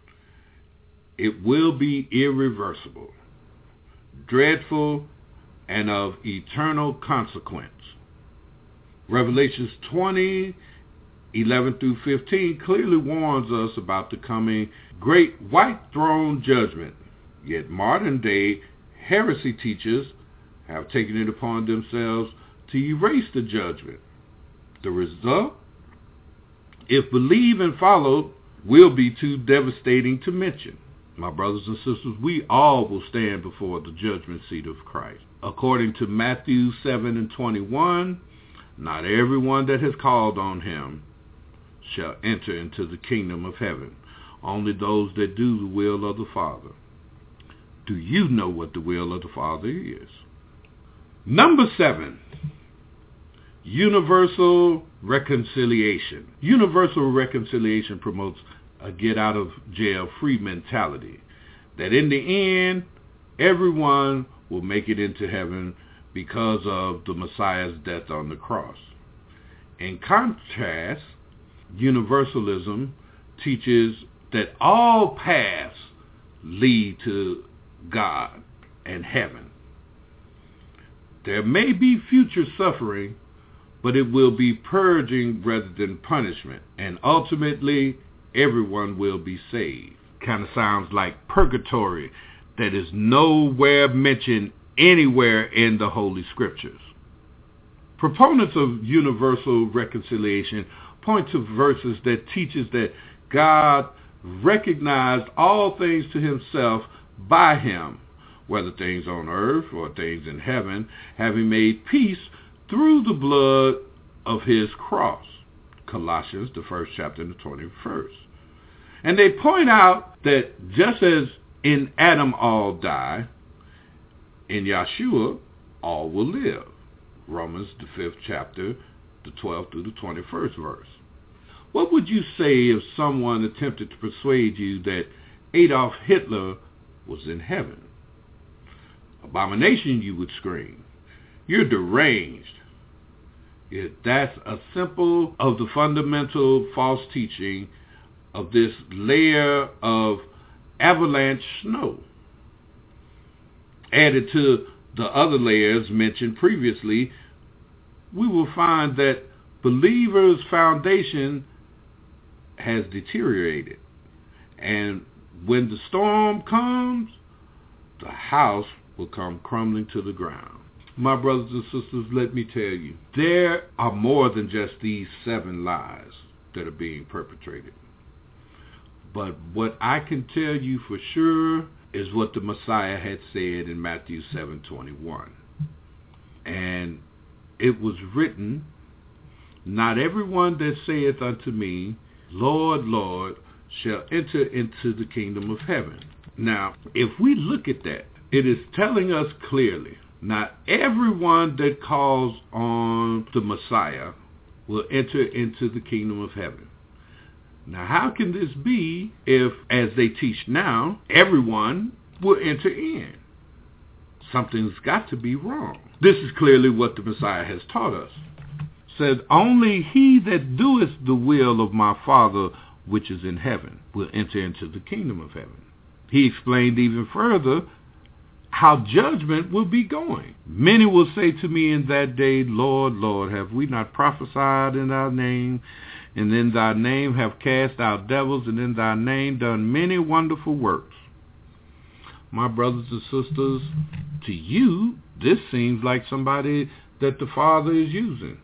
It will be irreversible, dreadful, and of eternal consequence. Revelations 20:11 through 15 clearly warns us about the coming great white throne judgment. Yet modern day heresy teachers have taken it upon themselves to erase the judgment. The result, if believed and followed, will be too devastating to mention. My brothers and sisters, we all will stand before the judgment seat of Christ. According to Matthew 7:21, not everyone that has called on him shall enter into the kingdom of heaven, only those that do the will of the Father. Do you know what the will of the Father is? Number 7, universal reconciliation. Universal reconciliation promotes a get-out-of-jail-free mentality, that in the end, everyone will make it into heaven because of the Messiah's death on the cross. In contrast, universalism teaches that all paths lead to God and heaven. There may be future suffering, but it will be purging rather than punishment, and ultimately everyone will be saved. Kind of sounds like purgatory that is nowhere mentioned anywhere in the Holy Scriptures. Proponents of universal reconciliation point to verses that teaches that God recognized all things to himself by him, whether things on earth or things in heaven, having made peace through the blood of his cross. Colossians, the 1st chapter, and the 20th verse. And they point out that just as in Adam all die, in Yeshua all will live. Romans, the 5th chapter, the 12th through the 21st verse. What would you say if someone attempted to persuade you that Adolf Hitler was in heaven? Abomination, you would scream. You're deranged. That's a symbol of the fundamental false teaching of this layer of avalanche snow. Added to the other layers mentioned previously, we will find that believers' foundation has deteriorated. And when the storm comes, the house will come crumbling to the ground. My brothers and sisters, let me tell you, there are more than just these 7 lies that are being perpetrated. But what I can tell you for sure is what the Messiah had said in Matthew 7:21. And it was written, not everyone that saith unto me, Lord, Lord, shall enter into the kingdom of heaven. Now, if we look at that, it is telling us clearly, not everyone that calls on the Messiah will enter into the kingdom of heaven. Now, how can this be if, as they teach now, everyone will enter in? Something's got to be wrong. This is clearly what the Messiah has taught us. Said, only he that doeth the will of my Father which is in heaven will enter into the kingdom of heaven. He explained even further how judgment will be going. Many will say to me in that day, Lord, Lord, have we not prophesied in thy name, and in thy name have cast out devils, and in thy name done many wonderful works? My brothers and sisters, to you, this seems like somebody that the Father is using,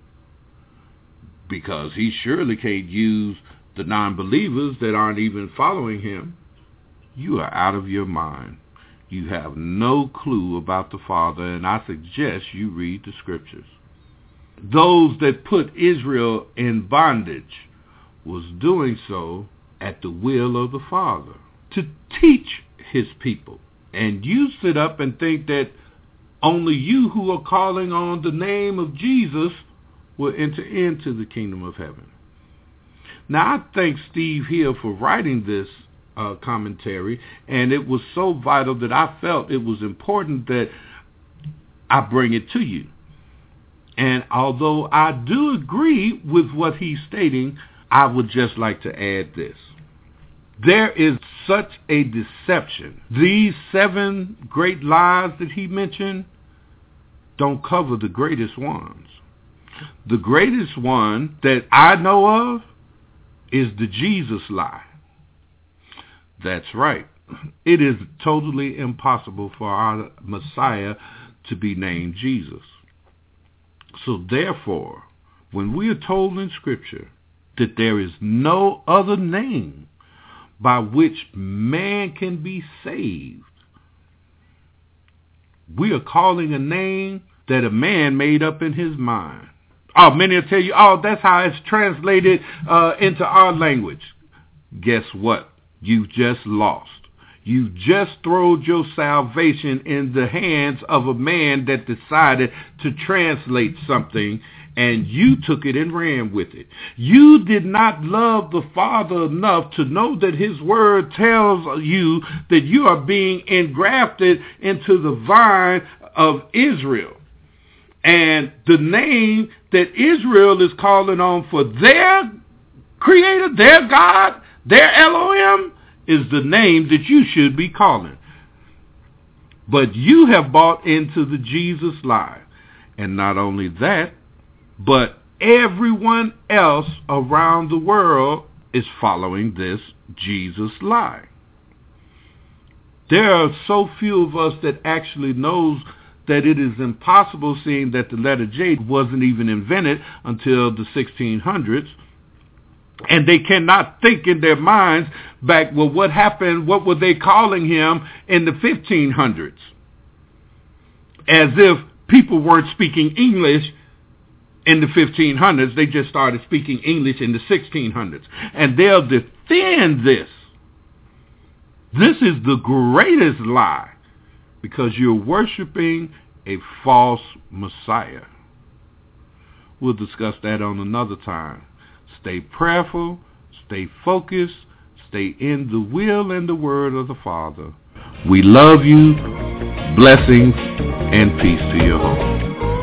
because he surely can't use the non-believers that aren't even following him. You are out of your mind. You have no clue about the Father, and I suggest you read the scriptures. Those that put Israel in bondage was doing so at the will of the Father, to teach his people. And you sit up and think that only you who are calling on the name of Jesus will enter into the kingdom of heaven. Now, I thank Steve Hill for writing this commentary, and it was so vital that I felt it was important that I bring it to you. And although I do agree with what he's stating, I would just like to add this. There is such a deception. These 7 great lies that he mentioned don't cover the greatest ones. The greatest one that I know of is the Jesus lie. That's right. It is totally impossible for our Messiah to be named Jesus. So therefore, when we are told in Scripture that there is no other name by which man can be saved, we are calling a name that a man made up in his mind. Oh, many will tell you, that's how it's translated into our language. Guess what? You just lost. You just throwed your salvation in the hands of a man that decided to translate something, and you took it and ran with it. You did not love the Father enough to know that his word tells you that you are being engrafted into the vine of Israel. And the name that Israel is calling on for their creator, their God, their Elohim, is the name that you should be calling. But you have bought into the Jesus lie. And not only that, but everyone else around the world is following this Jesus lie. There are so few of us that actually knows that it is impossible, seeing that the letter J wasn't even invented until the 1600s. And they cannot think in their minds back, well, what happened, what were they calling him in the 1500s? As if people weren't speaking English in the 1500s, they just started speaking English in the 1600s. And they'll defend this. This is the greatest lie, because you're worshiping a false Messiah. We'll discuss that on another time. Stay prayerful, stay focused, stay in the will and the word of the Father. We love you. Blessings and peace to your home.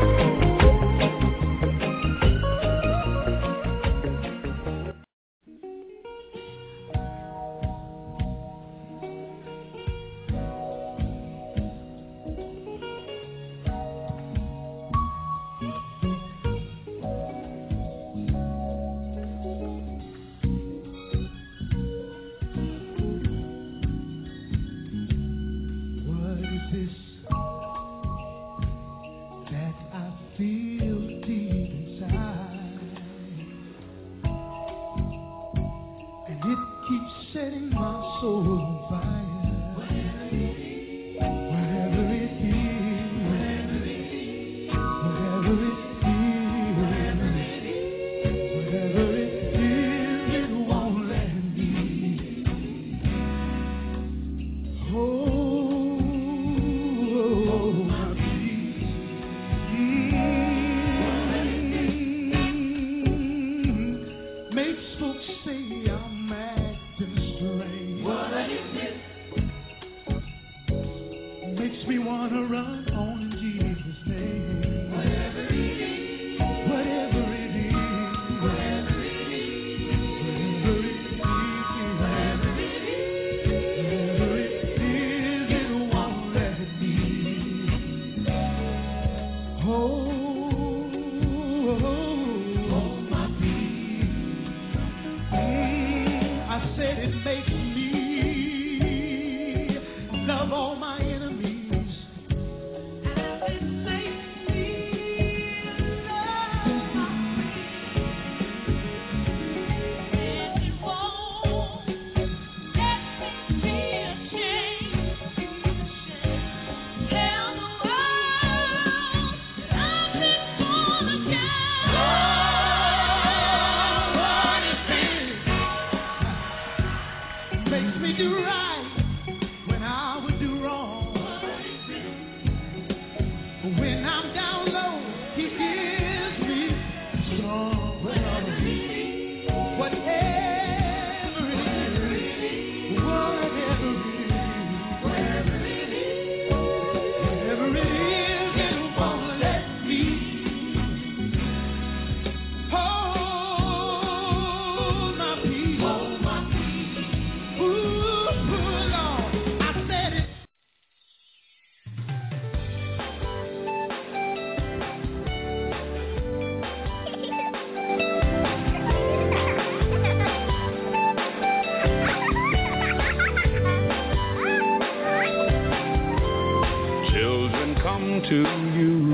To you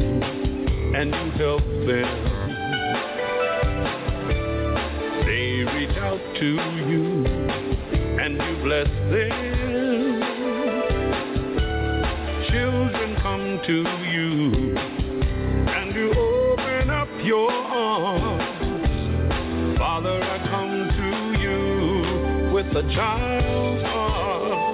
and you help them. They reach out to you and you bless them. Children come to you and you open up your arms. Father, I come to you with a child's heart.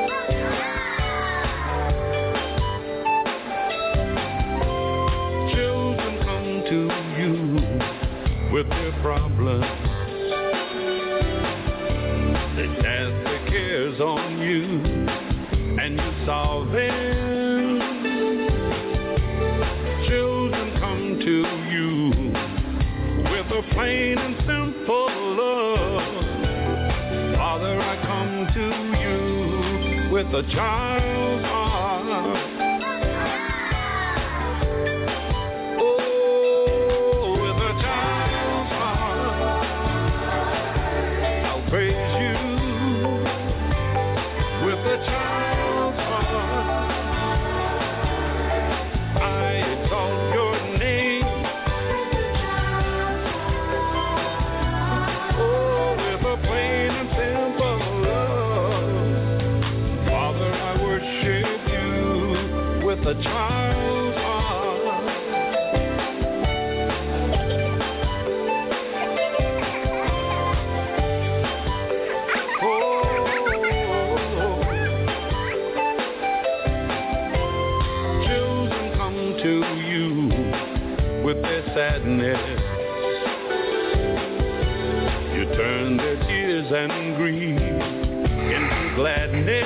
With their problems, they cast their cares on you and you solve them. Children come to you with a plain and simple love. Father, I come to you with a child's heart. Oh and grief into gladness.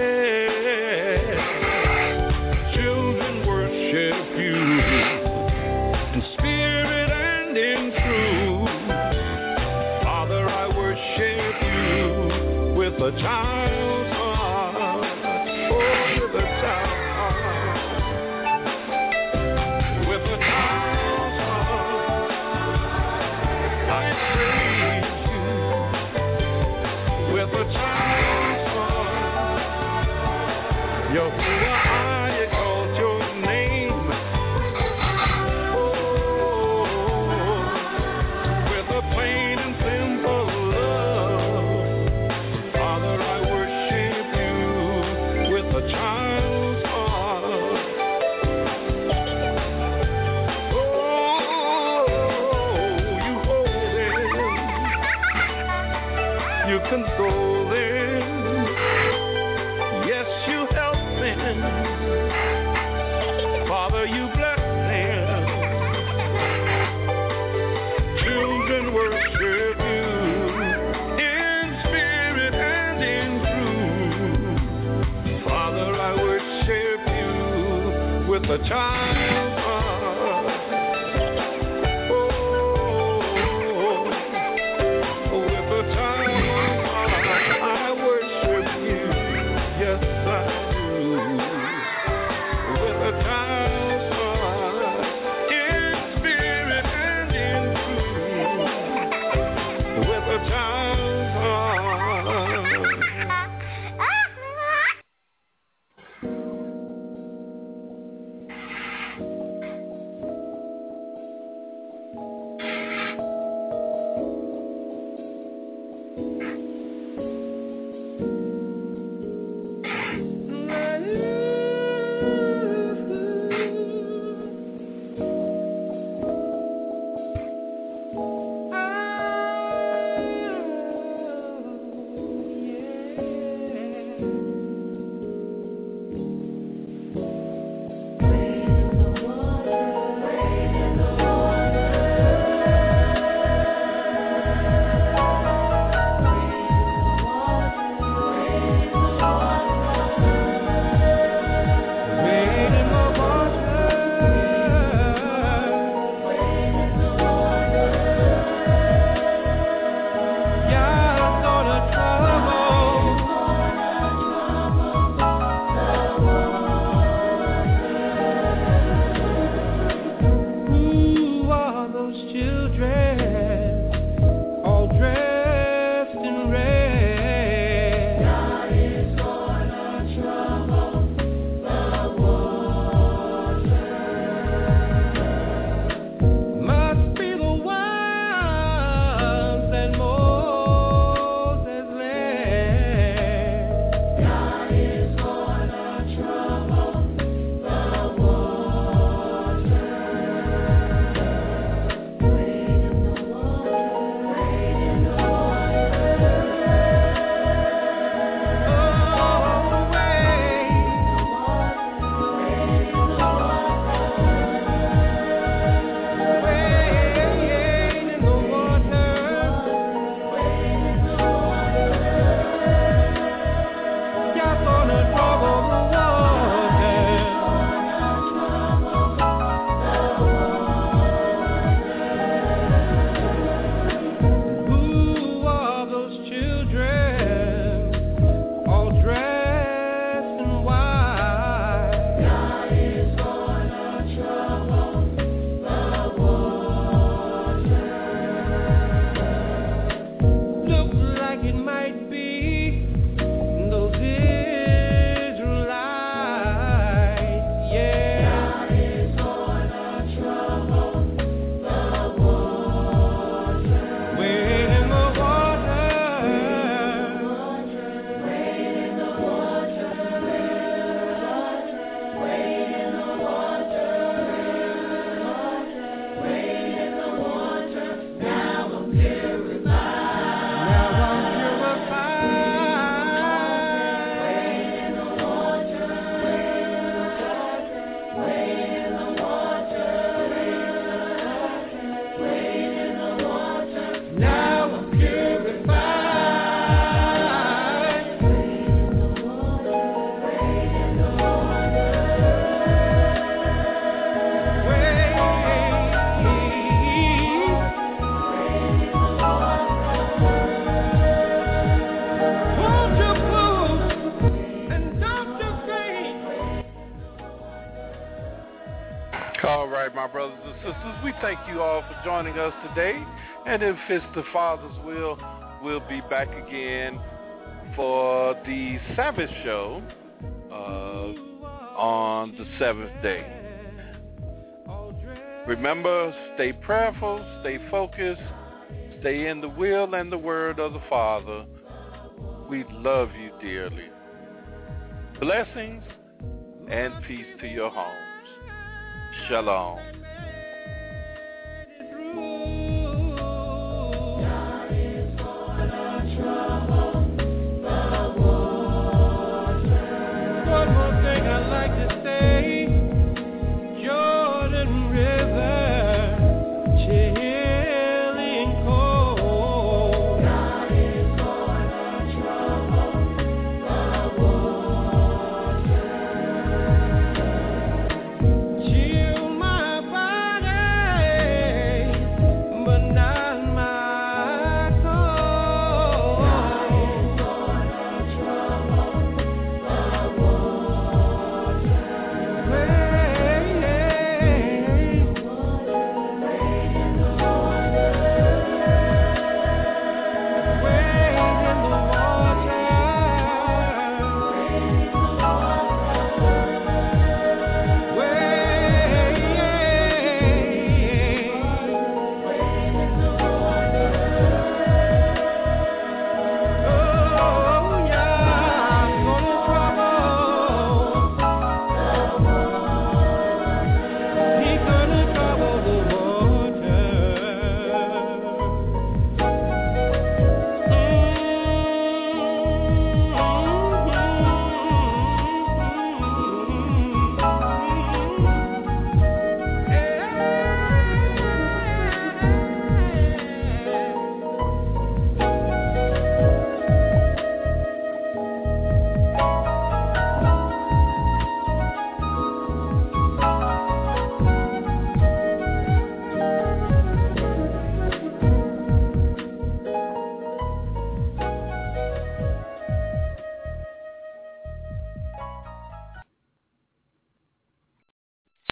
Children worship you in spirit and in truth. Father, I worship you with a child's heart. Oh, with a child's heart. With a child's heart. I praise you with a child's heart. Yahuwah, I exalt your name. Oh, with a plain and simple love. Father, I worship you with a child's heart. Oh, you hold them, you console them. Yes, you help them. Father, you bless them. Children worship you in spirit and in truth. Father, I worship you with a child's heart. Oh, with a child's heart, I worship you. Yes, I do. With a child's heart, in spirit and in truth. With a child's heart. sisters, we thank you all for joining us today. And if it's the Father's will, we'll be back again for the Sabbath show on the 7th day. Remember, stay prayerful, stay focused, stay in the will and the word of the Father. We love you dearly. Blessings and peace to your homes. Shalom.